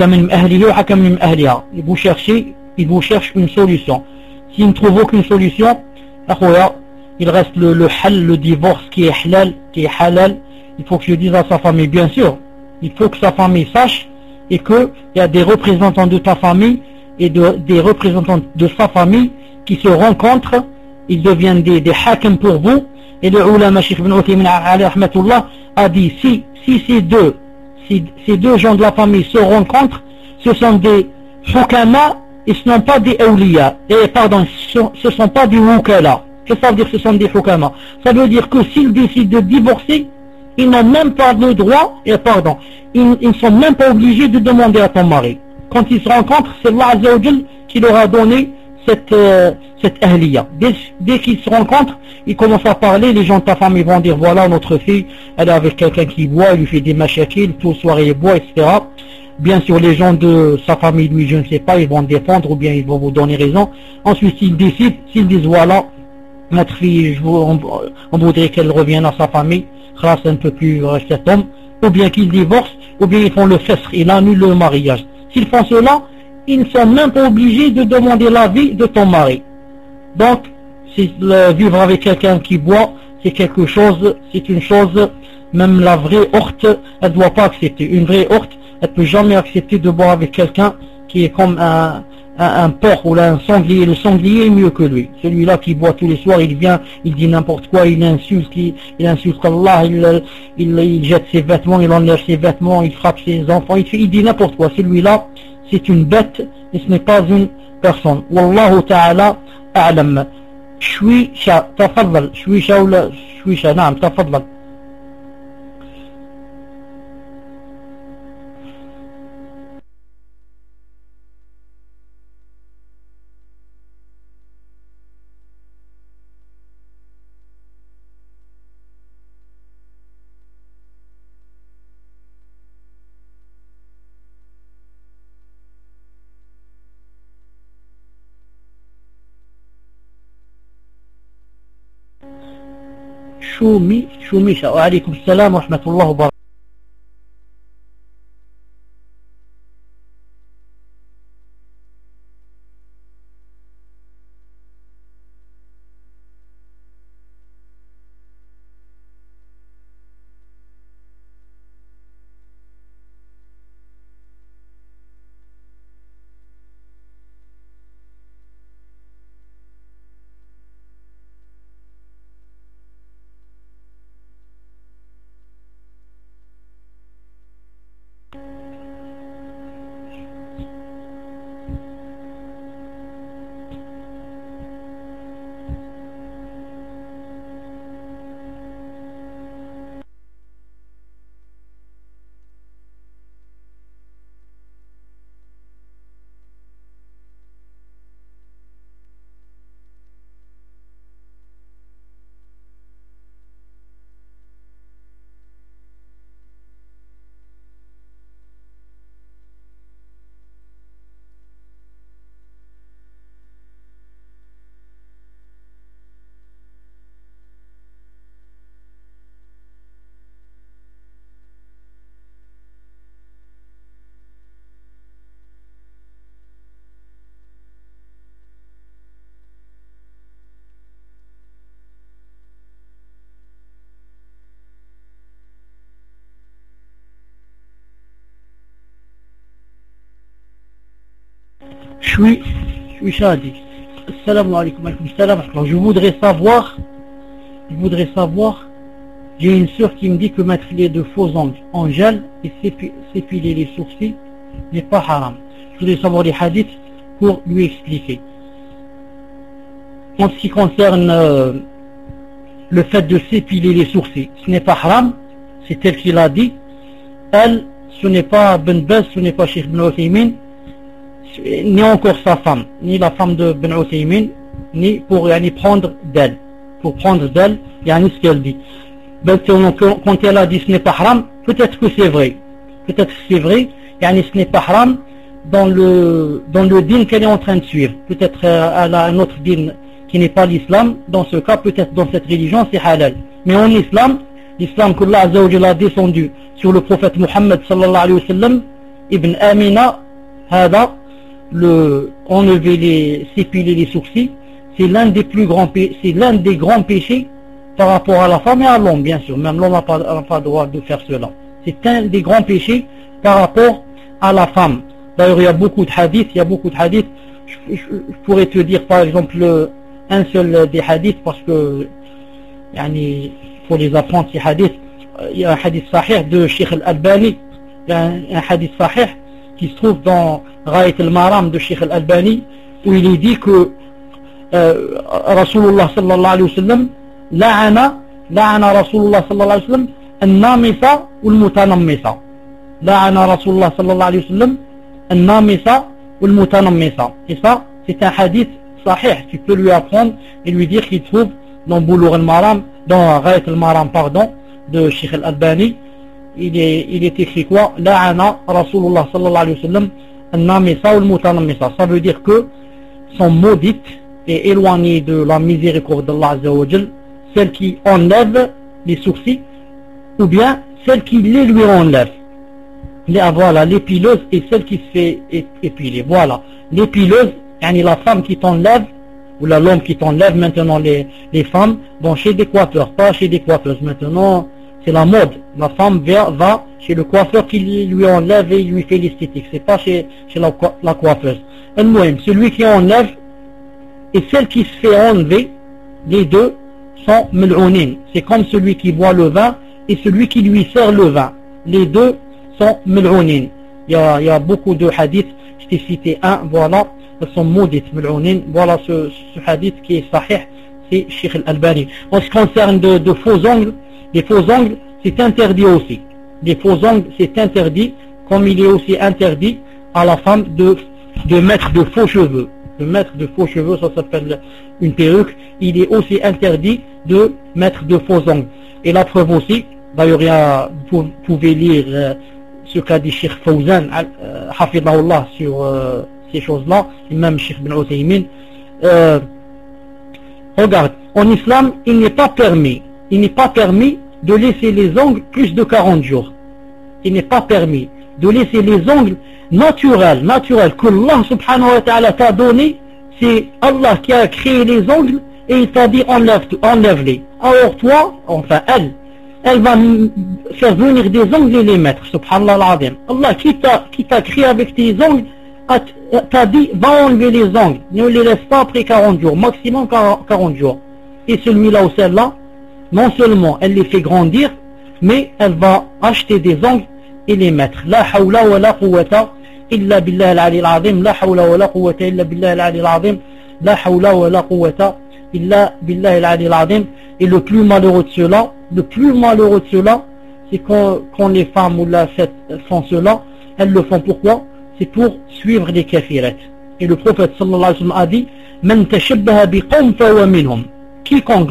Ils vous cherchent une solution. S'ils ne trouvent aucune solution, il reste le divorce qui est halal. Il faut que je dise à sa famille, bien sûr, il faut que sa famille sache et qu'il y a des représentants de ta famille et des représentants de sa famille qui se rencontrent, ils deviennent des hakim pour vous. Et le ulama Cheikh Ibn Uthaymin alayhi rahmatullah a dit, si ces deux gens de la famille se rencontrent, ce sont des hukama et ce ne sont pas des awliya. Ce ne sont pas des wukala. Qu'est-ce que ça veut dire que ce sont des hukama? Ça veut dire que s'ils décident de divorcer, ils n'ont même pas le droit, ils ne sont même pas obligés de demander à ton mari. Quand ils se rencontrent, c'est Allah Azza wa Jal qui leur a donné cette ahliya. Dès qu'ils se rencontrent, ils commencent à parler, les gens de ta famille vont dire, voilà, notre fille, elle est avec quelqu'un qui boit, il lui fait des machakil, tout le soir il boit, etc. Bien sûr, les gens de sa famille, lui, je ne sais pas, ils vont défendre ou bien ils vont vous donner raison. Ensuite, s'ils décident, s'ils disent, voilà, notre fille, on voudrait qu'elle revienne à sa famille, grâce un peu plus cet homme, ou bien qu'ils divorcent, ou bien ils font le fesr, ils annulent le mariage. S'ils font cela, ils ne sont même pas obligés de demander l'avis de ton mari. Donc, vivre avec quelqu'un qui boit, c'est une chose, même la vraie orte, elle ne doit pas accepter. Une vraie orte, elle ne peut jamais accepter de boire avec quelqu'un qui est comme un porc ou un sanglier. Le sanglier est mieux que lui. Celui-là qui boit tous les soirs, il vient, il dit n'importe quoi, il insulte Allah, il jette ses vêtements, il enlève ses vêtements, il frappe ses enfants, il dit n'importe quoi. Celui-là, c'est une bête et ce n'est pas une personne. Wallahu ta'ala a'lam. شويشة تفضل. شويشة ولا شويشة؟ نعم تفضل. شوميشة. وعليكم السلام ورحمة الله وبركاته. شوي شادي. السلام عليكم. وعليكم السلام. Je voudrais savoir, j'ai une sœur qui me dit que mettre de faux ongles en gel et s'épiler les sourcils n'est pas haram. Je voudrais savoir les hadiths pour lui expliquer. En ce qui concerne le fait de s'épiler les sourcils, ce n'est pas haram, c'est elle qui l'a dit. Elle, ce n'est pas Ben Baz, ce n'est pas Cheikh Ibn Uthaymin, ni encore sa femme, ni la femme de Ben Uthaymin, ni pour prendre d'elle. Pour prendre d'elle, ce qu'elle dit. Quand elle a dit ce n'est pas haram, peut-être que c'est vrai. Peut-être que c'est vrai, ce n'est pas haram dans le din qu'elle est en train de suivre. Peut-être elle a un autre din qui n'est pas l'islam. Dans ce cas, peut-être dans cette religion, c'est halal. Mais en islam, l'islam qu'Allah Azza wa Jalla a descendu sur le prophète Muhammad sallallahu alayhi wa sallam, Ibn Amina, hada, s'épiler les sourcils, c'est l'un des grands péchés par rapport à la femme et à l'homme, bien sûr. Même l'homme n'a pas droit de faire cela. C'est un des grands péchés par rapport à la femme. D'ailleurs, il y a beaucoup de hadiths. Je pourrais te dire, par exemple, un seul des hadiths, parce que, faut les apprendre, ces hadiths. Il y a un hadith sahih de Sheikh Al-Albani. Il y a un hadith sahih qui se trouve dans Ghayat al-Maram de Sheikh Al-Albani, où il est dit que Rasulullah sallallahu alayhi wa sallam la'ana Rasulullah sallallahu alayhi wa sallam النامسة والمتنمسة. لعن رسول الله صلى الله عليه وسلم النامسة والمتنمسة. Et ça, c'est un hadith sahih. Tu peux lui apprendre et lui dire qu'il trouve dans Boulough al-Maram, dans Ghayat al-Maram, pardon, de Sheikh Al-Albani. Il est écrit quoi? La'ana Rasulullah sallallahu alayhi wa sallam النامسة والمتنمسة. Ça veut dire que sont maudites et éloignées de la miséricorde d'Allah Azza wa Jal, celles qui enlèvent les sourcils, ou bien celle qui les lui enlève. Voilà, l'épileuse et celle qui se fait épiler. Voilà, l'épileuse, la femme qui t'enlève, ou l'homme qui t'enlève. Maintenant les femmes vont chez des coiffeurs, pas chez des coiffeuses. Maintenant c'est la mode, la femme va chez le coiffeur qui lui enlève et lui fait l'esthétique. C'est pas chez la coiffeuse. Celui qui enlève et celle qui se fait enlever, les deux sont mel'ounin. C'est comme celui qui boit le vin et celui qui lui sert le vin. Les deux sont mel'ounin. Il y a beaucoup de hadiths. Je t'ai cité un, voilà, elles sont maudites, mel'ounin. Voilà ce hadith qui est sahih, c'est Sheikh Al-Albani. En ce qui concerne de faux ongles, les faux ongles, c'est interdit aussi. Les faux ongles, c'est interdit, comme il est aussi interdit à la femme de mettre de faux cheveux. De mettre de faux cheveux, ça s'appelle une perruque. Il est aussi interdit de mettre de faux ongles. Et la preuve aussi, d'ailleurs, vous pouvez lire ce qu'a dit Cheikh Fawzan, hafidahullah, sur ces choses-là, et même Cheikh Ibn Uthaymin. Regarde, en islam, il n'est pas permis de laisser les ongles plus de 40 jours. Il n'est pas permis de laisser les ongles naturels que Allah subhanahu wa ta'ala t'a donné. C'est Allah qui a créé les ongles et il t'a dit enlève-les. Alors toi, enfin elle va faire venir des ongles et les mettre, subhanallah al-azim. Allah qui t'a créé avec tes ongles t'a dit va enlever les ongles, ne les laisse pas après 40 jours, maximum 40 jours. Et celui-là ou celle-là, non seulement elle les fait grandir, mais elle va acheter des ongles et les mettre. La hawla wa la quwwata illa billah al-ali al-azim. La hawla wa la quwwata illa billah al-ali al-azim. La hawla wa la quwwata illa billah al-ali al-azim. Et le plus malheureux de cela, c'est quand les femmes ou la fête font cela, elles le font pourquoi? C'est pour suivre les kafirat. Et le prophète sallallahu alayhi wa sallam a dit Man tashabbaha biqawm fahuwa minhum. Quiconque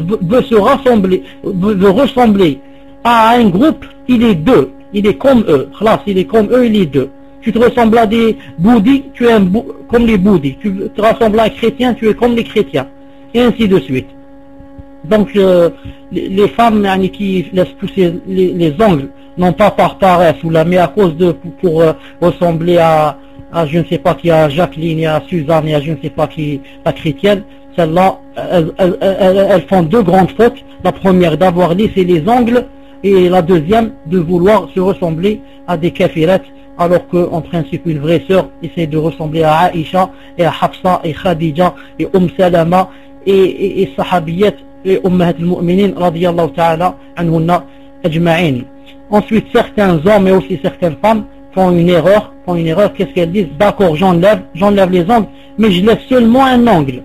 veut ressembler à un groupe, il est deux. Il est comme eux. Il est comme eux, il est deux. Tu te ressembles à des bouddhis, tu es comme les bouddhis. Tu te ressembles à un chrétien, tu es comme les chrétiens. Et ainsi de suite. Donc les femmes qui laissent pousser les ongles, non pas par paresse ou là, mais à cause pour ressembler à je ne sais pas qui, à Jacqueline et à Suzanne et à je ne sais pas qui, la chrétienne, celles-là, elles font deux grandes fautes. La première, d'avoir laissé les ongles, et la deuxième, de vouloir se ressembler à des kafirat, alors qu'en principe une vraie sœur essaie de ressembler à Aïcha et à Hafsa et Khadija et Salama et Sahabiyat et Ummahat al-Mu'minin radiyallahu ta'ala anhunna ajma'in. Ensuite, certains hommes et aussi certaines femmes font une erreur. Qu'est-ce qu'elles disent? D'accord, j'enlève les ongles, mais je laisse seulement un ongle.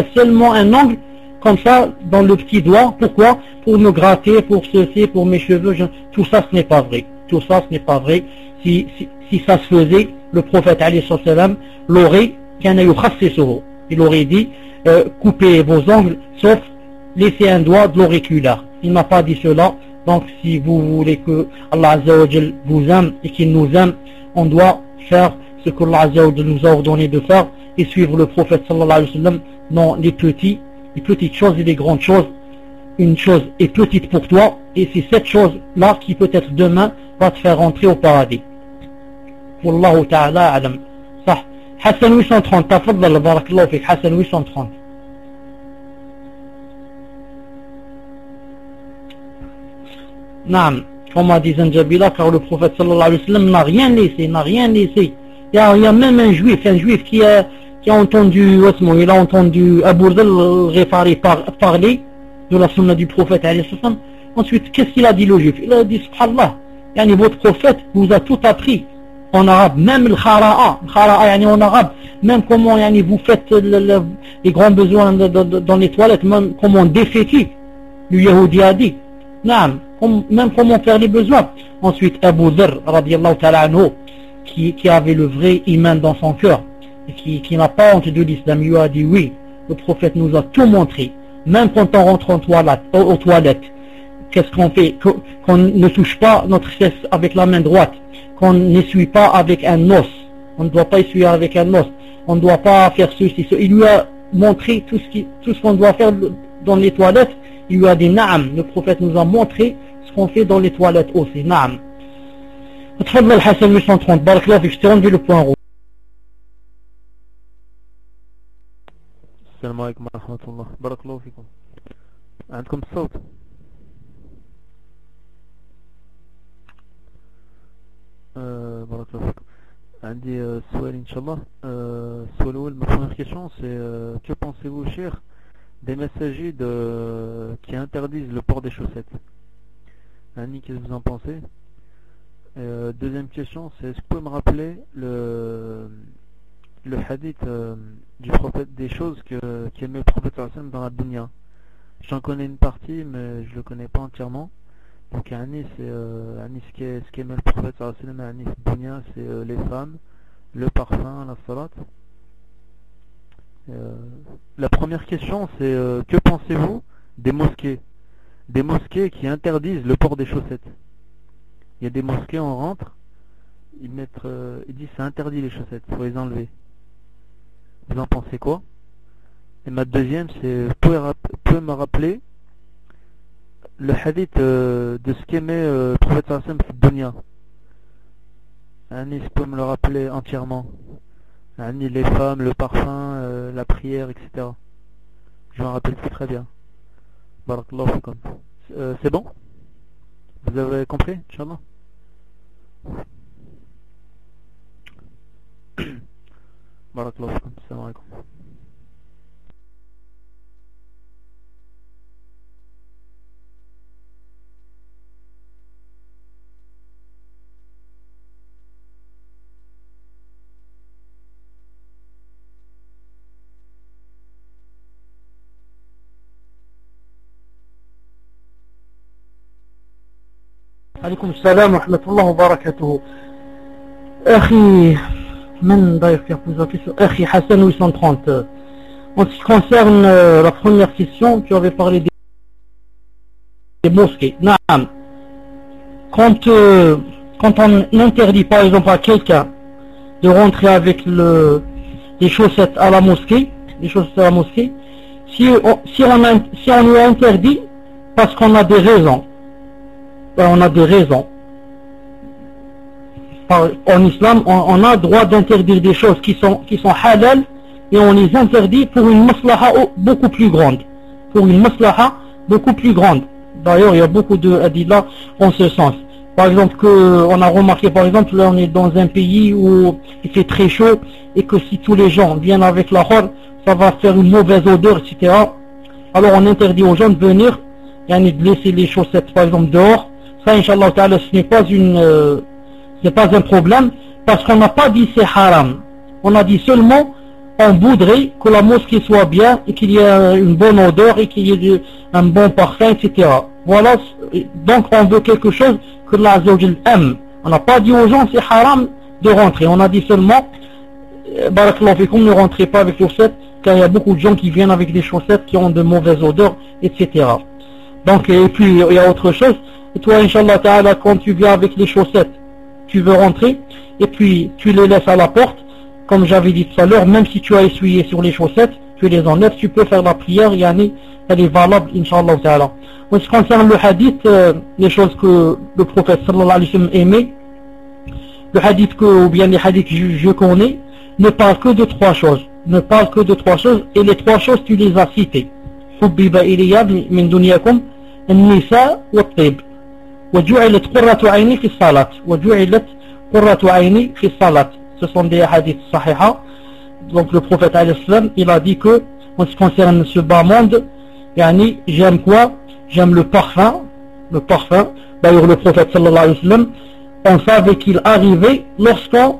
Comme ça, dans le petit doigt. Pourquoi? Pour me gratter, pour ceci, pour mes cheveux. Tout ça, ce n'est pas vrai. Si ça se faisait, le prophète alayhi salam l'aurait, il aurait dit, coupez vos ongles, sauf laisser un doigt de l'auriculaire. Il n'a pas dit cela. Donc, si vous voulez que Allah Azza wa Jal vous aime et qu'il nous aime, on doit faire ce que Allah Azza wa Jalla nous a ordonné de faire et suivre le prophète sallallahu alayhi wa sallam dans les petites choses et les grandes choses. Une chose est petite pour toi et c'est cette chose-là qui peut-être demain va te faire rentrer au paradis. Wallahu ta'ala alam. صح. Hassan 830, تفضل بارك الله فيك. Hassan 830. Naam, comme a dit Zanjabila, car le prophète sallallahu alayhi wa sallam n'a rien laissé. Il y a même un juif qui a entendu, il a entendu Abu Dhal al-Ghifari parler de la sunna du prophète alayhi wa sallam. Ensuite, qu'est-ce qu'il a dit le juif? Il a dit, subhanallah, votre prophète vous a tout appris en arabe, même le khara'a en arabe, même comment vous faites les grands besoins dans les toilettes, même comment déféquer, le Yahudi a dit. Naam, même comment faire les besoins. Ensuite, Abu Dharr, radiyallahu ta'ala anhu, qui avait le vrai iman dans son cœur, et qui n'a pas honte de l'islam, lui a dit oui, le prophète nous a tout montré. Même quand on rentre aux toilettes, qu'est-ce qu'on fait? Qu'on ne touche pas notre fesse avec la main droite, qu'on n'essuie pas avec un os. On ne doit pas essuyer avec un os. On ne doit pas faire ceci. Il lui a montré tout ce qu'on doit faire dans les toilettes. Il lui a dit naam. Le prophète nous a montré ce qu'on fait dans les toilettes aussi. Naam. تفضل حسن 830. بارك الله فيك. Je t'ai rendu le point rouge. السلام عليكم ورحمة الله. بارك الله فيكم. عندكم الصوت؟ بارك الله فيكم. عندي سؤال إن شاء الله. السؤال الأول, ma première question c'est que pensez-vous, cher, des messagers qui interdisent le port des chaussettes? Annie, qu'est-ce que vous en pensez? Deuxième question, c'est est-ce que vous pouvez me rappeler le hadith du prophète, des choses qu'aimait le prophète dans la dunya? J'en connais une partie mais je le connais pas entièrement. Donc Annie, c'est ce qu'aimait le prophète Annie dunya, c'est les femmes, le parfum, la salat. La première question c'est que pensez-vous des mosquées qui interdisent le port des chaussettes? Il y a des mosquées, on rentre, ils disent c'est interdit les chaussettes, il faut les enlever. Vous en pensez quoi? Et ma deuxième c'est, vous pouvez me rappeler le hadith de ce qu'aimait le prophète sallallahu dunya? Annie, vous pouvez me le rappeler entièrement? Annie, les femmes, le parfum, la prière, etc. Je m'en rappelle plus très bien. Barakallahu fikum. C'est bon? Vous avez compris, Inch'Allah? Barakallahu fikum. Assalamu alaikum. عليكم السلام ورحمة الله وبركاته. أخي من ضيف أخي Hassan 830. En ce qui concerne la première question, tu avais parlé des mosquées. Naam. Quand on interdit par exemple à quelqu'un de rentrer avec des chaussettes à la mosquée, si on lui interdit parce qu'on a des raisons, en islam on a droit d'interdire des choses qui sont halal et on les interdit pour une maslaha beaucoup plus grande, D'ailleurs il y a beaucoup de hadiths en ce sens. Par exemple on a remarqué, par exemple là on est dans un pays où il fait très chaud et que si tous les gens viennent avec la khor, ça va faire une mauvaise odeur, etc. Alors on interdit aux gens de venir de laisser les chaussettes par exemple dehors. Ça, Inch'Allah Ta'ala, ce n'est pas un problème, parce qu'on n'a pas dit c'est haram. On a dit seulement, on voudrait que la mosquée soit bien, et qu'il y ait une bonne odeur, et qu'il y ait un bon parfum, etc. Voilà, donc on veut quelque chose que Allah Azza wa Jal aime. On n'a pas dit aux gens c'est haram de rentrer. On a dit seulement, barakallahu fikum, ne rentrez pas avec les chaussettes, car il y a beaucoup de gens qui viennent avec des chaussettes qui ont de mauvaises odeurs, etc. Donc, et puis il y a autre chose. Et toi, Inch'Allah Ta'ala, quand tu viens avec les chaussettes, tu veux rentrer, et puis tu les laisses à la porte, comme j'avais dit tout à l'heure, même si tu as essuyé sur les chaussettes, tu les enlèves, tu peux faire la prière, yani, elle est valable, Inch'Allah Ta'ala. En ce qui concerne le hadith, les choses que le prophète sallallahu alayhi wa sallam aimait, le hadith ou bien les hadiths que je connais, ne parlent que de trois choses. Ne parlent que de trois choses, et les trois choses tu les as citées. حُبِّبَ إِلَيَّ مِن دُنْيَاكُمْ النِّسَاءُ وَالطِّيبُ وَجُعِلَتْ قُرَّةُ عَيْنِي فِي الصَّلَاةِ وَجُعِلَتْ قُرَّةُ عَيْنِي فِي الصَّلَاةِ. Ce sont des hadiths sahiha. Donc le prophète alayhi salam, il a dit que, en ce qui concerne ce bas monde, yani, j'aime quoi? J'aime le parfum. Le parfum. D'ailleurs le prophète sallallahu alayhi wa sallam, on savait qu'il arrivait lorsqu'on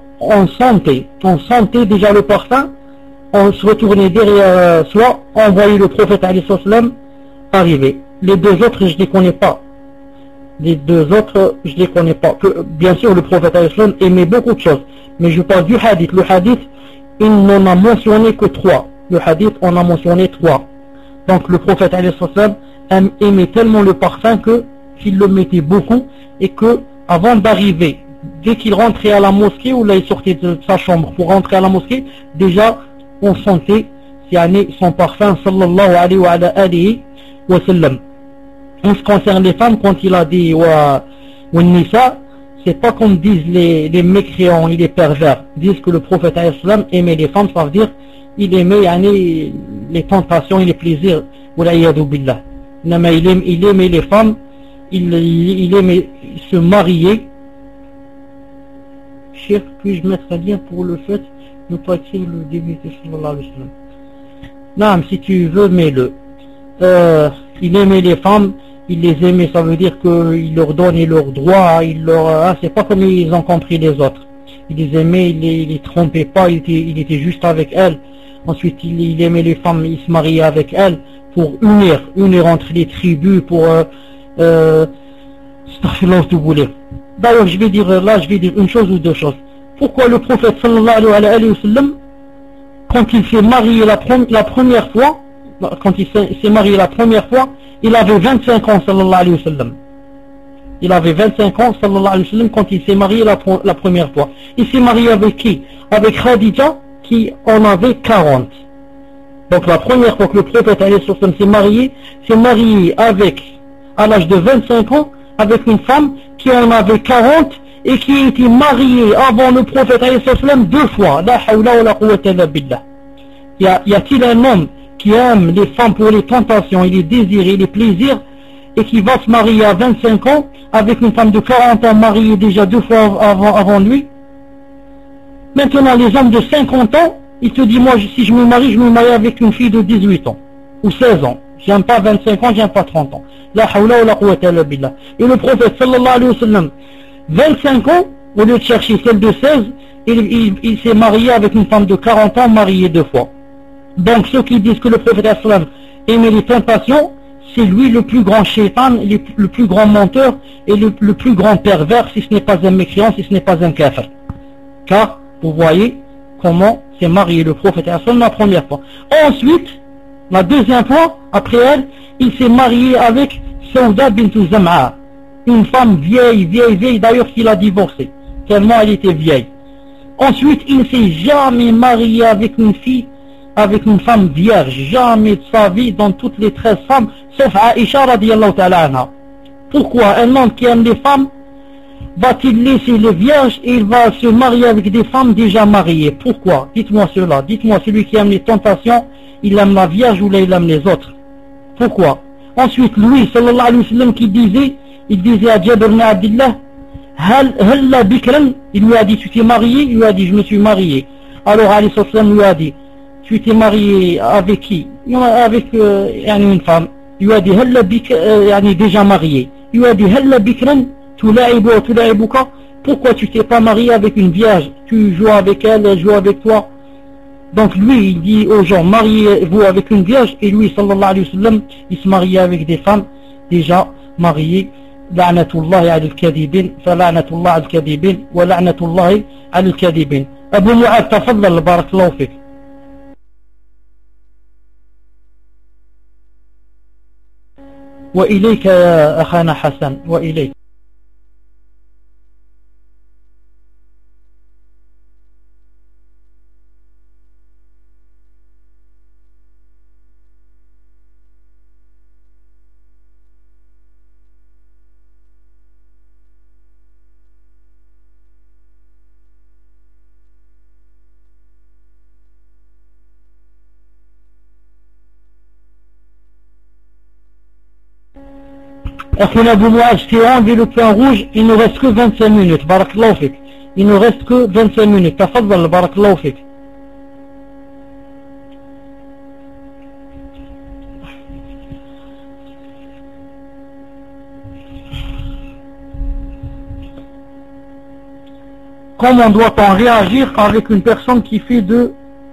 sentait déjà le parfum, on se retournait derrière soi, on voyait le prophète alayhi salam arriver. Les deux autres, je ne les connais pas. Les deux autres, je ne les connais pas. Bien sûr, le prophète alayhi salam aimait beaucoup de choses, mais je parle du hadith. Le hadith, il n'en a mentionné que trois. Le hadith, on a mentionné trois. Donc le prophète alayhi salam aimait tellement le parfum qu'il le mettait beaucoup, et que avant d'arriver, dès qu'il rentrait à la mosquée, ou là il sortait de sa chambre pour rentrer à la mosquée, déjà on sentait son parfum sallallahu alayhi wa sallam. En ce qui concerne les femmes, quand il a dit wa nisa, c'est pas comme disent les mécréants et les pervers, disent que le prophète alayhi salam aimait les femmes, ça veut dire il aimait les tentations et les plaisirs, wala'iyadu billah. Il aimait les femmes, il aimait se marier. Cheikh, puis-je mettre un lien pour le fait de ne pas écrire le début de sallallahu alayhi wa sallam? Non, si tu veux, mets-le. Il aimait les femmes, il les aimait, ça veut dire qu'il leur donnait leurs droits, c'est pas comme ils ont compris les autres. Il les aimait, il les trompait pas, il était juste avec elles. Ensuite, il aimait les femmes, il se mariait avec elles pour unir entre les tribus, pour D'ailleurs, je vais dire une chose ou deux choses. Pourquoi le prophète sallallahu alayhi wa sallam, quand il s'est marié la première fois, il avait 25 ans sallallahu alayhi wa sallam. Il avait 25 ans sallallahu alayhi wa sallam quand il s'est marié la première fois. Il s'est marié avec qui? Avec Khadija, qui en avait 40. Donc la première fois que le prophète alayhi wa sallam s'est marié à l'âge de 25 ans, avec une femme qui en avait 40 et qui était mariée avant le prophète alayhi wa sallam 2 fois. La hawla wa la quwwata illa billah. Y a-t-il un homme qui aime les femmes pour les tentations et les désirs et les plaisirs, et qui va se marier à 25 ans avec une femme de 40 ans mariée déjà 2 fois avant lui? Maintenant, les hommes de 50 ans, il te dit, moi, si je me marie avec une fille de 18 ans ou 16 ans. J'aime pas 25 ans, j'aime pas 30 ans. La hawla wa la quwwata illa billah. Et le prophète sallallahu alayhi wa sallam, 25 ans, au lieu de chercher celle de 16, il s'est marié avec une femme de 40 ans mariée 2 fois. Donc ceux qui disent que le prophète sallallahu alayhi wa sallam aimait les tentations, c'est lui le plus grand shaitan, le plus grand menteur et le plus grand pervers, si ce n'est pas un mécréant, si ce n'est pas un kafir. Car vous voyez comment s'est marié le prophète sallallahu alayhi wa sallam la première fois. Ensuite, la deuxième fois, après elle, il s'est marié avec Sauda bint Zam'a, une femme vieille, d'ailleurs qu'il a divorcé, tellement elle était vieille. Ensuite, il ne s'est jamais marié avec une femme vierge, jamais de sa vie, dans toutes les 13 femmes, sauf Aïcha radiyallahu ta'ala anha. Pourquoi un homme qui aime les femmes va-t-il laisser les vierges et il va se marier avec des femmes déjà mariées? Pourquoi? Dites-moi cela. Dites-moi, celui qui aime les tentations, il aime la vierge ou là il aime les autres? Pourquoi? Ensuite, lui, sallallahu alayhi wa sallam, il disait à Jabir ibn Abdillah, Halla bikran, il lui a dit, tu t'es marié? Il lui a dit, je me suis marié. Alors, alayhi wa sallam lui a dit, tu t'es marié avec qui? Avec une femme. Il lui a dit, Halla bikran, déjà marié. Il lui a dit, Halla bikran, tulaibuka, pourquoi tu t'es pas marié avec une vierge? Tu joues avec elle, elle joue avec toi. Donc lui, il dit aux gens, mariez-vous avec une vierge, et lui, sallallahu alayhi wa sallam, il se mariait avec des femmes déjà mariées. La'natullahi al-kadibin, fa la'natullahi al-kadibin, wa la'natullahi al-kadibin. Abu Mu'ad, tafaddal, barakallahu fik. وإليك يا أخانا حسن وإليك. Akhina Abou Mouad, je t'ai enlevé le point rouge, il ne reste que 25 minutes. Barakallahu fik. Il ne reste que 25 minutes. Tafaddal, barakallahu fik. Comment doit-on réagir avec une personne qui fait de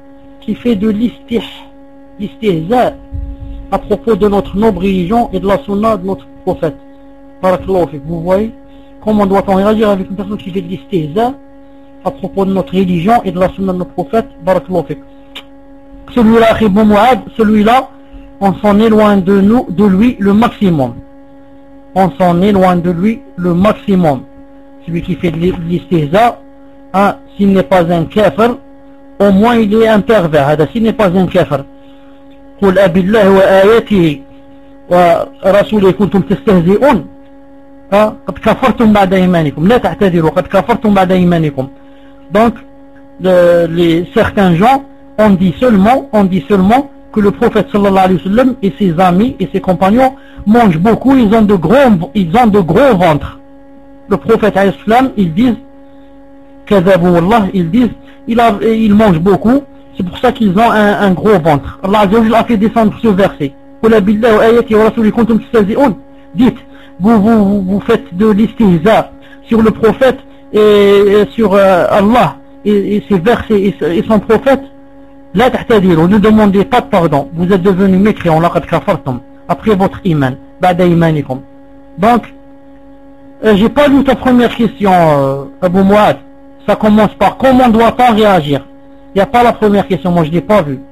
l'istihza à propos de notre noble religion et de la sunna de notre prophète? Barakallahu fik. Vous voyez? Comment doit-on réagir avec une personne qui fait de l'istihza à propos de notre religion et de la sunna de notre prophète? Barakallahu fik. Celui-là, Abou Mouad, celui-là, on s'en éloigne de lui le maximum. On s'en éloigne de lui le maximum. Celui qui fait de l'istihza, hein, s'il n'est pas un kafir, au moins il est un pervers. S'il n'est pas un kafir. قل أبالله وآياته ورسوله كنتم تستهزئون قد كفرتم بعد إيمانكم لا تعتذروا قد كفرتم بعد إيمانكم. Donc certains gens on dit seulement que le prophète sallallahu alayhi wa sallam et ses amis et ses compagnons mangent beaucoup, ils ont de gros ventres. Le prophète alayhi salam, ils disent kadhabu wallah, ils disent ils mangent beaucoup, c'est pour ça qu'ils ont un gros ventre. Allah Azza wa Jalla a fait descendre ce verset. Qul billahi wa ayatihi wa rasulihi kuntum tastahzi'un. Dites, vous faites de l'istihza sur le prophète et sur Allah et ses versets et son prophète. La ta'tadiru, ne demandez pas de pardon. Vous êtes devenus mécréants, laqad kafartum, après votre iman, ba'da imanikum. Donc, j'ai pas lu ta première question, Abou Mouad. Ça commence par comment doit-on réagir? Il n'y a pas la première question, moi je l'ai pas vue.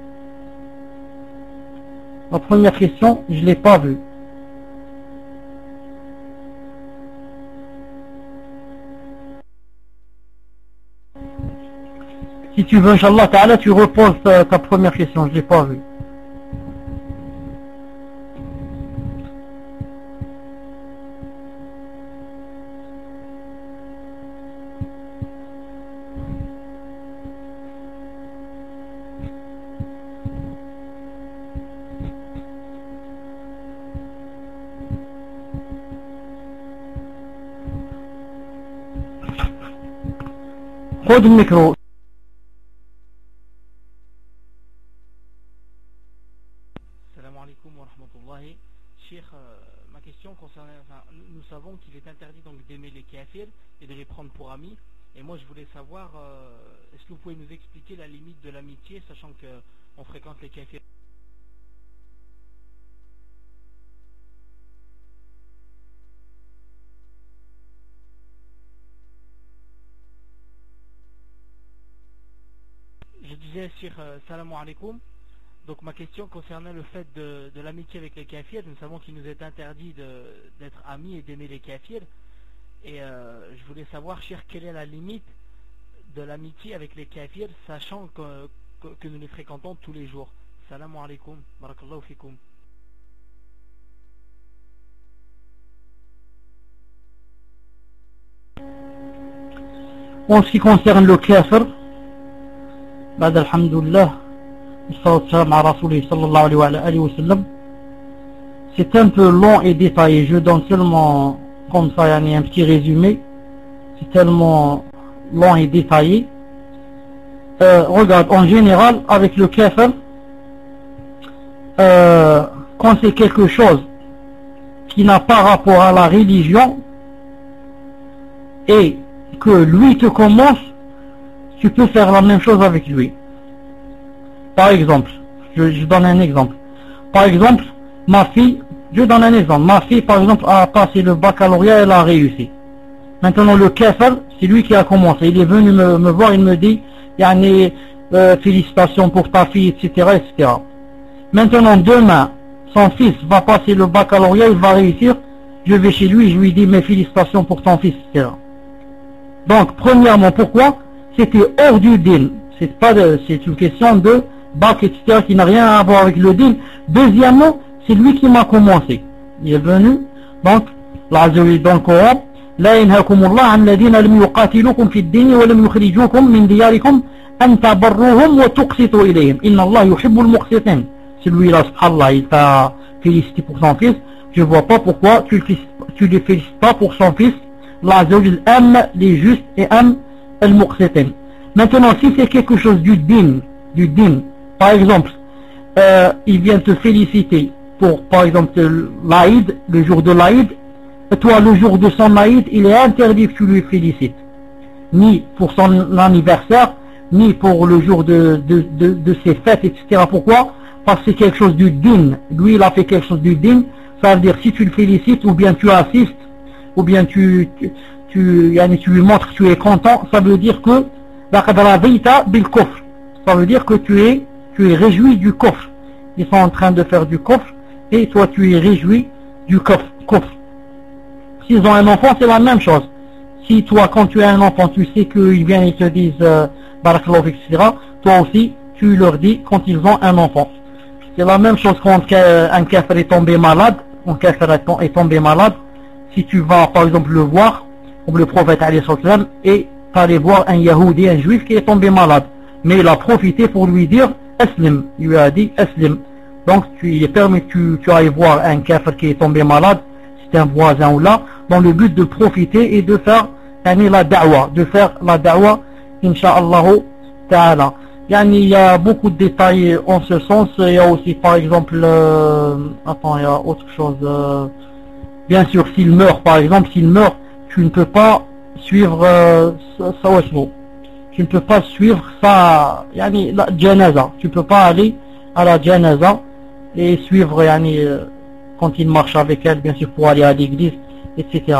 La première question, je l'ai pas vue. Si tu veux, Inch'Allah Ta'ala, tu reposes ta première question, je l'ai pas vue. خذ الميكرو. Salam alaikum wa rahmatullahi. Cheikh, ma question concerne, nous savons qu'il est interdit donc d'aimer les kafirs et de les prendre pour amis. Et moi je voulais savoir, est-ce que vous pouvez nous expliquer la limite de l'amitié, sachant qu'on fréquente les kafirs? Je disais, Cheikh, salam alaikum. Donc ma question concernait le fait de l'amitié avec les kafirs. Nous savons qu'il nous est interdit d'être amis et d'aimer les kafirs. Et je voulais savoir, Cheikh, quelle est la limite de l'amitié avec les kafirs, sachant que nous les fréquentons tous les jours. Salam alaikum, barakallahu fikum. En ce qui concerne le kafir, بعد الحمد لله والصلاة والسلام على رسوله صلى الله عليه وعلى آله وسلم. C'est un peu long et détaillé, je donne seulement comme ça un petit résumé. C'est tellement long et détaillé. Regarde, en général avec le kafir, quand c'est quelque chose qui n'a pas rapport à la religion et que lui te commence, tu peux faire la même chose avec lui. Par exemple, je donne un exemple. Par exemple, ma fille, je donne un exemple. Ma fille, par exemple, a passé le baccalauréat, elle a réussi. Maintenant, le kafir, c'est lui qui a commencé. Il est venu me voir, il me dit, yani, félicitations pour ta fille, etc., etc. Maintenant, demain, son fils va passer le baccalauréat, il va réussir. Je vais chez lui, je lui dis, mes félicitations pour ton fils, etc. Donc, premièrement, pourquoi? C'était hors du din. C'est une question de bac, etc., qui n'a rien à voir avec le din. Deuxièmement, c'est lui qui m'a commencé. Il est venu, donc, l'Azzawi dans le Coran, لا ينهاكم الله عن الذين لم يقاتلوكم في الدين ولم يخرجوكم من دياركم أن تبروهم وتقسطوا إليهم إن الله يحب المقسطين. Celui-là, subhanallah, il t'a félicité pour son fils. Je vois pas pourquoi tu ne le félicites pas pour son fils. Allah Azza wa Jal aime les justes et aime al-muqsitin. Maintenant, si c'est quelque chose du din, par exemple, il vient te féliciter pour, par exemple, l'Aïd, le jour de l'Aïd, et toi, le jour de son Aïd, il est interdit que tu lui félicites. Ni pour son anniversaire, ni pour le jour de ses fêtes, etc. Pourquoi? Parce que c'est quelque chose du din. Lui, il a fait quelque chose du din. Ça veut dire, si tu le félicites, ou bien tu assistes, ou bien tu lui montres que tu es content, ça veut dire que ça veut dire que tu es réjoui du kufr. Ils sont en train de faire du kufr, et toi tu es réjoui du kufr. S'ils ont un enfant, c'est la même chose. Si toi, quand tu as un enfant, tu sais qu'ils viennent et te disent barakallahu, etc., toi aussi, tu leur dis quand ils ont un enfant. C'est la même chose quand un kafir est tombé malade. Un kafir est tombé malade. Si tu vas, par exemple, le voir, comme le prophète alayhi salam, et tu allais voir un yahoudi, un juif qui est tombé malade. Mais il a profité pour lui dire Aslim. Il lui a dit Aslim. Donc, il est permis que tu ailles voir un kafir qui est tombé malade, c'est un voisin ou là, dans le but de profiter et de faire la da'wa, insha'Allah ta'ala. Il y a beaucoup de détails en ce sens. Il y a aussi, par exemple, il y a autre chose. Bien sûr, s'il meurt, par exemple, tu ne peux pas suivre tu ne peux pas suivre la janaza. Tu ne peux pas aller à la janaza et suivre quand il marche avec elle, bien sûr, pour aller à l'église, etc.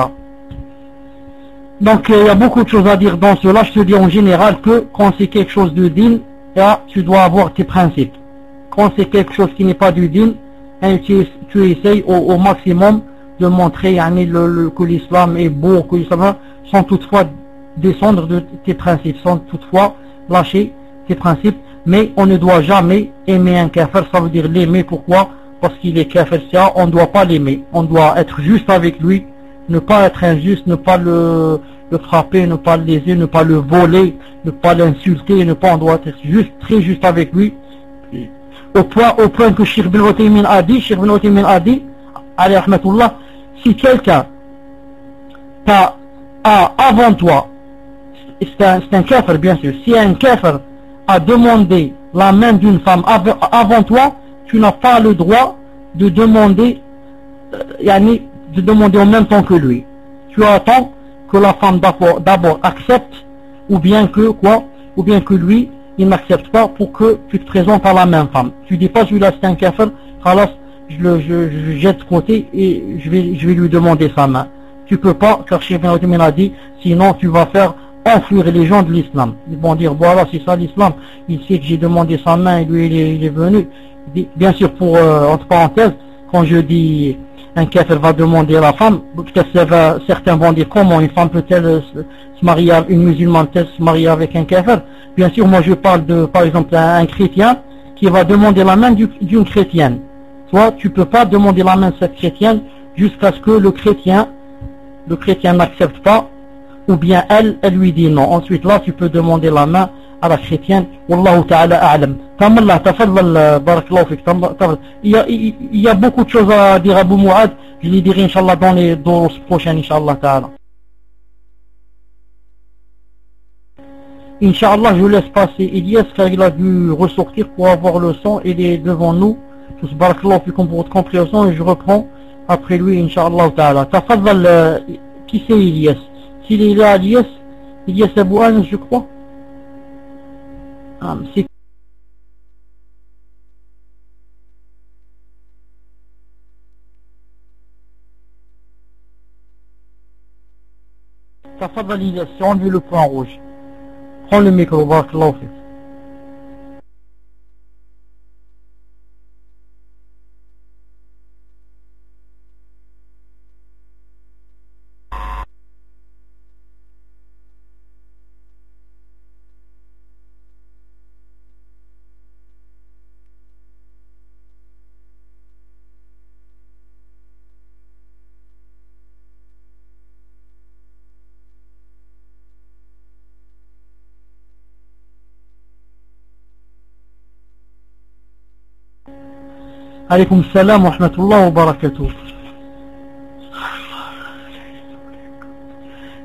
Donc il y a beaucoup de choses à dire dans cela. Je te dis en général que quand c'est quelque chose de din, tu dois avoir tes principes. Quand c'est quelque chose qui n'est pas du din, tu essayes au maximum de montrer que l'islam est beau, que l'islam, sans toutefois descendre de tes principes, sans toutefois lâcher tes principes. Mais on ne doit jamais aimer un kafir. Ça veut dire l'aimer. Pourquoi? Parce qu'il est kafir. On ne doit pas l'aimer. On doit être juste avec lui, ne pas être injuste, ne pas le frapper, ne pas le léser, ne pas le voler, ne pas l'insulter, on doit être juste, très juste avec lui. Au point que Cheikh Ibn Uthaymin a dit, alayhi rahmatullah, si quelqu'un a avant toi, c'est un kafir bien sûr, si un kafir a demandé la main d'une femme avant toi, tu n'as pas le droit de demander en même temps que lui. Tu attends que la femme d'abord accepte, ou bien que lui il n'accepte pas pour que tu te présentes à la même femme. Tu dis pas celui-là c'est un kafir, alors je jette de côté et je vais lui demander sa main. Tu peux pas, car Cheikh Ibn Uthaymin a dit, sinon tu vas faire enfuir les gens de l'islam. Ils vont dire voilà, c'est ça l'islam, il sait que j'ai demandé sa main et lui il est venu. Bien sûr, pour entre parenthèses, quand je dis un kafir va demander à la femme, peut-être certains vont dire comment une femme peut-elle se marier, une musulmane peut-elle se marier avec un kafir. Bien sûr, moi je parle de, par exemple, un chrétien qui va demander la main d'une chrétienne. Toi, tu peux pas demander la main de cette chrétienne jusqu'à ce que le chrétien n'accepte pas, ou bien elle lui dit non. Ensuite là, tu peux demander la main à la chrétienne. Wallahu ta'ala a'lam. Tamallah, tafadhal, barakallahu fik. Il y a beaucoup de choses à dire à Abu Mu'ad. Je les dirai, Inch'Allah, dans les durs prochains, Inch'Allah ta'ala. Inch'Allah, je vous laisse passer Elias, car il a dû ressortir pour avoir le son. Il est devant nous. Tous barakallahu fikum pour votre compréhension, et je reprends après lui, Inch'Allah ta'ala. Tafadhal, qui c'est Elias? S'il est là, Elias Abou Anas, je crois. C'est تفضل Elias, enlevez le point rouge. Prends le micro, barakallahu fik. عليكم السلام ورحمة الله وبركاته.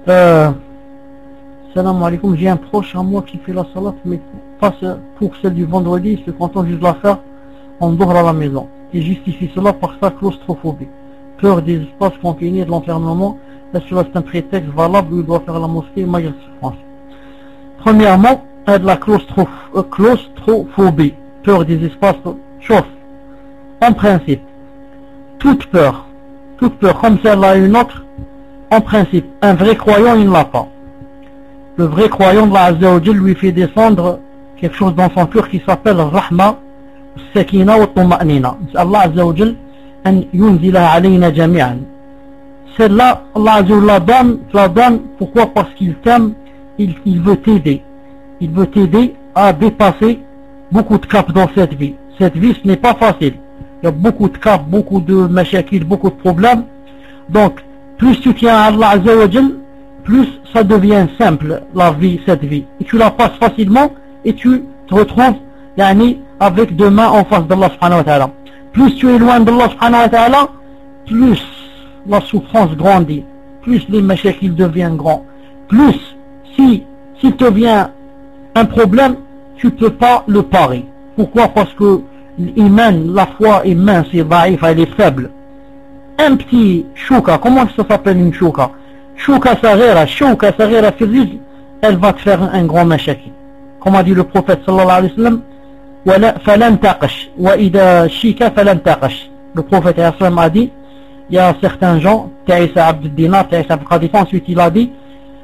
Salam alaikum, j'ai un proche à moi qui fait la salat, mais pas pour celle du vendredi, il se contente juste de la faire en dehors à la maison. Il justifie cela par sa claustrophobie. Peur des espaces confinés de l'enfermement. Est-ce que c'est un prétexte valable où il doit faire la mosquée? Moi, je pense. Premièrement, de la claustrophobie. Peur des espaces chauds. En principe, toute peur, comme celle-là une autre, en principe, un vrai croyant, il ne l'a pas. Le vrai croyant de la Azza wa Jal lui fait descendre quelque chose dans son cœur qui s'appelle Rahma, Sakina wa Tuma'nina. Allah Azza wa Jal an yunzila alayna jami'an. Celle-là, Allah Azza wa Jal la donne, pourquoi? Parce qu'il t'aime, il veut t'aider. Il veut t'aider à dépasser beaucoup de caps dans cette vie. Cette vie, ce n'est pas facile. Il y a beaucoup de caps, beaucoup de mashakil, beaucoup de problèmes. Donc, plus tu tiens à Allah Azza wa Jal, plus ça devient simple, la vie, cette vie. Et tu la passes facilement et tu te retrouves avec deux mains en face d'Allah subhanahu wa ta'ala. Plus tu es loin d'Allah subhanahu wa ta'ala, plus la souffrance grandit, plus les mashakil deviennent grands. Plus, s'il te vient un problème, tu ne peux pas le parer. Pourquoi? Parce que l'iman, la foi est mince et daïf, elle est faible. Un petit chouka, comment ça s'appelle une chouka? Chouka saghira fil rizq, elle va te faire un grand mashaki. Comme a dit le prophète sallallahu alayhi wa sallam, falan taqash, wa ida shika falan taqash. Le prophète a dit, il y a certains gens, Ta'isa Abd Dinar, Ta'isa Abd Khadifa, ensuite il a dit,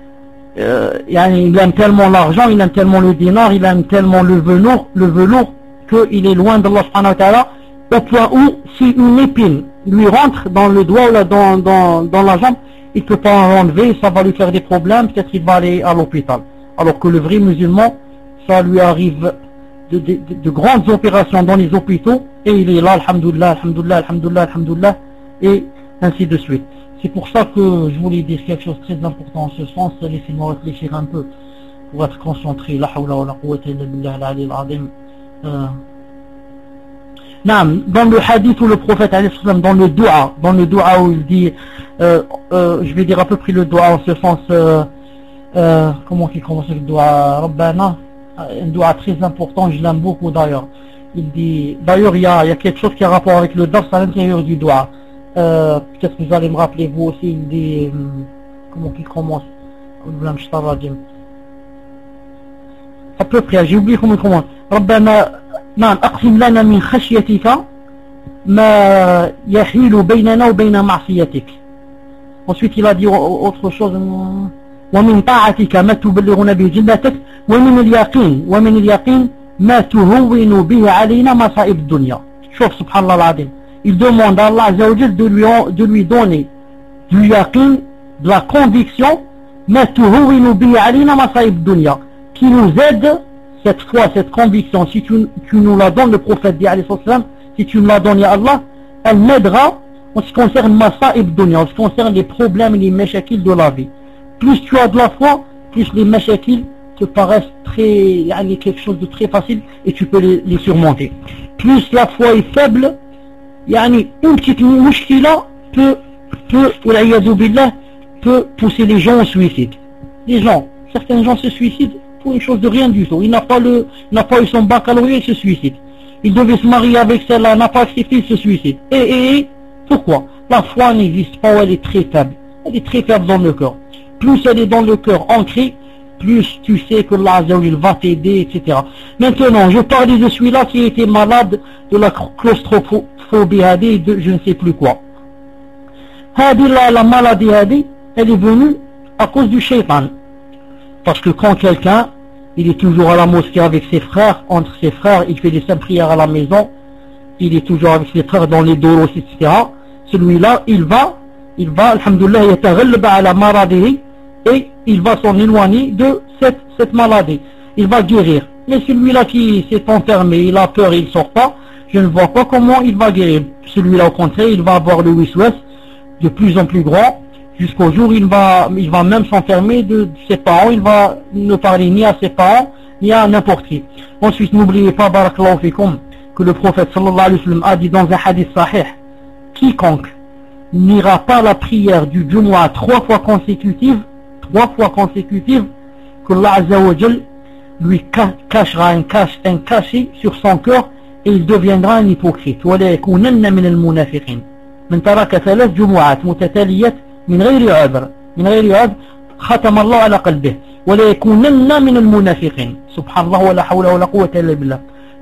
il aime tellement l'argent, il aime tellement le dinar, il aime tellement le velours, qu'il est loin d'Allah subhanahu wa ta'ala, au point où, si une épine lui rentre dans le doigt ou dans la jambe, il ne peut pas enlever, ça va lui faire des problèmes, peut-être qu'il va aller à l'hôpital. Alors que le vrai musulman, ça lui arrive de grandes opérations dans les hôpitaux, et il est là, alhamdoulilah, alhamdoulilah, alhamdoulilah, alhamdoulilah, et ainsi de suite. C'est pour ça que je voulais dire quelque chose de très important en ce sens. Laissez-moi réfléchir un peu pour être concentré. La hawla wa la quwwata illa billah al-ali al-azim. Dans le hadith où le prophète dans le dua où il dit, je vais dire à peu près le dua en ce sens, comment il commence le dua, Rabbana, un dua très important, je l'aime beaucoup d'ailleurs. Il dit, d'ailleurs il y a quelque chose qui a rapport avec le dars à l'intérieur du dua. Peut-être que vous allez me rappeler vous aussi, il dit, comment il commence, à peu près, j'ai oublié comment il commence. Rabbana, أقسم لنا من خشيتك ما يحيل بيننا وبين معصيتك. Ensuite il a dit autre chose, ومن طاعتك ما تبلغنا به جنتك ومن اليقين ما تهون به علينا مصائب الدنيا. شوف سبحان الله العظيم, il demande à Allah Azza wa Jal de lui donner du yaqin, de la conviction, ما تهون به علينا مصائب الدنيا, qui nous aide. Cette foi, cette conviction, si tu nous la donnes, le prophète dit alayhi salam, si tu me la donnes à Allah, elle m'aidera en ce qui concerne masa'ib dunya, en ce qui concerne les problèmes et les mashakil de la vie. Plus tu as de la foi, plus les mashakil te paraissent quelque chose de très facile et tu peux les surmonter. Plus la foi est faible, une petite mouchkila peut pousser les gens au suicide. Certains gens se suicident pour une chose de rien du tout. Il n'a pas eu son baccalauréat, il se suicide. Il devait se marier avec celle-là, n'a pas accepté, il se suicide. Et pourquoi? La foi n'existe pas, elle est très faible. Elle est très faible dans le cœur. Plus elle est dans le cœur ancrée, plus tu sais que Allah va t'aider, etc. Maintenant, je parlais de celui-là qui était malade de la claustrophobie, de je ne sais plus quoi. La maladie, elle est venue à cause du shaitan. Parce que quand quelqu'un, il est toujours à la mosquée avec ses frères, entre ses frères, il fait des simples prières à la maison, il est toujours avec ses frères dans les doros, etc. Celui-là, il va, alhamdoulilah, yataghallab ala maradihi, et il va s'en éloigner de cette maladie. Il va guérir. Mais celui-là qui s'est enfermé, il a peur, il ne sort pas, je ne vois pas comment il va guérir. Celui-là, au contraire, il va avoir le wiswas de plus en plus grand, jusqu'au jour où il va même s'enfermer de ses parents, il va ne parler ni à ses parents, ni à n'importe qui. Ensuite, n'oubliez pas, barakallahu fikum, que le prophète sallallahu alayhi wa sallam a dit dans un hadith sahih, quiconque n'ira pas la prière du Jumu'ah 3 fois consécutives, 3 fois consécutives qu'Allah Azza wa Jal lui cachera un cachet sur son cœur et il deviendra un hypocrite. ولا يكونن من المنافقين من ترك 3 جمعات متتاليات من غير عذر ختم الله على قلبه ولا يكونن من المنافقين. سبحان الله ولا حول ولا قوة إلا بالله.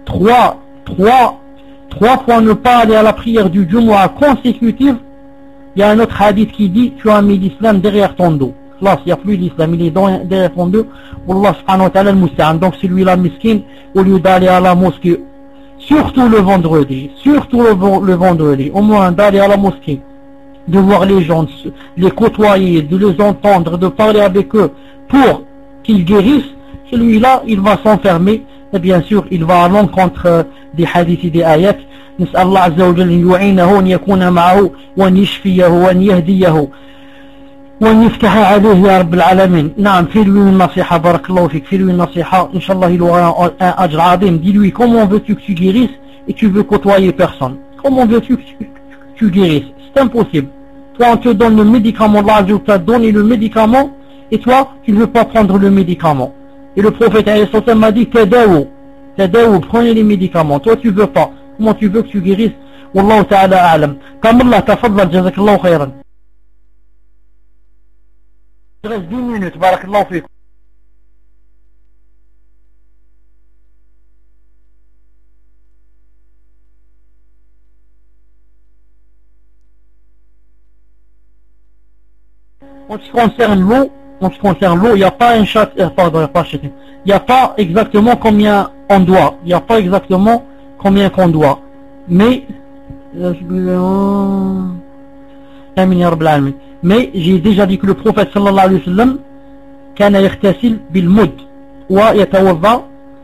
3 fois ne pas aller à la prière du Jumu'ah consécutive. Il y a un autre hadith qui dit tu as mis l'islam derrière ton dos. Là, il n'y a plus l'islam, il est derrière ton dos. Allah subhanahu wa ta'ala al-musta'an. Donc celui-là miskin, au lieu d'aller à la mosquée, surtout le vendredi, au moins d'aller à la mosquée, de voir les gens, de les côtoyer, de les entendre, de parler avec eux pour qu'ils guérissent, celui-là, il va s'enfermer. Et bien sûr, il va à l'encontre des hadiths et des ayats. نسأل الله عز وجل أن يعينه وأن يكون معه وأن يشفيه وأن يهديه وأن يفتح عليه يا رب العالمين. نعم, fais-lui une nasiha, barakallahu fik, fais-lui une nasiha, Inch'Allah il aura un ajr adim. Dis-lui comment veux-tu que tu guérisses et tu veux côtoyer personne. Comment veux-tu que tu guérisses? C'est impossible. Toi on te donne le médicament, Allah Azza wa Jalla t'a donné le médicament et toi tu ne veux pas prendre le médicament. Et le prophète m'a dit tadawu, prenez les médicaments. Toi tu veux pas. Comment tu veux que tu guérisses? Wallahu ta'ala a'lam. Kamillah, tafaddal, jazakallahu khayran. Il reste 10 minutes, barakallahu fikum. En ce qui concerne l'eau, il n'y a pas un chat, pardon, il n'y a pas exactement combien on doit. Il n'y a pas exactement combien qu'on doit. Mais j'ai déjà dit que le prophète sallallahu alayhi wa sallam كان يغتسل بالمد ويتوضا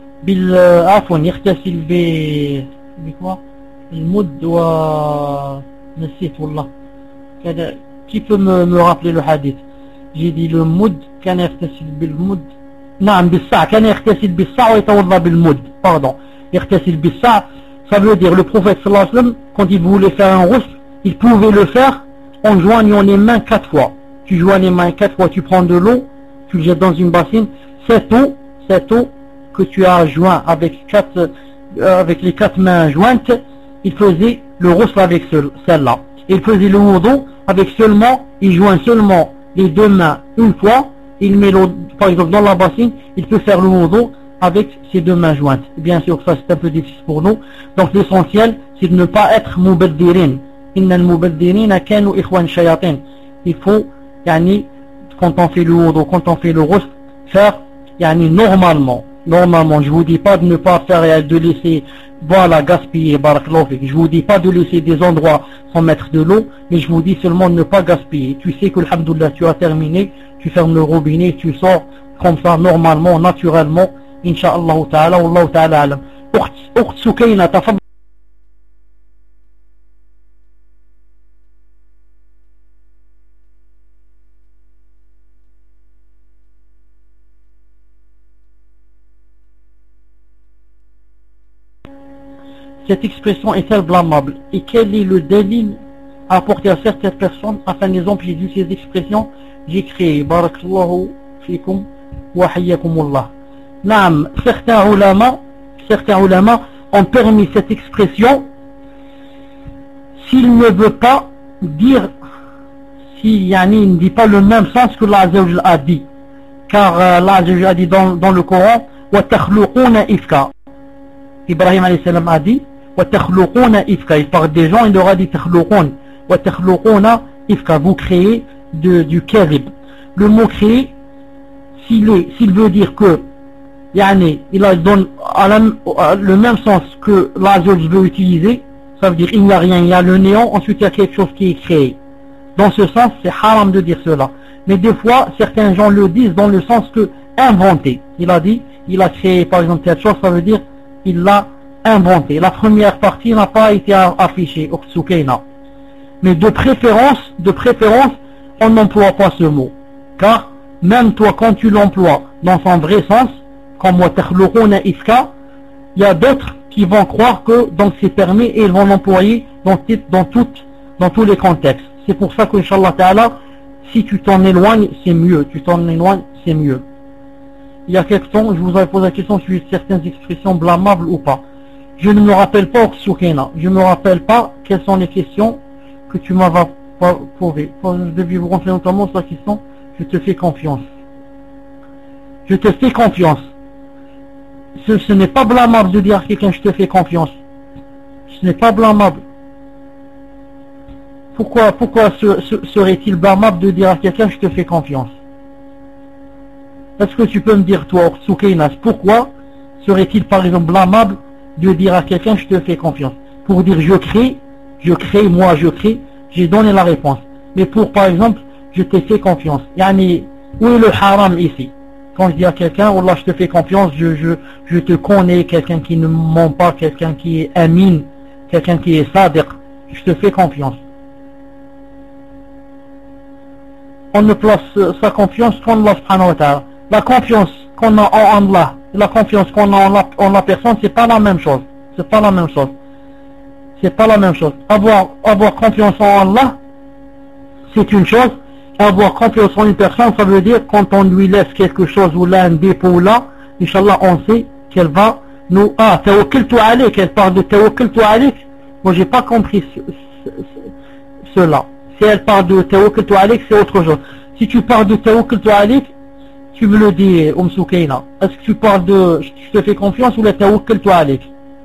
يغتسل بكوا المد نسيت والله. Qui peut me rappeler le hadith? J'ai dit le mud كان يغتسل بالمد. نعم بالصاع, كان يغتسل بالصاع ويتوضا بالمد. Pardon. يغتسل بالصاع, ça veut dire le prophète sallallahu alayhi wa sallam, quand il voulait faire un ghusl, il pouvait le faire en joignant les mains 4 fois. Tu joins les mains 4 fois, tu prends de l'eau, tu le jettes dans une bassine. Cette eau que tu as joint avec les 4 mains jointes, il faisait le ghusl avec celle-là. Il faisait le wudu avec il joint seulement les 2 mains une fois, il met l'eau, par exemple dans la bassine, il peut faire le wudu avec ses 2 mains jointes. Bien sûr, ça c'est un peu difficile pour nous. Donc l'essentiel, c'est de ne pas être mubaddirin. Inna al-mubaddirina kanu ikhwan shayatin. Il faut, quand on fait le wudu, quand on fait le ghusl, faire, normalement. Je vous dis pas de ne pas faire, de laisser, gaspiller, barakallahu fik. Je vous dis pas de laisser des endroits sans mettre de l'eau, mais je vous dis seulement de ne pas gaspiller. Tu sais que, alhamdoulilah, tu as terminé, tu fermes le robinet, tu sors comme ça, normalement, naturellement, incha'Allah ta'ala, wallahu ta'ala alam. Ukht Sukayna, tafaddal. Cette expression est-elle blâmable? Et quel est le délit à apporter à certaines personnes afin d'exemple j'ai dit ces expressions? J'ai créé barakallahu fikum wa hayyakumullah. Naam, certains ulama ont permis cette expression s'il ne veut pas dire, il ne dit pas le même sens que Allah Azza wa Jalla a dit, car Allah Azza wa Jalla a dit dans le Coran wa takhluquna ifka. Ibrahim alayhi salam a dit وَتَخْلُقُونَ إِفْكَ. Il parle des gens, il leur a dit تَخْلُقُونَ وَتَخْلُقُونَ إِفْكَ. Vous créez du kadhib. Le mot créer, s'il veut dire que il donne le même sens que l'azur veut utiliser, ça veut dire il n'y a rien, il y a le néant, ensuite il y a quelque chose qui est créé. Dans ce sens, c'est haram de dire cela. Mais des fois, certains gens le disent dans le sens que inventé. Il a dit, il a créé par exemple quelque chose, ça veut dire il l'a inventé. La première partie n'a pas été affichée, mais de préférence, on n'emploie pas ce mot. Car même toi, quand tu l'emploies dans son vrai sens, comme وَتَخْلُقُونَ إِفْكَ, il y a d'autres qui vont croire que donc c'est permis et ils vont l'employer dans tous les contextes. C'est pour ça qu'Inch'Allah Ta'ala, Si tu t'en éloignes, c'est mieux. Tu t'en éloignes, c'est mieux. Il y a quelques temps, je vous avais posé la question sur certaines expressions blâmables ou pas. Je ne me rappelle pas, Soukena, je ne me rappelle pas quelles sont les questions que tu m'avais posées. Je devais vous renseigner notamment sur la question, je te fais confiance. Je te fais confiance. Ce n'est pas blâmable de dire à quelqu'un, je te fais confiance. Ce n'est pas blâmable. Pourquoi serait-il blâmable de dire à quelqu'un, je te fais confiance? Est-ce que tu peux me dire, toi, Soukeinas, pourquoi serait-il par exemple blâmable de dire à quelqu'un, je te fais confiance? Pour dire je crée, moi je crée, j'ai donné la réponse. Mais pour par exemple, je te fais confiance. Yani, où est le haram ici? Quand je dis à quelqu'un, oh là, je te fais confiance, je te connais, quelqu'un qui ne ment pas, quelqu'un qui est amin, quelqu'un qui est sadiq, je te fais confiance. On ne place sa confiance qu'en Allah subhanahu wa ta'ala. La confiance qu'on a en Allah, la confiance qu'on a en la personne, c'est pas la même chose. C'est pas la même chose. C'est pas la même chose. Avoir confiance en Allah, c'est une chose. Avoir confiance en une personne, ça veut dire quand on lui laisse quelque chose ou là un dépôt ou là, Inch'Allah, on sait qu'elle va nous... Ah, tawakkaltu alayk, elle parle de tawakkaltu alayk. Moi, j'ai pas compris cela. Si elle parle de tawakkaltu alayk, c'est autre chose. Si tu parles de tawakkaltu alayk, tu me le dis, Soukeyna. Est-ce que tu parles de je te fais confiance ou la tawakkaltu alayk?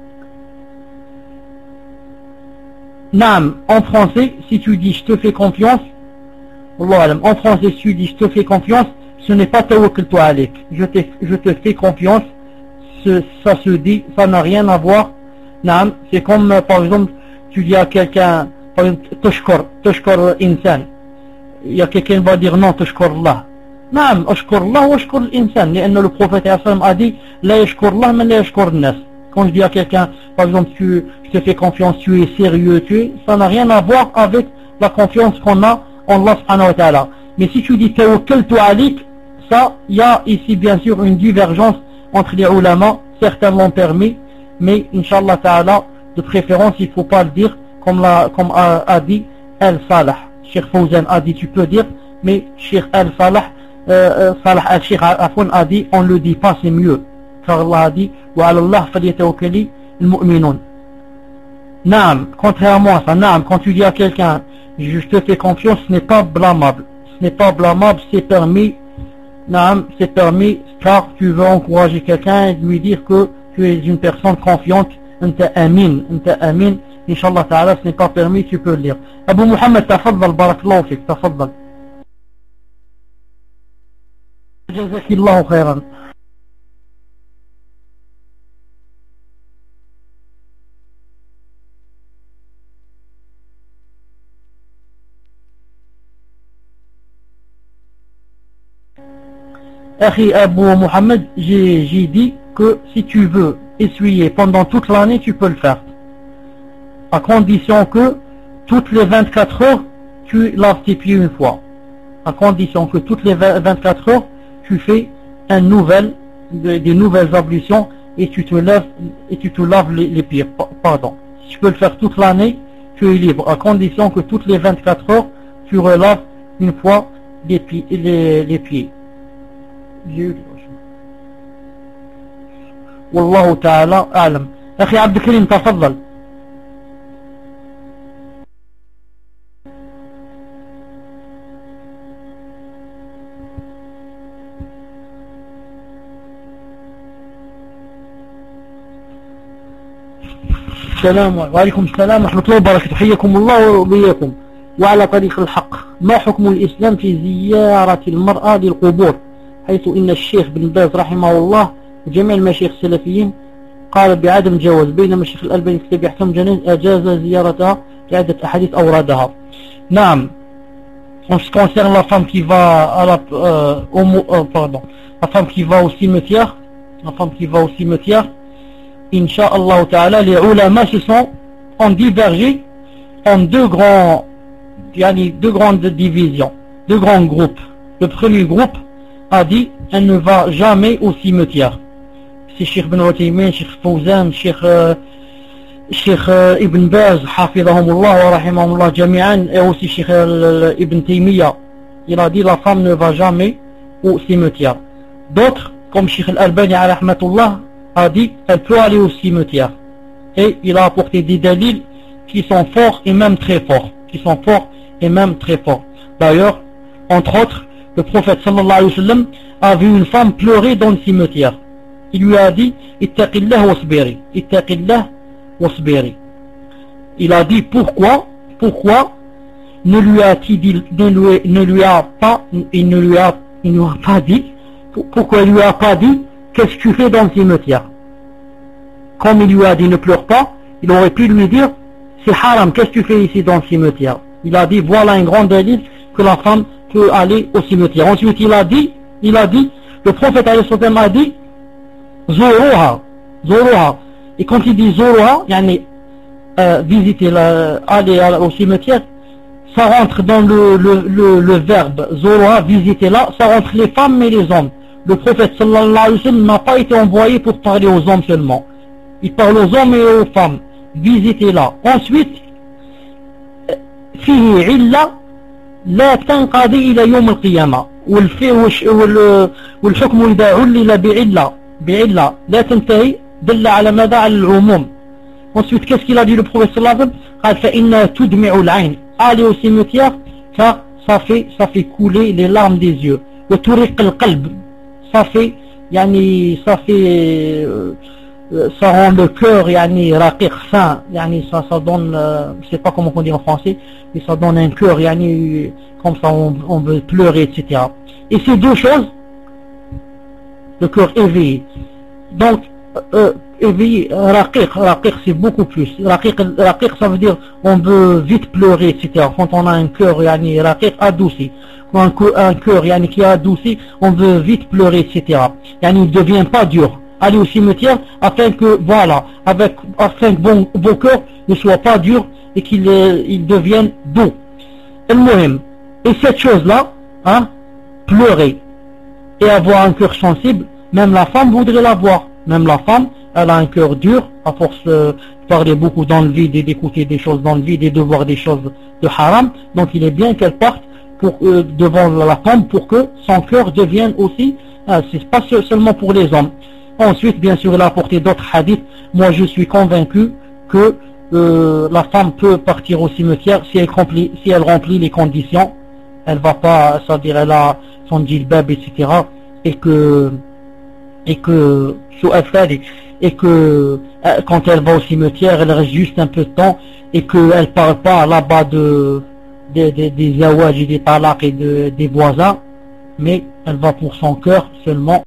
Naam, en français, si tu dis je te fais confiance, Allah, en français, si tu dis je te fais confiance, ce n'est pas tawakkaltu alayk. Je te fais confiance, ça se dit, ça n'a rien à voir. Naam, c'est comme par exemple, tu dis à quelqu'un, par exemple, tashkur insan. Il y a quelqu'un qui va dire non, tashkur Allah. نعم أشكر الله وأشكر الإنسان لأن le prophète a dit لا يشكر الله من لا يشكر الناس. Quand je dis à quelqu'un par exemple je te fais confiance, tu es sérieux, ça n'a rien à voir avec la confiance qu'on a en Allah subhanahu wa ta'ala. Mais si tu dis tawakkaltu alayk, ça il y a ici bien sûr une divergence entre les ulama. Certains l'ont permis, mais Inch'Allah ta'ala de préférence il ne faut pas le dire comme a dit Al-Salah. Cheikh Fawzan a dit tu peux dire, mais Cheikh Al-Salah Salah al-Sheikh Afon a dit on le dit pas, c'est mieux, car Allah a dit wa ala Allah falyatawakkali al-mu'minun. Naam, contrairement à ça, naam, quand tu dis à quelqu'un je te fais confiance, ce n'est pas blâmable, c'est permis. Naam, c'est permis car tu veux encourager quelqu'un et lui dire que tu es une personne confiante. Anta amin, Inch'Allah ta'ala, ce n'est pas permis, tu peux le lire. Abu Muhammad, tafaddal, barakallahu fik, tafaddal. جزاك الله خيرا. Akhi Abu Mohamed, j'ai dit que si tu veux essuyer pendant toute l'année, tu peux le faire. À condition que toutes les 24 heures, tu laves tes pieds une fois. À condition que toutes les 24 heures, tu fais des nouvelles ablutions et tu te laves les pieds. Pardon. Si tu peux le faire toute l'année, tu es libre. À condition que toutes les 24 heures, tu relaves une fois les pieds. Wallahu ta'ala a'lam. Akhi Abdul Karim, tafaddal. السلام وعليكم السلام ورحمة الله وبركاته. حياكم الله وبياكم. وعلى طريق الحق، ما حكم الإسلام في زيارة المرأة للقبور، حيث إن الشيخ بن باز رحمه الله وجميع المشايخ السلفيين قال بعدم جواز، بينما الشيخ الألباني في كتاب أحكام الجنائز أجاز زيارتها لعدة أحاديث أوردها. نعم. En ce qui concerne la femme qui va à la femme qui va au cimetière, Inch'Allah ta'ala, les ulama se sont divergés en deux grandes divisions, deux grands groupes. Le premier groupe a dit elle ne va jamais au cimetière. C'est Cheikh Ibn Uthaymin, Cheikh Fawzan, Cheikh Ibn Baz, hafidahumullah wa rahimahumullah jami'an, et aussi Cheikh Ibn Taymiyyah, il a dit la femme ne va jamais au cimetière. D'autres, comme Cheikh Al-Albani a dit, elle peut aller au cimetière. Et il a apporté des dalils qui sont forts et même très forts. D'ailleurs, entre autres, le prophète sallallahu alayhi wa sallam a vu une femme pleurer dans le cimetière. Il lui a dit, ittaqillah wasbiri. Il a dit, pourquoi il ne lui a pas dit, qu'est-ce que tu fais dans le cimetière? Comme il lui a dit, ne pleure pas, il aurait pu lui dire, c'est haram, qu'est-ce que tu fais ici dans le cimetière? Il a dit, voilà un grand délit que la femme peut aller au cimetière. Ensuite, il a dit, le prophète a dit, Zuruha. Et quand il dit Zuruha, visiter, aller au cimetière, ça rentre dans le verbe Zuruha, visiter là, ça rentre les femmes et les hommes. Le prophète sallallahu alayhi wa sallam n'a pas été envoyé pour parler aux hommes seulement. Il parle aux hommes et aux femmes. Visiter là. Ensuite, فيه علة لا تنقضي إلى يوم القيامة والحكم إذا علل بعلة لا تنتهي دل على ماذا؟ على العموم. Ensuite, qu'est-ce qu'il a dit le prophète sallallahu alayhi wa sallam? قال فإنها تدمع العين. Aller au cimetière, ça fait couler les larmes des yeux. وترق القلب. Ça rend le cœur raqiq, sain, ça donne, je sais pas comment on dit en français, mais ça donne un cœur comme ça on veut pleurer, etc. Et ces deux choses, le cœur éveillé, donc éveillé, raqiq c'est beaucoup plus. Raqiq ça veut dire on veut vite pleurer, etc. Quand on a un cœur raqiq, adouci, un cœur qui est adouci, on veut vite pleurer, etc. Il ne devient pas dur. Aller au cimetière afin que vos cœurs ne soient pas durs et qu'ils deviennent doux. Et cette chose-là, pleurer et avoir un cœur sensible, même la femme voudrait l'avoir. Même la femme, elle a un cœur dur à force de parler beaucoup dans le vide et d'écouter des choses dans le vide et de voir des choses de haram. Donc il est bien qu'elle parte devant la femme pour que son cœur devienne aussi, c'est pas seulement pour les hommes. Ensuite, bien sûr, il a apporté d'autres hadiths. Moi, je suis convaincu que la femme peut partir au cimetière si elle remplit les conditions. Elle va pas, c'est-à-dire elle a son djilbab, etc. Et que quand elle va au cimetière, elle reste juste un peu de temps et qu'elle parle pas là-bas des zawaj et des talaq et des voisins, mais elle va pour son cœur seulement.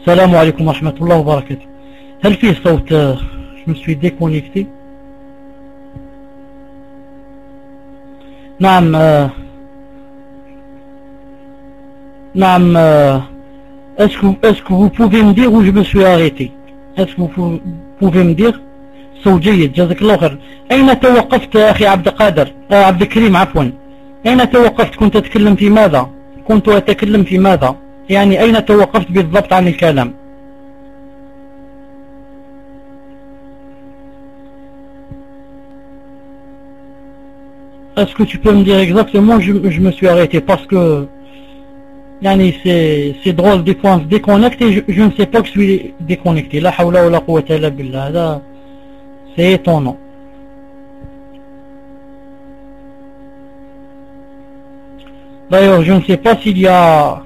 السلام عليكم ورحمة الله وبركاته. هل في صوت؟ je me suis déconnecté. نعم نعم est-ce que vous pouvez me dire où je me suis arrêté? est-ce que vous pouvez me dire؟ صوت جيد جزاك الله خير. أين توقفت أخي عبد القادر عبد الكريم عفوا؟ أين توقفت؟ كنت أتكلم في ماذا؟ كنت أتكلم في ماذا؟ يعني أين توقفت بالضبط عن الكلام؟ Est-ce que tu peux me dire exactement où je me suis arrêté? Parce que yani c'est drôle, des fois on se déconnecte et je ne sais pas que je suis déconnecté. La hawla wa la quwwata illa billah. Là, c'est étonnant. D'ailleurs, je ne sais pas s'il y a...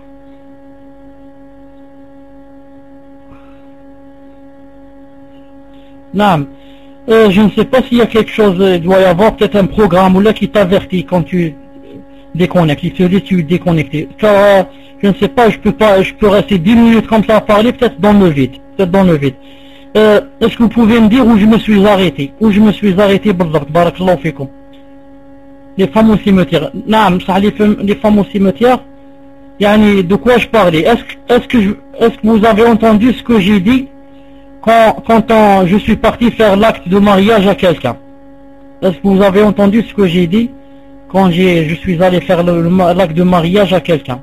Non. Je ne sais pas s'il y a quelque chose, il doit y avoir peut-être un programme ou là qui t'avertit quand tu déconnectes, il te dit tu es déconnecté. Car je ne sais pas, je peux rester 10 minutes comme ça à parler, peut-être dans le vide. Est-ce que vous pouvez me dire où je me suis arrêté? Où je me suis arrêté, barakallahu fikum. Les femmes au cimetière. Non, les femmes au cimetière, yani, de quoi je parlais? Est-ce que vous avez entendu ce que j'ai dit quand je suis parti faire l'acte de mariage à quelqu'un? Est-ce que vous avez entendu ce que j'ai dit quand je suis allé faire l'acte de mariage à quelqu'un?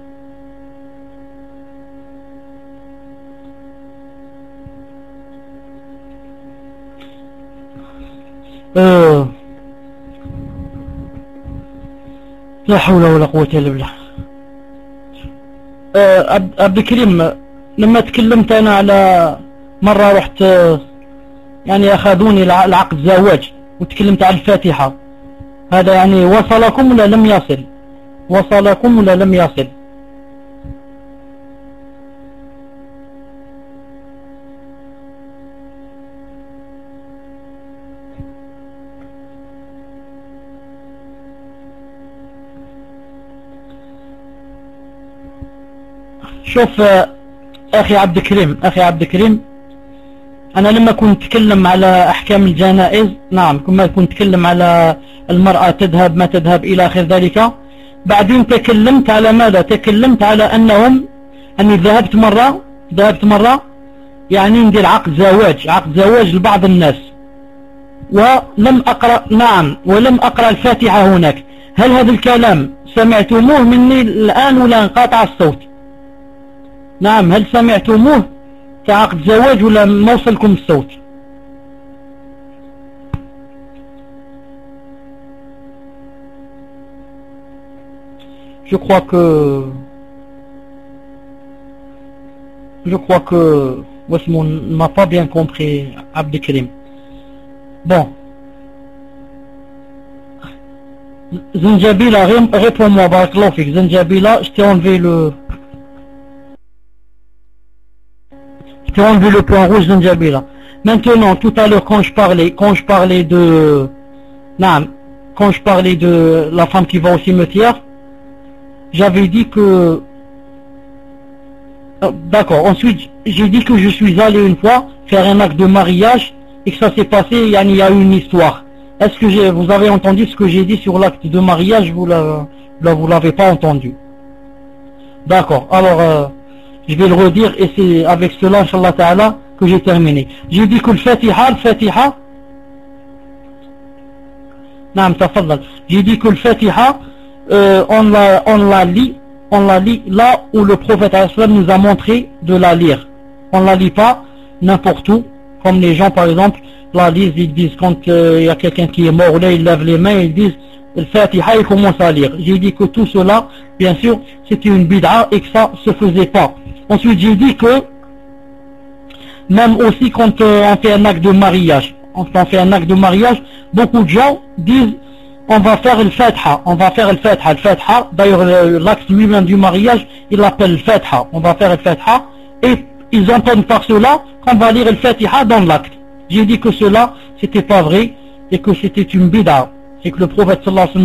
لا حول ولا قوة إلا بالله. عبد الكريم، لما تكلمت أنا على مرة رحت يعني أخذوني العقد زواج وتكلمت على الفاتحة، هذا يعني وصلكم ولا لم يصل؟ وصلكم ولا لم يصل؟ شوف أخي عبد الكريم أنا لما كنت أتكلم على أحكام الجنائز، نعم كما كنت أتكلم على المرأة تذهب ما تذهب إلى آخر ذلك، بعدين تكلمت على ماذا؟ تكلمت على أني ذهبت مرة يعني ندير عقد زواج لبعض الناس، ولم أقرأ الفاتحة هناك. هل هذا الكلام سمعتموه مني الآن ولا انقطع الصوت؟ نعم، هل سمعتموه كعقد زواج ولا ما وصلكم الصوت؟ Je crois que Wasmon n'a pas bien compris Abdelkrim. Bon. Zanjabila, réponds-moi, barakallahu fik. Zanjabila, je t'ai enlevé le point rouge, Zanjabila. Maintenant, tout à l'heure, quand je parlais de la femme qui va au cimetière, j'avais dit que... D'accord, ensuite, j'ai dit que je suis allé une fois faire un acte de mariage et que ça s'est passé, il y a eu une histoire. Est-ce que vous avez entendu ce que j'ai dit sur l'acte de mariage? Vous l'avez pas entendu? D'accord, alors... je vais le redire et c'est avec cela, Inch'Allah Ta'ala, que j'ai terminé. J'ai dit que le Fatiha, j'ai dit que le Fatiha, on la lit là où le prophète nous a montré de la lire. On la lit pas n'importe où, comme les gens par exemple la lisent, ils disent quand il y a quelqu'un qui est mort, là ils lèvent les mains, ils disent le Fatiha, ils commencent à lire. J'ai dit que tout cela, bien sûr, c'était une bid'a et que ça se faisait pas. Ensuite, j'ai dit que même aussi quand on fait un acte de mariage, beaucoup de gens disent on va faire le Fatiha. Le Fatiha, d'ailleurs l'acte lui-même du mariage, il l'appelle le Fatiha. On va faire le Fatiha et ils entendent par cela qu'on va lire le Fatiha dans l'acte. J'ai dit que cela, c'était pas vrai et que c'était une bid'a et que le prophète sallallahu alayhi wa sallam